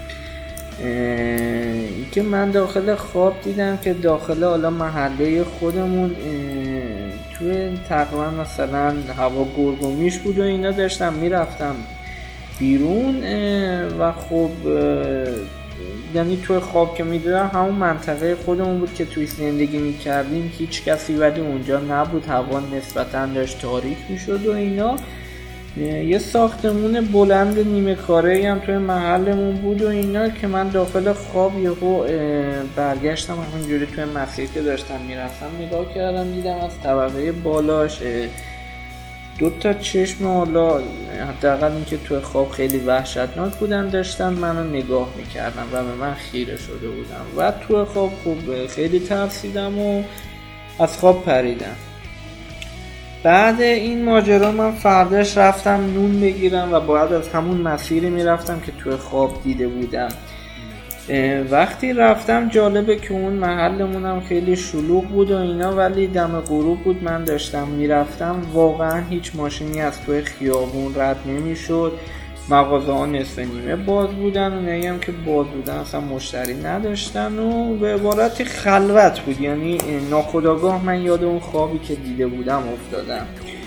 این که من داخل خواب دیدم که داخل حالا محله خودمون توی تقریبا مثلا هوا گرگومیش بود و اینا داشتم میرفتم بیرون و خب یعنی توی خواب که میدیدم همون منطقه خودمون بود که توی زندگی میکردیم، هیچ کسی ولی اونجا نبود، هوا نسبتا داشت تاریک میشد و اینا. یه ساختمون بلند نیمه کاره‌ای هم توی محلمون بود و اینا که من داخل خواب یهو برگشتم همونجوری توی مسیر که داشتم میرفتم نگاه کردم، دیدم از طبقه بالاش دو تا چشم، حالا حداقل این که توی خواب خیلی وحشتناک بودن، داشتن منو نگاه میکردن و به من خیره شده بودن و توی خواب خوب خیلی ترسیدم و از خواب پریدم. بعد این ماجرا من فرداش رفتم نون بگیرم و باید از همون مسیری میرفتم که توی خواب دیده بودم. وقتی رفتم جالبه که اون محلمونم خیلی شلوغ بود و اینا، ولی دم غروب بود من داشتم میرفتم، واقعا هیچ ماشینی از توی خیابون رد نمیشد، مغازه ها نصف نیمه باز بودن و نگم که باز بودن اصلا مشتری نداشتن و به عبارت خلوت بود. یعنی ناخودآگاه من یاد اون خوابی که دیده بودم افتادم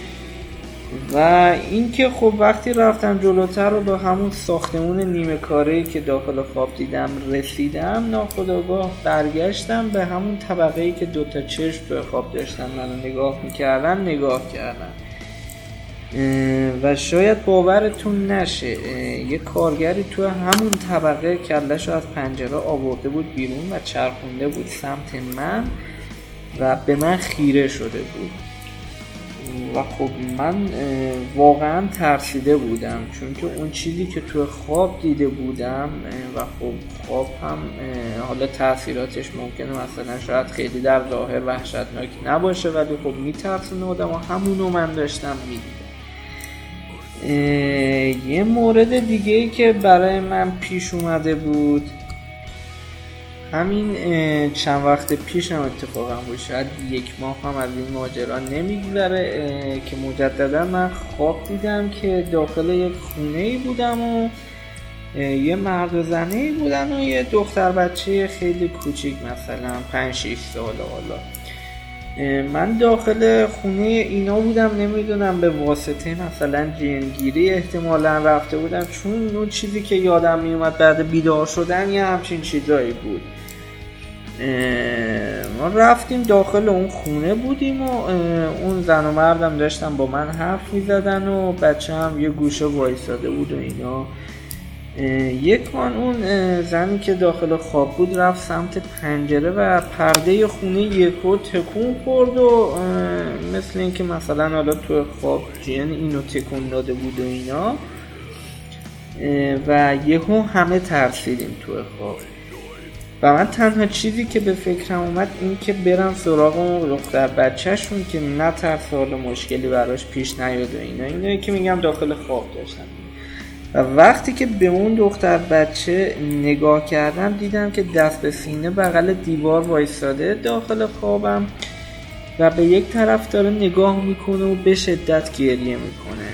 و اینکه خب وقتی رفتم جلوتر رو به همون ساختمون نیمه کاره‌ای که داخل خواب دیدم رسیدم، ناخودآگاه برگشتم به همون طبقه‌ای که دوتا چشم توی خواب داشتن منو نگاه میکردن نگاه کردم و شاید باورتون نشه یه کارگری توی همون طبقه کله‌شو از پنجره آورده بود بیرون و چرخونده بود سمت من و به من خیره شده بود. و خب من واقعا ترسیده بودم، چون که اون چیزی که تو خواب دیده بودم و خب خواب هم حالا تاثیراتش ممکنه مثلا شاید خیلی در ظاهر وحشتناک نباشه ولی خب میترسونه آدم و همونو من داشتم میدیدم. یه مورد دیگه ای که برای من پیش اومده بود همین چند وقت پیش هم اتفاقا بود، شاید یک ماه هم از این ماجرا نمیگذره که مجددا من خواب دیدم که داخل یک خونه‌ای بودم و یه مرد و زنه‌ای بودن و یه دختر بچه خیلی کوچیک مثلا پنج شش ساله. حالا من داخل خونه اینا بودم، نمیدونم به واسطه مثلا جنگیری احتمالا رفته بودم، چون اون چیزی که یادم میومد بعد بیدار شدن یه همچین چیزایی بود. ما رفتیم داخل اون خونه بودیم و اون زن و مردم داشتن با من حرف میزدن و بچه هم یه گوشه وایساده بود و اینا. یکان اون زنی که داخل خواب بود رفت سمت پنجره و پرده خونه یکو تکون خورد و مثل اینکه مثلا حالا تو خواب جن اینو تکون داده بود و اینا و یهو همه ترسیدیم تو خواب و من تنها چیزی که به فکرم اومد این که برم سراغ اون دختر بچه‌شون که نترس حالا مشکلی براش پیش نیاد و اینا. اینایی که میگم داخل خواب داشتم و وقتی که به اون دختر بچه نگاه کردم دیدم که دست به سینه بغل دیوار وایساده داخل خوابم و به یک طرف داره نگاه میکنه و به شدت گریه میکنه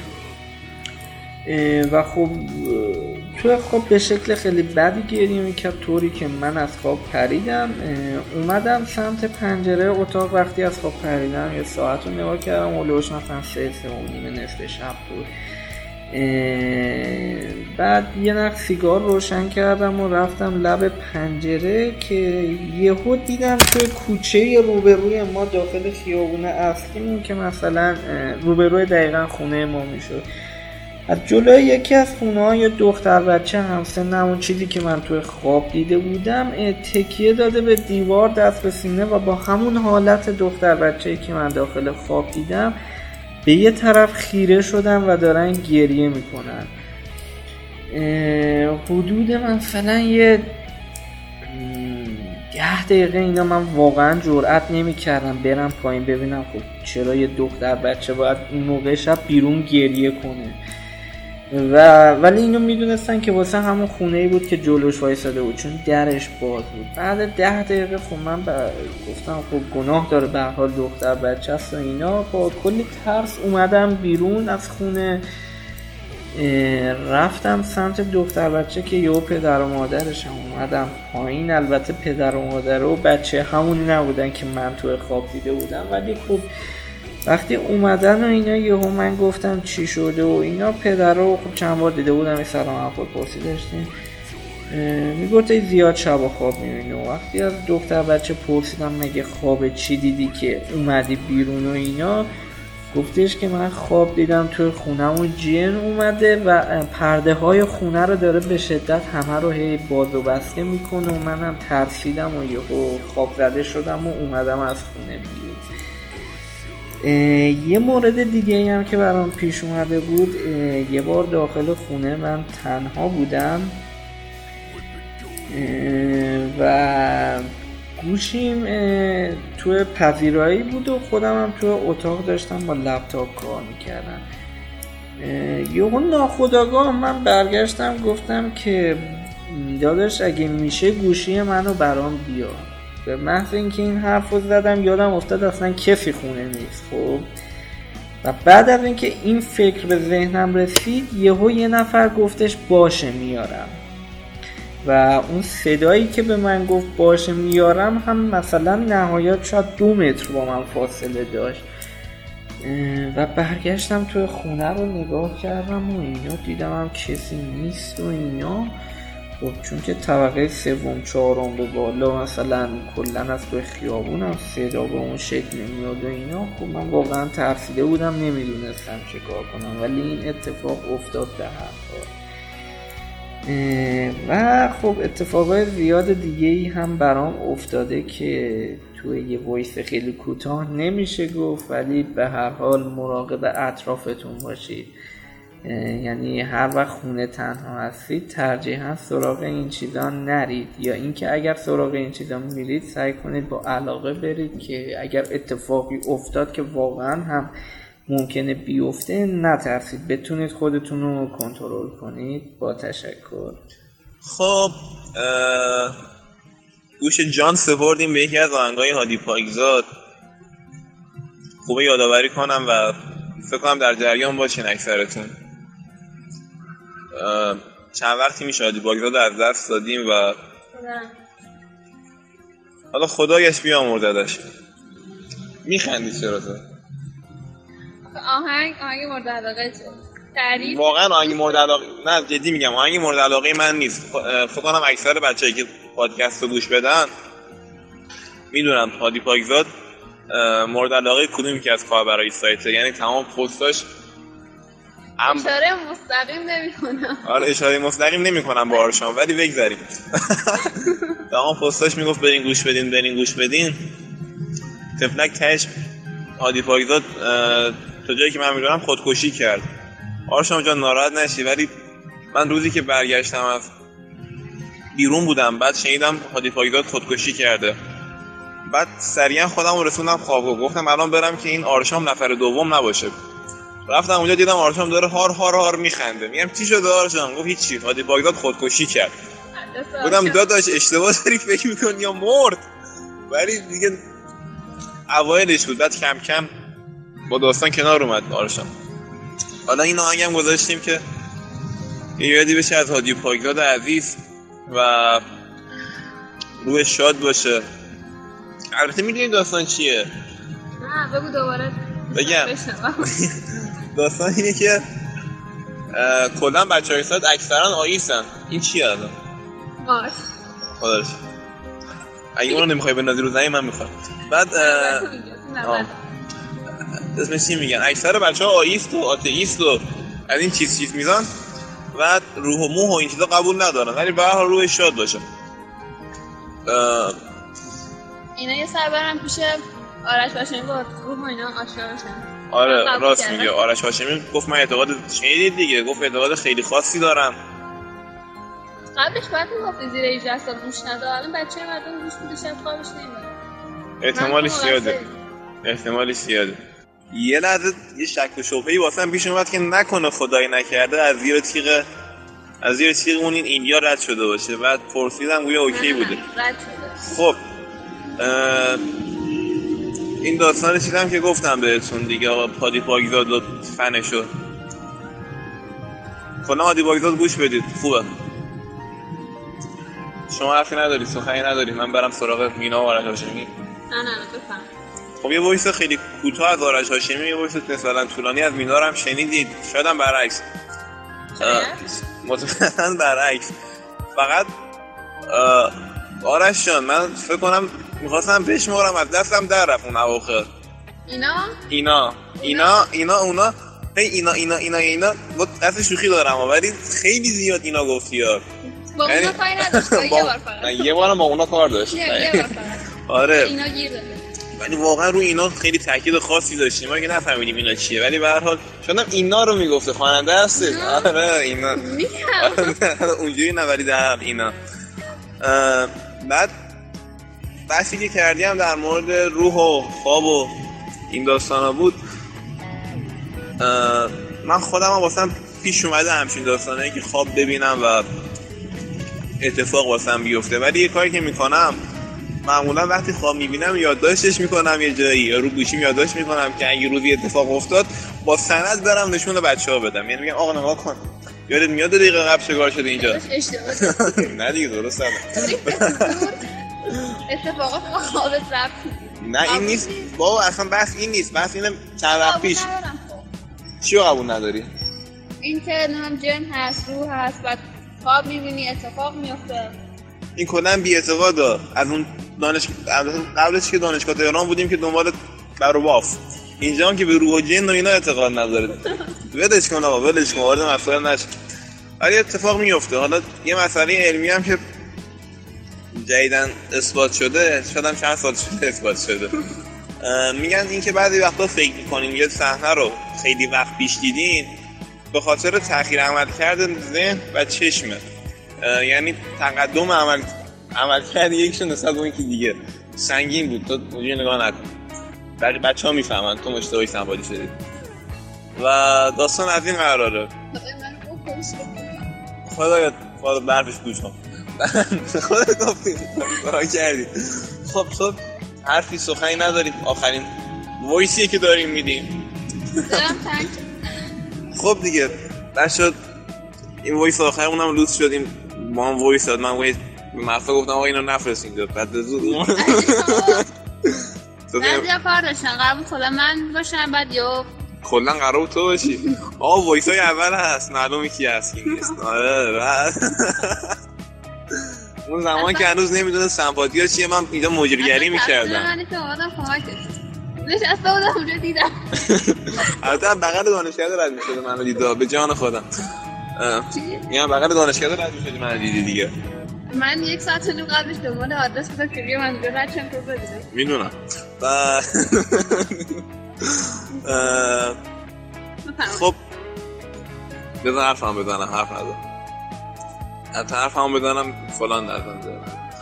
و خب تو خواب به شکل خیلی بدی گریه میکرد، طوری که من از خواب پریدم اومدم سمت پنجره اتاق. وقتی از خواب پریدم یه ساعت رو نگاه کردم اولوش مثلا سه سه و نیمه نصف شب بود. بعد یه نخ سیگار روشن کردم و رفتم لب پنجره که یهو دیدم توی کوچه روبروی ما داخل خیابون اصلیمون که مثلا روبروی دقیقا خونه ما میشد، از جلوی یکی از خونه ها یه دختر بچه همسن اون چیزی که من توی خواب دیده بودم تکیه داده به دیوار دست به سینه و با همون حالت دختر بچه‌ای که من داخل خواب دیدم به یه طرف خیره شدم و دارن گریه میکنن. حدود مثلا یه ده دقیقه اینا من واقعا جرئت نمی کردم برم پایین ببینم خب چرا یه دختر بچه باید این موقع شب بیرون گریه کنه و ولی اینو میدونستن که واسه همون خونه‌ای بود که جلوش وایساده بود چون درش باز بود. بعد ده دقیقه خب من گفتم خب گناه داره به هر حال دختر بچه است و اینا. با کلی ترس اومدم بیرون از خونه، رفتم سمت دختر بچه که یهو پدر و مادرش هم اومدم پایین. البته پدر و مادر و بچه همونی نبودن که من توی خواب دیده بودم ولی خب وقتی اومدن و اینا یهو من گفتم چی شده و اینا. پدر رو خب چند بار دیده بودم، سلام احوال پرسی داشتیم، میگفت زیاد شب و خواب میبینی و وقتی از دختر بچه پرسیدم مگه خواب چی دیدی که اومدی بیرون و اینا، گفتش که من خواب دیدم توی خونمون جن اومده و پرده های خونه رو داره به شدت همه رو هی باز و بسته میکنه و منم ترسیدم و یهو خواب زده شدم و اومدم از خونه بیرون. یه مورد دیگه هم که برام پیش اومده بود، یه بار داخل خونه من تنها بودم و گوشیم توی پذیرایی بود و خودم هم توی اتاق داشتم با لپتاپ کار میکردم. یهو ناخودآگاه من برگشتم گفتم که داداش اگه میشه گوشی منو برام بیار. به محض اینکه این حرف رو زدم یادم افتاد اصلا کسی خونه نیست. خب و بعد از اینکه این فکر به ذهنم رسید یهو یه نفر گفتش باشه میارم و اون صدایی که به من گفت باشه میارم هم مثلا نهایت شاید دو متر با من فاصله داشت و برگشتم توی خونه رو نگاه کردم و اینا دیدم هم کسی نیست و اینا. خب چون که طبقه سوم چهارم به بالا مثلا کلن از توی خیابونم صدا به اون شکل نمیاد و اینا، خب من واقعا ترسیده بودم نمیدونستم چه کار کنم ولی این اتفاق افتاد به هر حال. و خب اتفاقای زیاد دیگه ای هم برام افتاده که توی یه وایس خیلی کوتاه نمیشه گفت، ولی به هر حال مراقب اطرافتون باشید. یعنی هر وقت خونه تنها هستید ترجیحاً سراغ این چیزا نرید، یا اینکه اگر سراغ این چیزا میرید سعی کنید با علاقه برید که اگر اتفاقی افتاد که واقعاً هم ممکنه بیفته نترسید، بتونید خودتون رو کنترل کنید. با تشکر. خب گوش جان سپردیم به یکی از آهنگای هادی پاکزاد. خوبه یادآوری کنم و فکر کنم در جریان باشین اکثرتون. چند وقتی میشه هادی پاکزاد از دست دادیم و حالا خدایش بیامرزدش. میخندی چرا تو؟ آهنگ آهنگ مورد علاقه چه؟ تعریف؟ واقعا آهنگ مورد علاقه، نه جدی میگم آهنگ مورد علاقه من نیست. فکر کنم اکثر بچه‌ای که پادکست رو گوش بدن میدونم هادی پاکزاد مورد علاقه کدومی که از کاربرای سایته، یعنی تمام پستاش ام... اشاره مستقیم نمی‌کنم. آره اشاره مستقیم نمی‌کنم با آرشام، ولی بگذاریم. تمام پستاش میگفت برین گوش بدین برین گوش بدین. تفلک تهش هادی پاکزاد تا جایی که من می‌دونم خودکشی کرد. آرشام جان ناراحت نشی، ولی من روزی که برگشتم از بیرون بودم بعد شنیدم هادی پاکزاد خودکشی کرده. بعد سریعا خودم رو رسوندم خوابگاه، گفتم الان برم که این آرشام نفر دوم نباشه. رفتم اونجا دیدم آرشام داره هار هار هار میخنده. میگم چی شده آرشام؟ گفت هیچی، هادی پاکزاد خودکشی کرد. گفتم داداش اشتباه داری فکر می‌کنی یا مرد؟ ولی دیگه اوایلش بود، بعد کم کم با داستان کنار اومد آرشام. حالا این آهنگم گذاشتیم که یه یادی بشه از هادی پاکزاد عزیز و روح شاد باشه. البته میدونی داستان چیه؟ نه بگو دوباره بگم. داستان اینه که کلا بچه‌های سایت اکثرا آیسن. این چیه الان؟ ماش خداش اگه اونو نمیخوای بندازی رو زمین من میخوام. بعد اسمش چی میگن؟ اکثر بچه‌ها آیست و آتئیست و از این چیز چیز میزن و روح و موح و این چیزا قبول ندارن، ولی به هر حال روح شاد باشه. اینا یه سر برم پیش آرش هاشمی با روح و اینا آشنا بشن. آره راست میگه. آرش هاشمی گفت من اعتقاد شنیدید دیگه، گفت اعتقاد خیلی خاصی دارم. قبلش باید میگفت زیر هجده سال گوش نده، الان بچه مردم گوش میده شب خوابش نمیبره. احتمالش زیاده. احتمالش زیاده. یه لحظه یه شک و شبهه‌ای واسم پیش اومد که نکنه خدای نکرده از زیر تیغ از زیر تیغ اون این ایندیا رد شده باشه. بعد پرسیدم گویا اوکی بوده. رد شده. خب این داستان چیزم که گفتم بهتون دیگه، آقا هادی پاکزاد و فنشو کلا هادی پاکزاد گوش بدید خوبه. شما حرفی نداری، سخنی نداری، من برم سراغ مینا و آرش هاشمی. نه نه نه بفهم. خب یه وایس خیلی کوتاه از آرش هاشمی، یه وایس مثلا طولانی از مینا رو هم شنیدید. شاید هم برعکس، مطمئنا برعکس. فقط آرش جان من فکر کنم میخواستم بشمارم از دستم در رفت اون اواخر. اینا اینا اینا اینا اونا هی اینا اینا اینا اینا با دست شوخی دارم ولی خیلی زیاد اینا گفتی ها. با اونا کاری نداشت. یه بار فقط یه بارم با اونا کار داشت. یه بار فقط. آره اینا گیر داده. ولی واقعا روی اینا خیلی تاکید خاصی داشتیم، ما که نفهمیدیم اینا چیه، ولی به هر حال شدم اینا رو میگفته خواننده هست. آره اینا میگم اونجوری نه ولی در اینا. بعد بحثی که کردیم در مورد روح و خواب و این داستانا بود. من خودم هم واسم پیش اومده همچین داستانایی که خواب ببینم و اتفاق واسم بیفته، ولی یه کاری که میکنم معمولا وقتی خواب میبینم یادداشتش میکنم یه جایی یا رو گوشیم یادداشت میکنم که اگه روزی اتفاق افتاد با سند برم نشون به بچه‌ها بدم. یعنی میگم آقا نگاه کن یادت میاد دقیقه قبل چیکار شده اینجا؟ نه دیگه درسته. اتفاقات ما خوابت رفت. نه این نیست بابا، اصلا بحث این نیست، بحث اینه چند وقت پیش. چی رو قبول نداری؟ این که نام جن هست، روح هست، بعد خواب میبینی اتفاق میفته. این کلا بی اعتقاده. از اون دانش قبلش که دانشگاه تهران بودیم که دنبال بر و باف، اینجا هم که به روح و جن و اینا اعتقاد نداره. ولش کن آقا ولش کن، وارد مسائل نشه. ولی اتفاق میفته. حالا یه مسئله علمی هم که جدیدن اثبات شده، شاید هم چند سال شده اثبات شده، میگن این که بعضی وقتا فکر میکنین یه صحنه رو خیلی وقت پیش دیدین به خاطر تأخیر عملکرد ذهن و چشمه. یعنی تقدم عمل عملکرد یکیشون نسبت به اون یکی دیگه سنگین بود، تو اونجوری نگاه نکن. بقیه بچه‌ها میفهمن تو مشتاق سنبالی شدی. و داستان از این قراره. خدایا خدا برفش گوش کن. خدا گفتی کارا کردی. خب خب حرفی سخنی نداریم، آخرین وایسیه که داریم میدیم. خب دیگه نشد این وایس آخرمون هم لوس شدیم با هم وایس داد. من وایس به مفتا گفتم آقا اینو نفرستین داد بعد زود من زیاد کار داشتم قرار خدا من باشم بعد یا کلا قرار تو باشی. آقا وایس های اول هست معلومه کی هست کی نیست. آره اون زمان که هنوز نمیدونه سمپاتیا چیه من اینجا مجریگری میکردم. من تو آدم کمکش نشسته بودم اونجا دیدم. البته بغل دانشگاه رد میشده منو دید به جان خودم. میگم بغل دانشگاه رد میشدی منو دیدی دیگه. من یک ساعت و نیم قبلش دنبال آدرس بودم که بیام اونجا رد شم تو ببینم. میدونم. و خب بذار حرفم بزنم حرف ندارم. حتی حرفم بزنم فلان نزن.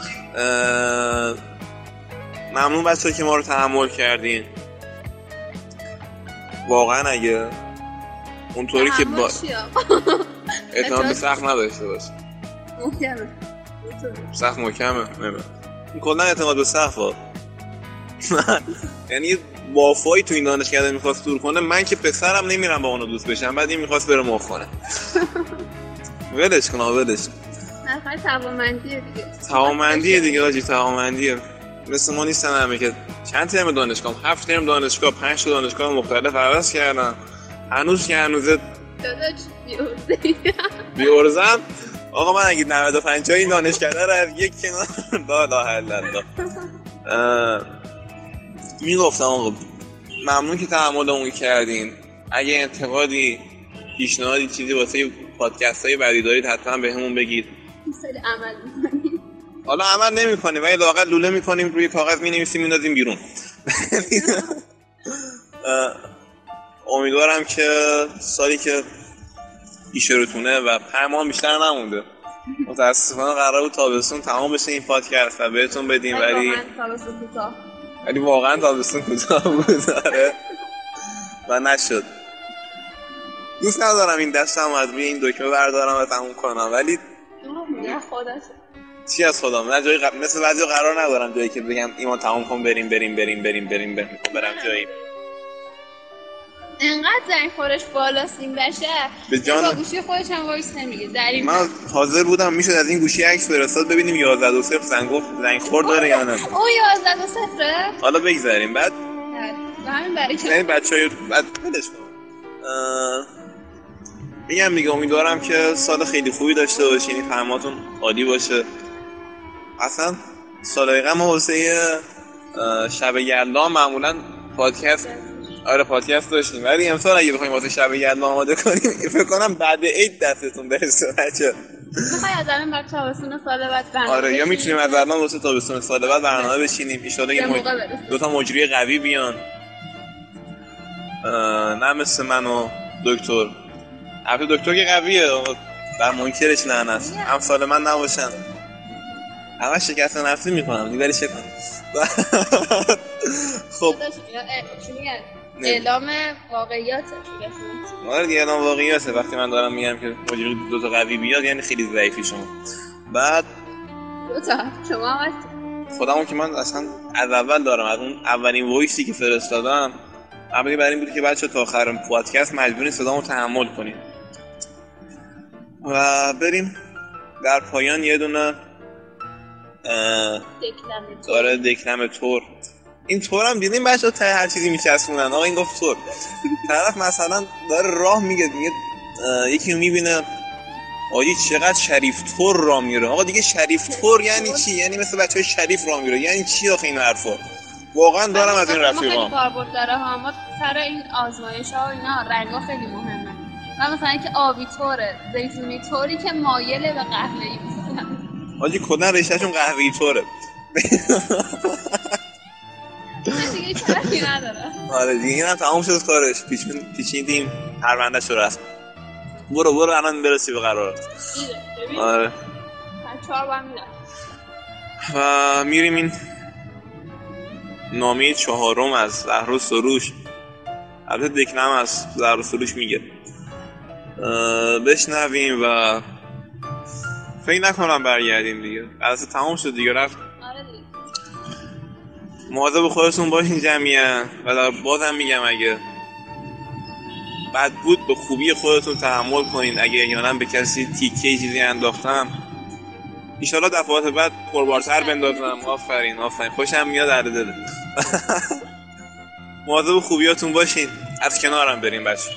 ممنون بچه‌ها که ما رو تحمل کردین. واقعا اگه اونطوری که با اعتماد به سخت نداشته باشه محکمه سخت محکمه نمیم این کلن اعتماد به سخت ها یعنی وافایی تو این دانشگاه میخواست دور کنه. من که پسرم نمیرم با اونو دوست بشم بعد این میخواست بره مخ کنه. ولش کن ولش نخواهی توامندیه دیگه توامندیه دیگه آجی توامندیه. مثل ما نیستن همه که چند ترم دانشگاه هفت ترم دانشگاه پنج تا دانشگاه مختلف عوض کردم هنوز که هنوزه بیورزم. آقا من اگه نود و پنج این دانشگاه رو از یک کنار لا لا حل الله میگفتم آقا ممنون که تحملمون کردین. اگه انتقادی پیشنهادی چیزی واسه پادکست های بعدی دارید حتما بهمون بگید. سری عمل می‌کنیم. حالا عمل نمی‌کنیم ولی لااقل لوله می‌کنیم روی کاغذ می‌نویسیم میندازیم بیرون. امیدوارم که سالی که پیش روتونه و پنج ماه بیشتر نمونده متاسفانه قرار بود تابستون تمام بشه این پادکست و بهتون بدیم ولی ولی واقعا تابستون کوتاه بود داره و نشد. دوست ندارم این دستم از روی این دکمه بردارم و تموم کنم ولی چی از خودم نه جایی ق... مثل بعضی قرار ندارم جایی که بگم ایمان تمام کن بریم بریم بریم بریم بریم بریم برم جایی انقدر زنگ خورش بالا سیم بشه به جان با گوشی خودش هم وایس نمیگه در این من حاضر بودم میشد از این گوشی عکس فرستاد ببینیم یازده دو صفر زنگ گفت زنگ خورد داره یا نه. او یازده دو صفره حالا بگذاریم بعد همین برای که این بچهای بعد ولش کن. میگم میگم امیدوارم که سال خیلی خوبی داشته باشین فهماتون عالی باشه. اصلا سالای قبل ما واسه شب یلدا معمولا پادکست آره پادکست داشتیم ولی امسال اگه بخوایم واسه شب یلدا آماده کنیم فکر کنم بعد عید دستتون برسه بچه. میخوای از الان بعد تابستون سال بعد برنامه آره یا میتونیم از الان واسه تابستون سال بعد برنامه بچینیم ان شاء الله یه مج... دو تا مجری قوی بیان نه مثل من و دکتر. البته دکتر که قویه بر منکرش لعنت است امثال من نباشن همه شکست نفسی میکنم دیگه ولی چه کنم. خب چی میگن اعلام واقعیاته آره دیگه اعلام واقعیاته وقتی من دارم میگم که مجری دو تا قوی بیاد یعنی خیلی ضعیفی شما. بعد دو تا شما هم خودمون که من اصلا از اول دارم از اون اولین وایسی که فرستادم اولی برای این بود که بچه تا آخر پادکست مجبورین صدامو تحمل کنین و بریم در پایان یه دونه داره دکلم تور. این تور هم دیدیم بچه ها ته هر چیزی میچسبونن. آقا این گفت تور طرف مثلا داره راه میگه میگه یکی رو میبینه آجی چقدر شریف تور راه میره. آقا دیگه شریف تور یعنی چی؟ یعنی مثل بچه های شریف راه میره یعنی چی آخه این حرفا؟ واقعا دارم از این رفیقام خیلی کاربرد داره ها. ما سر این آزمایش ها و اینا رنگا خیلی مهمه. و مثلا اینکه آبی طوره، زیتونی طوری که مایل به قهوه‌ای مثلا. حاجی کلا رشتهشون قهوه‌ای طوره. دیگه چرتی نداره. آره دیگه اینم تمام شد کارش. پیچین پیچیدیم پروندهشو رسم. برو برو الان برسی به قرارت. آره. چهار بار میرم. و میریم این نامه چهارم از زهر و سروش. البته دکنم از زهر و سروش میگه. بشنویم و فکر نکنم برگردیم دیگه. البته تمام شد دیگه رفت. آره دیگه. مواظب خودتون باشین جمعیه و در بازم میگم اگه بد بود به خوبی خودتون تحمل کنین. اگه احیانا به کسی تیکه چیزی انداختم ایشالا دفعات بعد پربارتر بندازم. آفرین آفرین خوشم میاد در دل. مواظب خوبیاتون باشین. از کنارم بریم بچه.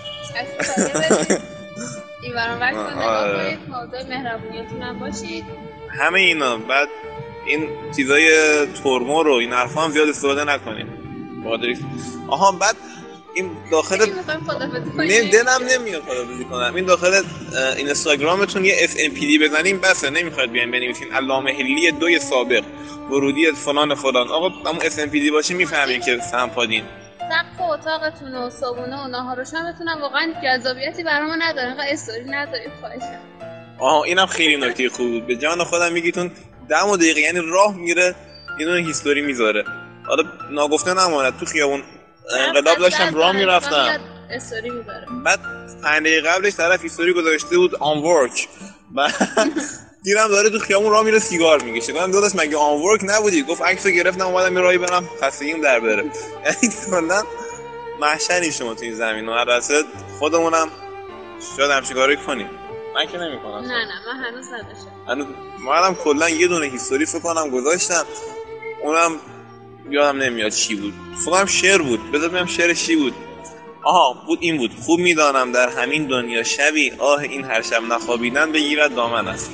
این برام وقت رو نگاه کنید. مواظب مهربونیاتون هم باشید. همه اینا. بعد این چیزای ترمو رو این حرفا هم زیاد استفاده نکنیم. بادری. آها بعد این داخل نه دلم نمیاد خدافظی کنم. این داخل این اینستاگرامتون یه اف ام پی دی بزنیم بسه. نمیخواد بیاین بنویسین علامه حلی دوی سابق ورودی فلان فلان. آقا همون اف ام پی دی باشه میفهمین که سمپادین. سقف اتاقتون و صابونه و ناهار و شامتون هم واقعا جذابیتی برام نداره. انقدر استوری نذارید خواهشم. آها اینم خیلی نکته خوب بود. به جان خودم میگیتون ده دقیقه یعنی راه میره اینو هیستوری میذاره. حالا ناگفته نماند تو خیابون انقلاب داشتم راه میرفتم استوری میذاره. بعد پنج دقیقه قبلش طرف هیستوری گذاشته بود آن ورک. بعد دیدم داره تو خیابون راه میره سیگار میکشه. گفتم داداش مگه آن ورک نبودی؟ گفت عکسو گرفتم اومدم این راهی برم خستگیم در بره. یعنی کلا محشری شما تو این زمین و البته خودمونم شاید همچین کاری کنیم. من که نمی‌کنم. نه نه من هنوز نداشتم. هنوز منم کلا یه دونه هیستوری فکر کنم گذاشتم. اونم یادم نمیاد چی بود. فکرم شعر بود. بذار ببینم شعرش چی بود. آها بود این بود. خوب میدانم در همین دنیا شبی آه این هر شب نخوابیدن بگیرد دامن است.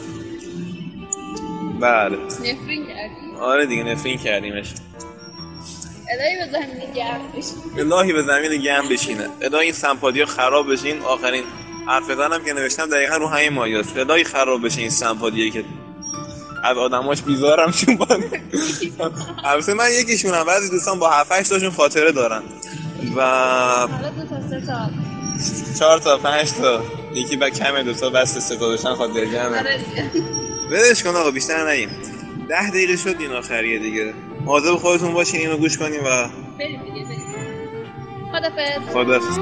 بله. نفرین کردیم. آره دیگه نفرین کردیمش. الهی به زمین گرم بشینه. الهی به زمین گرم بشینه. الهی این سمپادی‌ها خراب بشین. آخرین حرف زدنم که نوشتم دقیقاً رو همین مایاست. الهی خراب بشه این سمپادیه که از آدماش بیزارم چون با البته من یکیشونم. بعضی دوستان با هفت هشت تاشون خاطره دارن و حالا دو تا سه تا چهار تا پنج تا یکی با کمه دو تا بس سه تا داشتن خاطره جمعه. آره دیگه ولش کن آقا بیشتر نگیم. ده دقیقه شد این آخریه دیگه. مواظب خودتون باشین اینو گوش کنین و بریم دیگه بریم. خدافظ. خدافظ.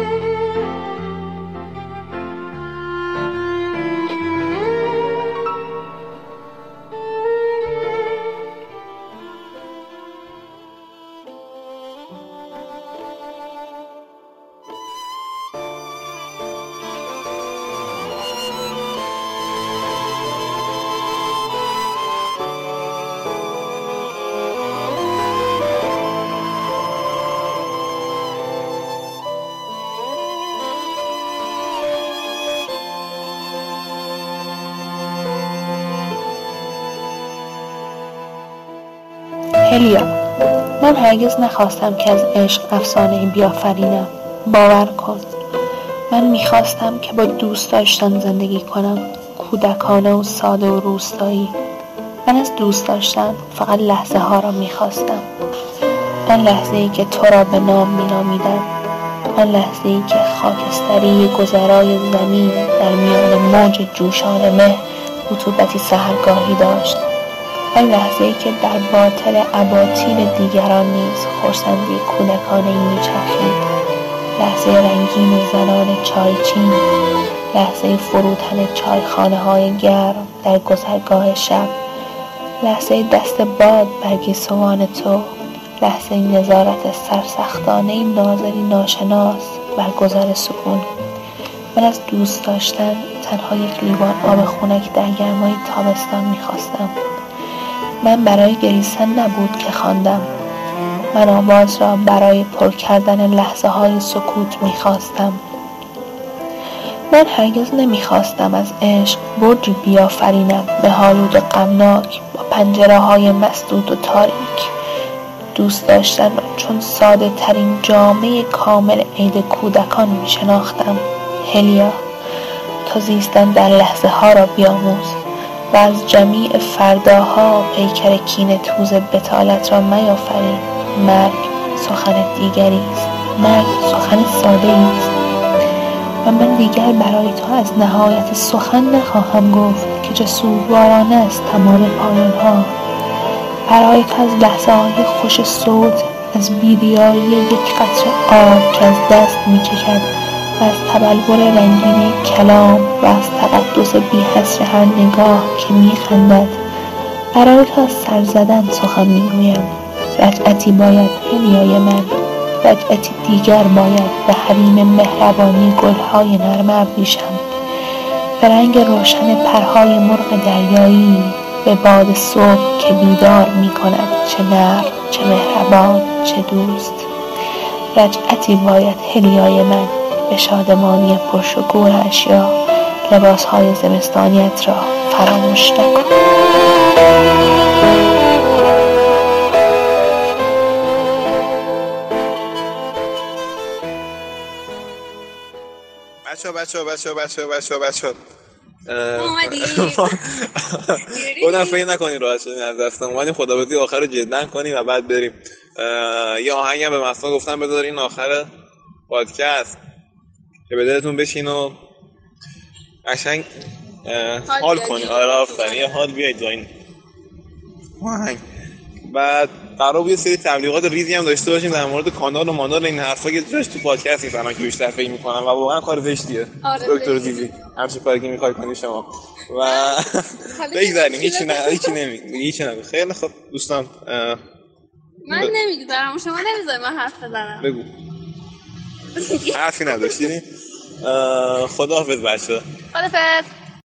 هلیا، من هرگز نخواستم که از عشق افسانه‌ای بیافرینم. باور کن، من میخواستم که با دوست داشتن زندگی کنم، کودکانه و ساده و روستایی. من از دوست داشتن فقط لحظه ها را میخواستم. آن لحظه ای که تو را به نام مینامیدم، آن لحظه ای که خاکستری گذرای زمین در میان موج جوشان مه رطوبتی سحرگاهی داشت، آن لحظه ای که در باطن اباطیل دیگران نیز خرسندی کودکانه ای میچرخید، لحظه رنگین زنان چایچین، لحظه فروتن چایخانه های گرم در گذرگاه شب، لحظه دست باد بر گیسوان تو، لحظه نظارت سرسختانه ناظری ناشناس بر گذر سکون. من از دوست داشتن تنها یک لیوان آب خنک در گرمای تابستان میخواستم. من برای گریستن نبود که خواندم، من آواز را برای پر کردن لحظه های سکوت میخواستم. من هرگز نمیخواستم از عشق برجی بیافرینم مه‌آلود و غمناک با پنجره های مسدود و تاریک. دوست داشتن را چون ساده ترین جامعه کامل عید کودکان می شناختم. هلیا، تا زیستن در لحظه ها را بیاموز و از جمیع فرداها پیکر کینه توز بتالت را میافرین. مرگ سخن دیگری است، مرگ سخن ساده است و من دیگر برای تو از نهایت سخن نخواهم گفت که جسوروارانه است تمام پایان ها. برای تو از لحظه های خوش صوت، از بیریایی یک قطره آب که از دست می چکد و از تبلور رنگین کلام و از تقدس بی حصر هر نگاه که می خندد. برای تو از سر زدن سخن می گویم. رجعتی باید هلیای من، رجعتی دیگر باید به حریم مهربانی گلهای نرم ابریشم، به رنگ روشن پرهای مرغ دریایی، به باد صبح که بیدار می کند، چه نرم، چه مهربان، چه دوست. رجعتی باید هلیای من، به شادمانی پرشکوه اشیا، لباسهای زمستانیت را فراموش نکن. بچه بچه بچه بچه بچه بچه اومدی خودم فکر نکنی راحت شدیم از دستم اومدیم خدابزی آخر رو جدا کنیم و بعد بریم. یه آهنگ هم به مصطفی گفتم بذار این آخر پادکست که به دلتون بشین و قشنگ حال کنی. آره آفرین، یه حال بیاید با این آهنگ. بعد قرار بود یه سری تبلیغات ریزی هم داشته باشیم در مورد کانال و مانال این حرفا که جاش تو پادکست نیستن که بیشتر فکر می‌کنم و واقعا کار زشتیه. دکتر زیزی هر چه کاری که می‌خوای کنی شما و بگذاریم هیچی نه هیچی نمیگی هیچی نمیگی. خیلی خب دوستان من نمیگذارم شما نمیذاری من حرف بزنم. بگو حرفی نداشتی؟ خداحافظ بچه‌ها. خداحافظ.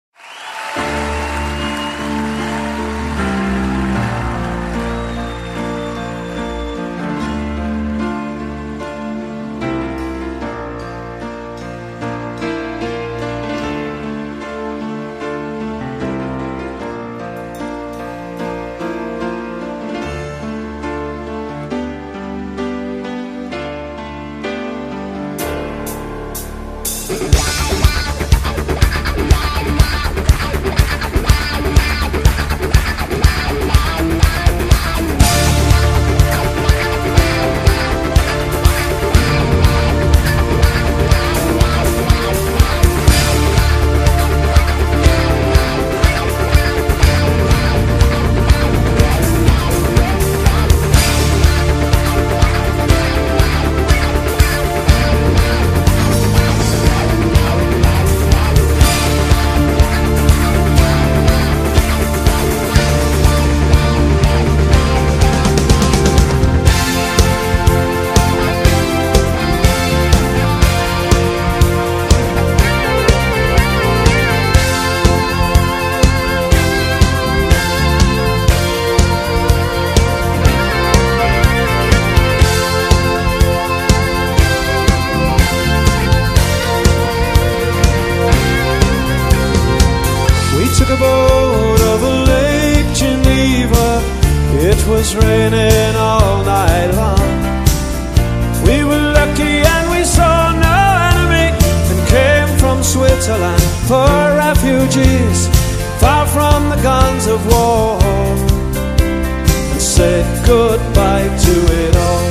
was raining all night long. We were lucky and we saw no enemy, and came from Switzerland for refugees, far from the guns of war, and said goodbye to it all.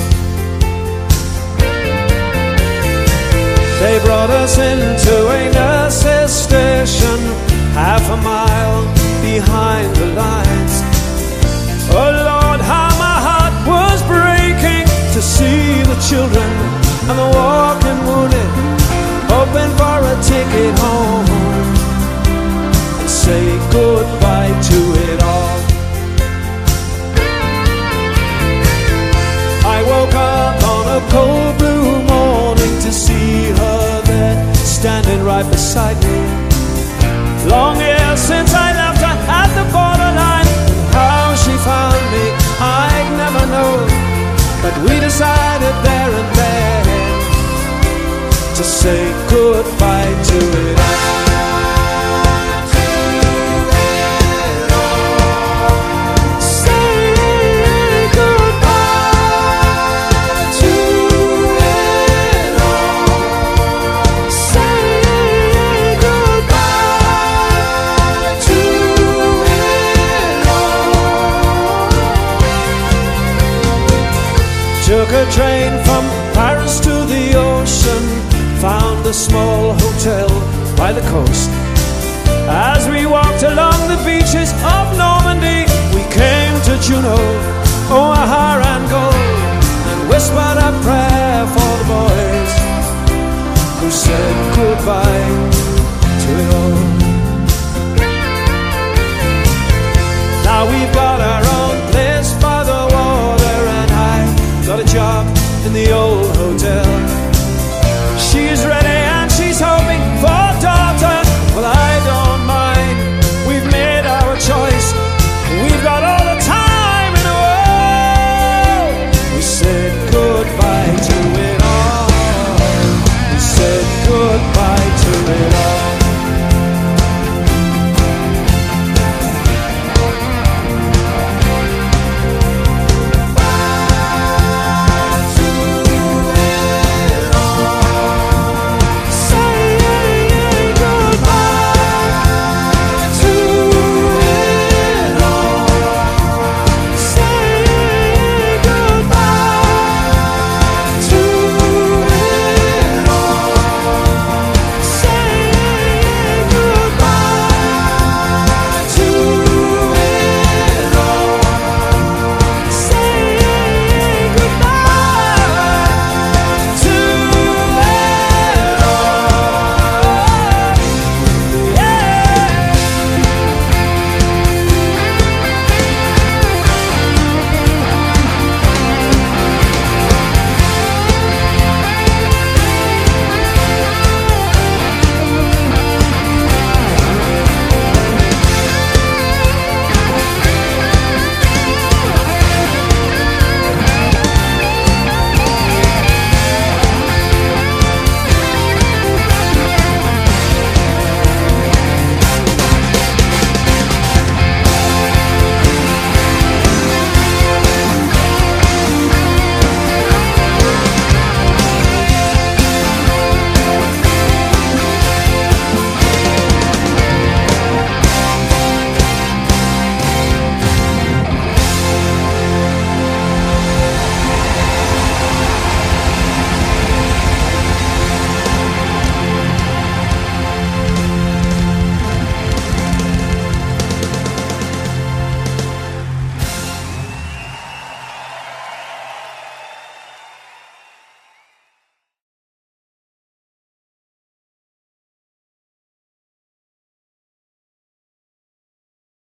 They brought us into a nurse's station, half a mile behind the lines. Oh Lord, how my heart was breaking to see the children and the walking wounded, hoping for a ticket home and say goodbye to it all. I woke up on a cold blue morning to see her there, standing right beside me. Long years since I left her at the borderline, and how she found me I'd never know, but we decided there and then to say goodbye to it all. took a train from Paris to the ocean, found a small hotel by the coast. As we walked along the beaches of Normandy, we came to Juneau. Oh, how